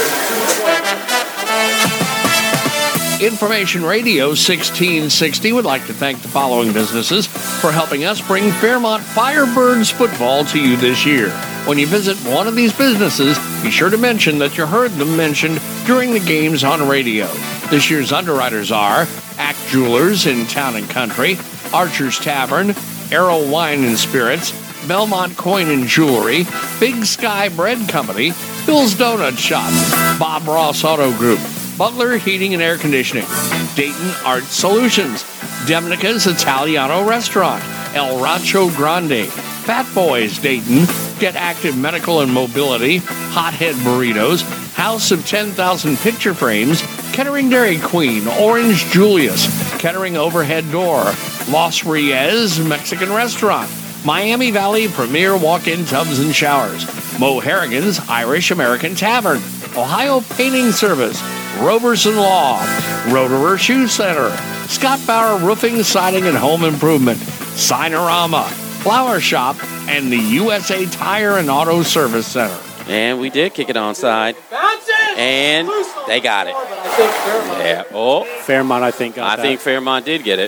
Information Radio sixteen sixty would like to thank the following businesses for helping us bring Fairmont Firebirds football to you this year. When you visit one of these businesses, be sure to mention that you heard them mentioned during the games on radio. This year's underwriters are Act Jewelers in Town and Country, Archer's Tavern, Arrow Wine and Spirits, Belmont Coin and Jewelry, Big Sky Bread Company, Bill's Donut Shop, Bob Ross Auto Group, Butler Heating and Air Conditioning, Dayton Art Solutions, Demnica's Italiano Restaurant, El Rancho Grande, Fat Boys Dayton, Get Active Medical and Mobility, Hothead Burritos, House of ten thousand Picture Frames, Kettering Dairy Queen, Orange Julius, Kettering Overhead Door, Los Reyes Mexican Restaurant, Miami Valley Premier Walk-In Tubs and Showers, Mo Harrigan's Irish American Tavern, Ohio Painting Service, Roberson Law, Roterer Shoe Center, Scott Bauer Roofing, Siding, and Home Improvement, Signorama, Flower Shop, and the U S A Tire and Auto Service Center. And we did kick it onside. And they got it. Yeah. Oh. Fairmont, I think, got I that. think Fairmont did get it.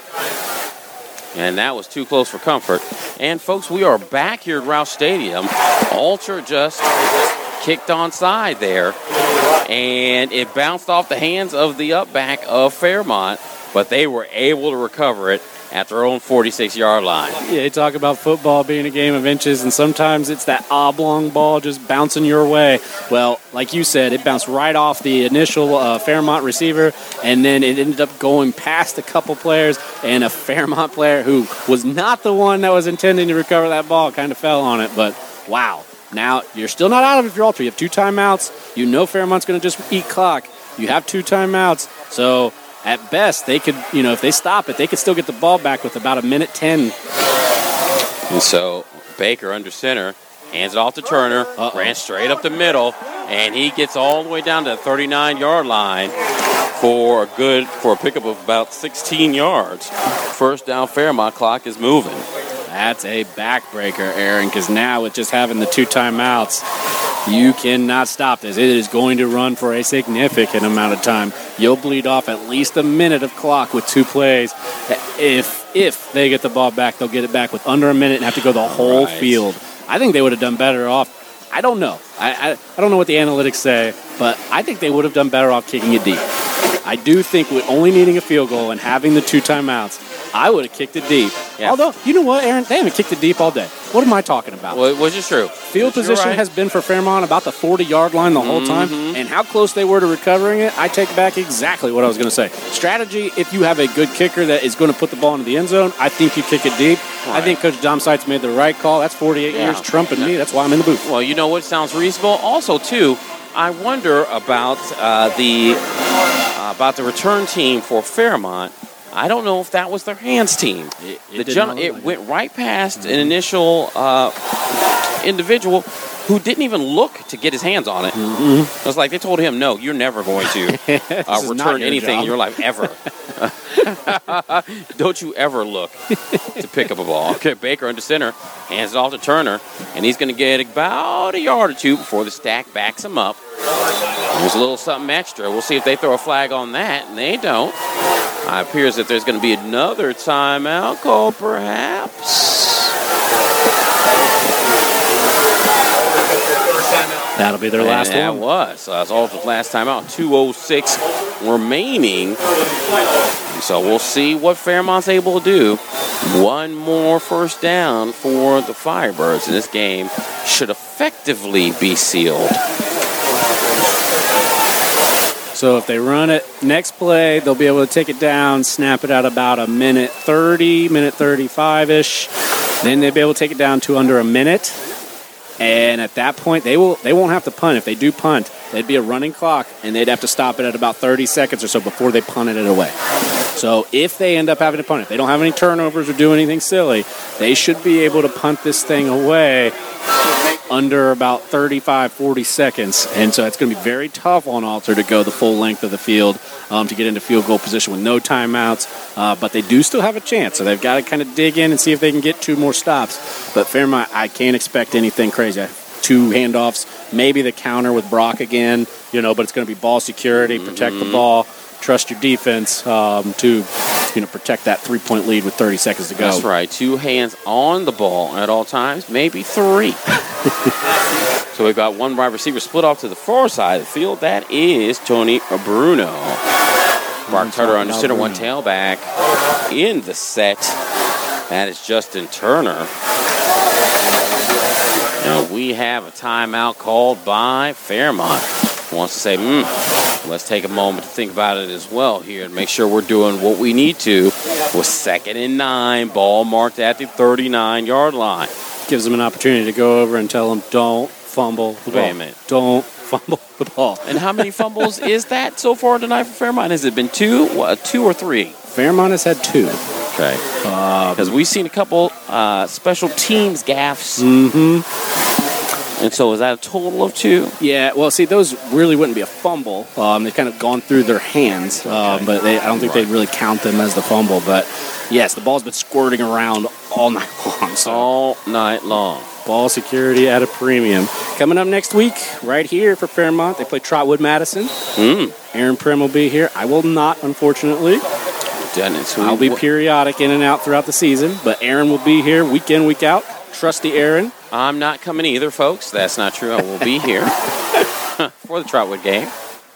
And that was too close for comfort. And, folks, we are back here at Roush Stadium. Alter just kicked onside there. And it bounced off the hands of the up back of Fairmont, but they were able to recover it at their own forty-six-yard line. Yeah, you talk about football being a game of inches, and sometimes it's that oblong ball just bouncing your way. Well, like you said, it bounced right off the initial uh, Fairmont receiver, and then it ended up going past a couple players, and a Fairmont player who was not the one that was intending to recover that ball kind of fell on it, but wow. Now, you're still not out of it if you're Alter. You have two timeouts. You know Fairmont's going to just eat clock. You have two timeouts, so at best, they could, you know, if they stop it, they could still get the ball back with about a minute ten. And so Baker under center, hands it off to Turner, Uh-oh. ran straight up the middle, and he gets all the way down to the thirty-nine-yard line for a good, for a pickup of about sixteen yards. First down, Fairmont, clock is moving. That's a backbreaker, Aaron, because now with just having the two timeouts, you cannot stop this. It is going to run for a significant amount of time. You'll bleed off at least a minute of clock with two plays. If if they get the ball back, they'll get it back with under a minute and have to go the whole right. field. I think they would have done better off. I don't know. I, I I don't know what the analytics say, but I think they would have done better off kicking it deep. I do think with only needing a field goal and having the two timeouts, I would have kicked it deep. Yeah. Although, you know what, Aaron? They haven't kicked it deep all day. What am I talking about? Well, which is true. Field which position right. has been for Fairmont about the forty-yard line the whole time. Mm-hmm. And how close they were to recovering it, I take back exactly what I was going to say. Strategy, if you have a good kicker that is going to put the ball into the end zone, I think you kick it deep. Right. I think Coach Dom Seitz made the right call. That's forty-eight yeah. years trumping me. That's why I'm in the booth. Well, you know what sounds reasonable? Also, too, I wonder about uh, the uh, about the return team for Fairmont. I don't know if that was their hands team. It, it, the did gen- not look it like went it. right past mm-hmm. an initial uh, individual who didn't even look to get his hands on it. Mm-hmm. It was like they told him, no, you're never going to uh, return your anything job. in your life, ever. Don't you ever look to pick up a ball. Okay, Baker under center, hands it off to Turner, and he's going to get about a yard or two before the stack backs him up. There's a little something extra. We'll see if they throw a flag on that, and they don't. Uh, it appears that there's going to be another timeout call, perhaps. That'll be their And last that one. was. So that's Alta's last timeout. two oh six remaining. So we'll see what Fairmont's able to do. One more first down for the Firebirds, and this game should effectively be sealed. So if they run it next play, they'll be able to take it down, snap it out about a minute thirty, minute thirty-five-ish. Then they'll be able to take it down to under a minute. And at that point, they will they won't have to punt. If they do punt, they'd be a running clock, and they'd have to stop it at about thirty seconds or so before they punted it away. So if they end up having to punt, if they don't have any turnovers or do anything silly, they should be able to punt this thing away under about thirty-five, forty seconds. And so it's going to be very tough on Alter to go the full length of the field um, to get into field goal position with no timeouts. Uh, but they do still have a chance. So they've got to kind of dig in and see if they can get two more stops. But Fairmont, I can't expect anything crazy. Two handoffs, maybe the counter with Brock again, you know, but it's going to be ball security, protect mm-hmm. the ball, trust your defense um, to, you know, protect that three-point lead with thirty seconds to go. That's right. Two hands on the ball at all times, maybe three. So we've got one wide receiver split off to the far side of the field. That is Tony Bruno. Brock Turner under center, one tailback in the set. That is Justin Turner. Now we have a timeout called by Fairmont. Wants to say, hmm, let's take a moment to think about it as well here and make sure we're doing what we need to with second and nine, ball marked at the thirty-nine-yard line. Gives them an opportunity to go over and tell them, don't fumble the ball. Wait a minute. Don't fumble the ball. And how many fumbles is that so far tonight for Fairmont? Has it been two, what, two or three? Fairmont has had two. Okay. Because um, we've seen a couple uh, special teams gaffes. Mm-hmm. And so is that a total of two? Yeah, well, see, those really wouldn't be a fumble. Um, they've kind of gone through their hands, okay. um, but they, I don't think right. they'd really count them as the fumble. But, yes, the ball's been squirting around all night long. So. All night long. Ball security at a premium. Coming up next week, right here for Fairmont, they play Trotwood Madison. Mm. Aaron Prim will be here. I will not, unfortunately. So I'll be periodic in and out throughout the season, but Aaron will be here week in, week out. Trusty Aaron. I'm not coming either, folks. That's not true. I will be here for the Trotwood game.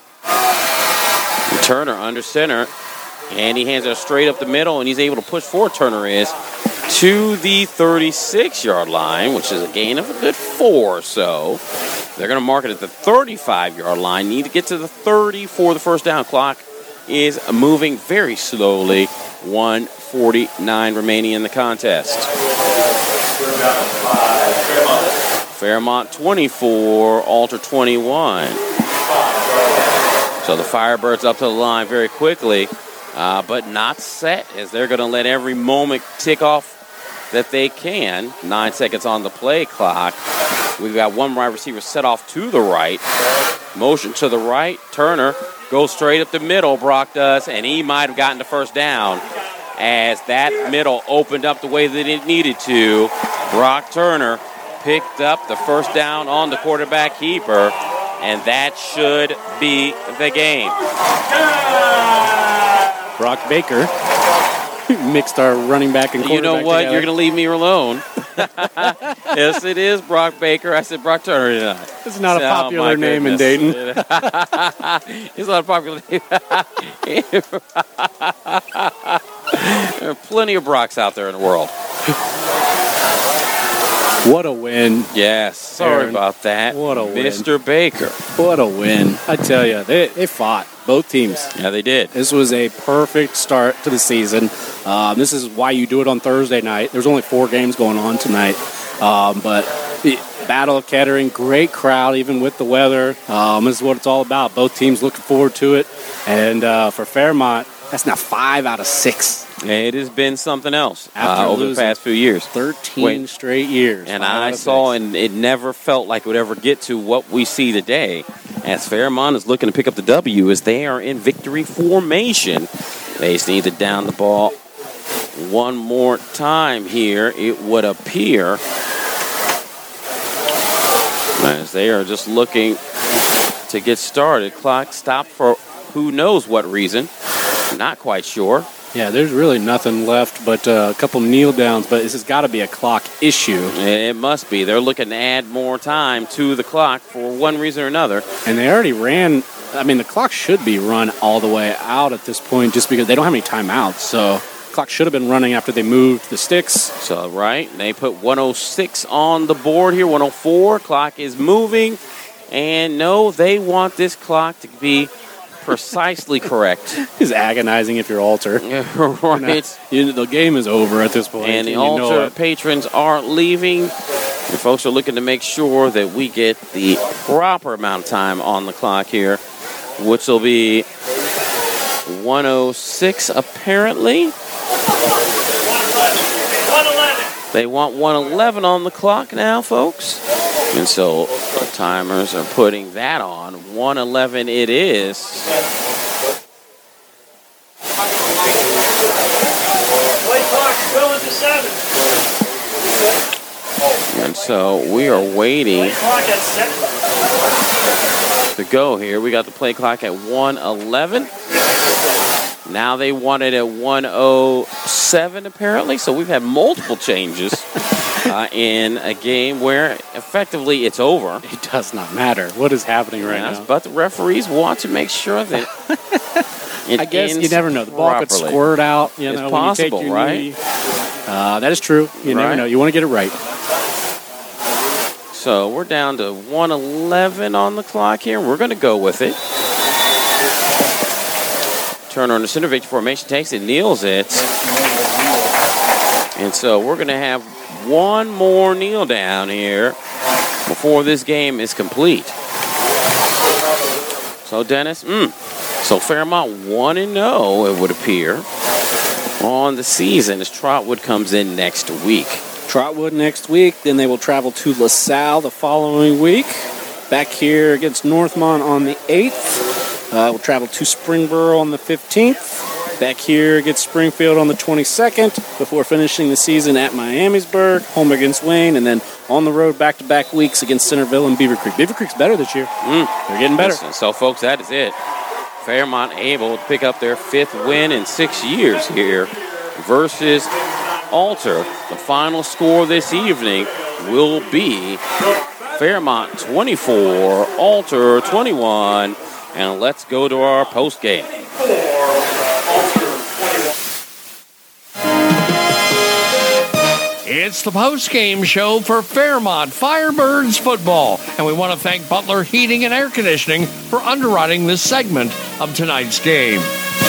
And Turner under center, and he hands it straight up the middle, and he's able to push forward, Turner is, to the thirty-six-yard line, which is a gain of a good four or so. They're going to mark it at the thirty-five-yard line. Need to get to the thirty for the first down. Clock is moving very slowly. one forty-nine remaining in the contest. Fairmont twenty-four, Alter twenty-one. So the Firebirds up to the line very quickly, uh, but not set, as they're going to let every moment tick off that they can. Nine seconds on the play clock. We've got one wide receiver set off to the right. Motion to the right. Turner goes straight up the middle, Brock does, and he might have gotten the first down as that middle opened up the way that it needed to. Brock Turner picked up the first down on the quarterback keeper, and that should be the game. Brock Baker mixed our running back and quarterback You know what? together. You're going to leave me alone. Yes, it is Brock Baker. I said Brock Turner tonight. This is not a popular oh, name in Dayton. It's not a popular name. There are plenty of Brocks out there in the world. What a win. Yes, sorry Aaron, about that. What a win. Mister Baker. What a win. I tell you, they, they fought, both teams. Yeah, they did. This was a perfect start to the season. Um, this is why you do it on Thursday night. There's only four games going on tonight. Um, but it, Battle of Kettering, great crowd, even with the weather. Um, this is what it's all about. Both teams looking forward to it. And uh, for Fairmont, that's now five out of six. It has been something else After uh, over the past few years. thirteen Wait. straight years. And I saw, and it never felt like it would ever get to what we see today, as Fairmont is looking to pick up the W as they are in victory formation. They just need to down the ball one more time here, it would appear, as they are just looking to get started. Clock stopped for who knows what reason. Not quite sure. Yeah, there's really nothing left but uh, a couple kneel downs, but this has got to be a clock issue. It must be. They're looking to add more time to the clock for one reason or another. And they already ran, I mean, the clock should be run all the way out at this point just because they don't have any timeouts. So the clock should have been running after they moved the sticks. So, right, they put one oh six on the board here, one oh four. Clock is moving. And no, they want this clock to be precisely correct. It's agonizing if you're Alter. Right. You know, the game is over at this point. And the you Alter know it. patrons are leaving. And folks are looking to make sure that we get the proper amount of time on the clock here, which will be one oh six apparently. They want one eleven on the clock now, folks. And so the timers are putting that on. one eleven it is. And so we are waiting to go here. We got the play clock at one eleven. Now they want it at one oh seven apparently. So we've had multiple changes. Uh, in a game where effectively it's over. It does not matter what is happening right yes, now. But the referees want to make sure that it I guess ends you never know. The ball could properly. squirt out. You It's know, possible, when you take your right? knee. Uh, that is true. You Right. never know. You want to get it right. So we're down to one eleven on the clock here. We're going to go with it. Turner on the center victory formation takes it, kneels it. And so we're going to have one more kneel down here before this game is complete. So Dennis, mm, so Fairmont one and oh, it would appear, on the season as Trotwood comes in next week. Trotwood next week. Then they will travel to LaSalle the following week. Back here against Northmont on the eighth. Uh, we'll travel to Springboro on the fifteenth. Back here against Springfield on the twenty-second before finishing the season at Miamisburg, home against Wayne, and then on the road back-to-back weeks against Centerville and Beaver Creek. Beaver Creek's better this year. Mm. They're getting better. Listen, so, folks, that is it. Fairmont able to pick up their fifth win in six years here versus Alter. The final score this evening will be Fairmont twenty-four, Alter twenty-one. And let's go to our post game. It's the post-game show for Fairmont Firebirds football, and we want to thank Butler Heating and Air Conditioning for underwriting this segment of tonight's game.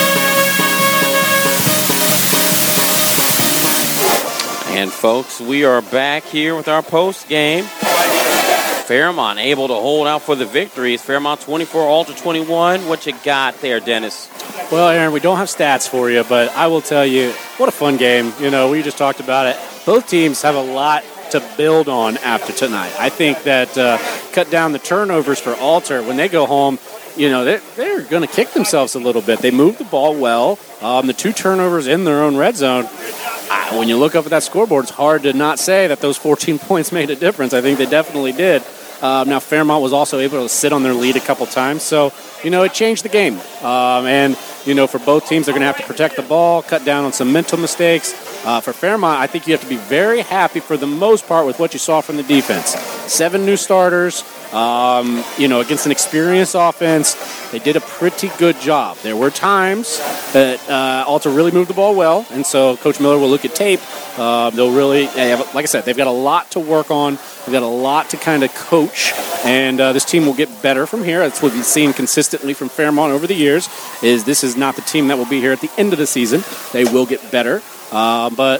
And folks, we are back here with our post game. Fairmont able to hold out for the victory. It's Fairmont twenty-four, Alter twenty-one. What you got there, Dennis? Well, Aaron, we don't have stats for you, but I will tell you, what a fun game. You know, we just talked about it. Both teams have a lot to build on after tonight. I think that uh, cut down the turnovers for Alter. When they go home, you know, they're, they're going to kick themselves a little bit. They moved the ball well. Um, the two turnovers in their own red zone. Uh, when you look up at that scoreboard, it's hard to not say that those fourteen points made a difference. I think they definitely did. Um, now, Fairmont was also able to sit on their lead a couple times. So, you know, it changed the game. Um, and, you know, for both teams, they're going to have to protect the ball, cut down on some mental mistakes. Uh, for Fairmont, I think you have to be very happy for the most part with what you saw from the defense. Seven new starters, um, you know, against an experienced offense. They did a pretty good job. There were times that uh, Alter really moved the ball well, and so Coach Miller will look at tape. Uh, they'll really, they have, like I said, they've got a lot to work on. They've got a lot to kind of coach, and uh, this team will get better from here. That's what we've seen consistently from Fairmont over the years, is this is not the team that will be here at the end of the season. They will get better. Uh, but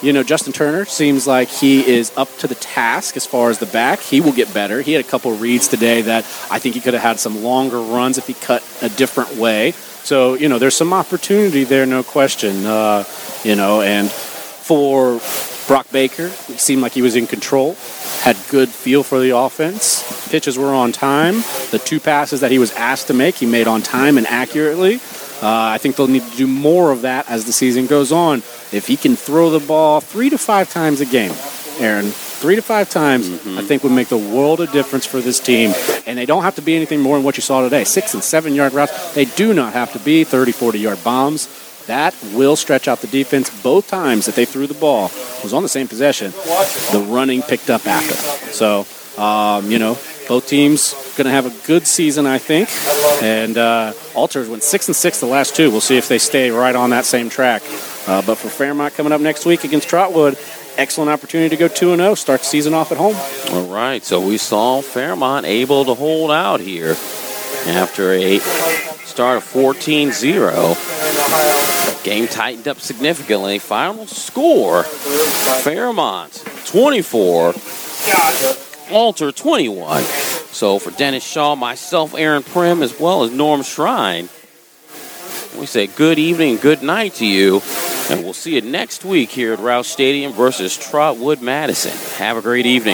you know, Justin Turner seems like he is up to the task as far as the back. He will get better. He had a couple reads today that I think he could have had some longer runs if he cut a different way. So, you know, there's some opportunity there, no question. Uh, you know, and for Brock Baker, it seemed like he was in control, had good feel for the offense. Pitches were on time. The two passes that he was asked to make, he made on time and accurately. Uh, I think they'll need to do more of that as the season goes on. If he can throw the ball three to five times a game, Aaron, three to five times, mm-hmm. I think would make the world of difference for this team. And they don't have to be anything more than what you saw today. Six and seven yard routes. They do not have to be thirty, forty yard bombs. That will stretch out the defense. Both times that they threw the ball was on the same possession. The running picked up after. So, um, you know, both teams going to have a good season, I think. And uh, Alters went six and six the last two. We'll see if they stay right on that same track. Uh, but for Fairmont coming up next week against Trotwood, excellent opportunity to go two and oh, start the season off at home. All right, so we saw Fairmont able to hold out here after a start of fourteen zero. Game tightened up significantly. Final score, Fairmont twenty-four, Alter twenty-one. So for Dennis Shaw, myself, Aaron Prim, as well as Norm Shrine, we say good evening, good night to you, and we'll see you next week here at Rouse Stadium versus Trotwood Madison. Have a great evening.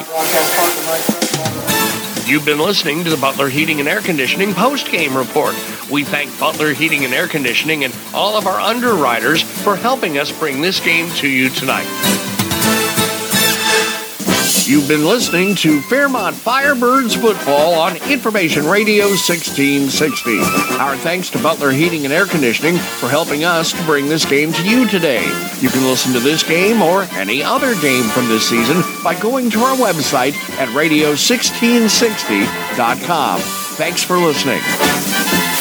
You've been listening to the Butler Heating and Air Conditioning post-game report. We thank Butler Heating and Air Conditioning and all of our underwriters for helping us bring this game to you tonight. You've been listening to Fairmont Firebirds football on Information Radio sixteen sixty. Our thanks to Butler Heating and Air Conditioning for helping us to bring this game to you today. You can listen to this game or any other game from this season by going to our website at radio sixteen sixty dot com. Thanks for listening.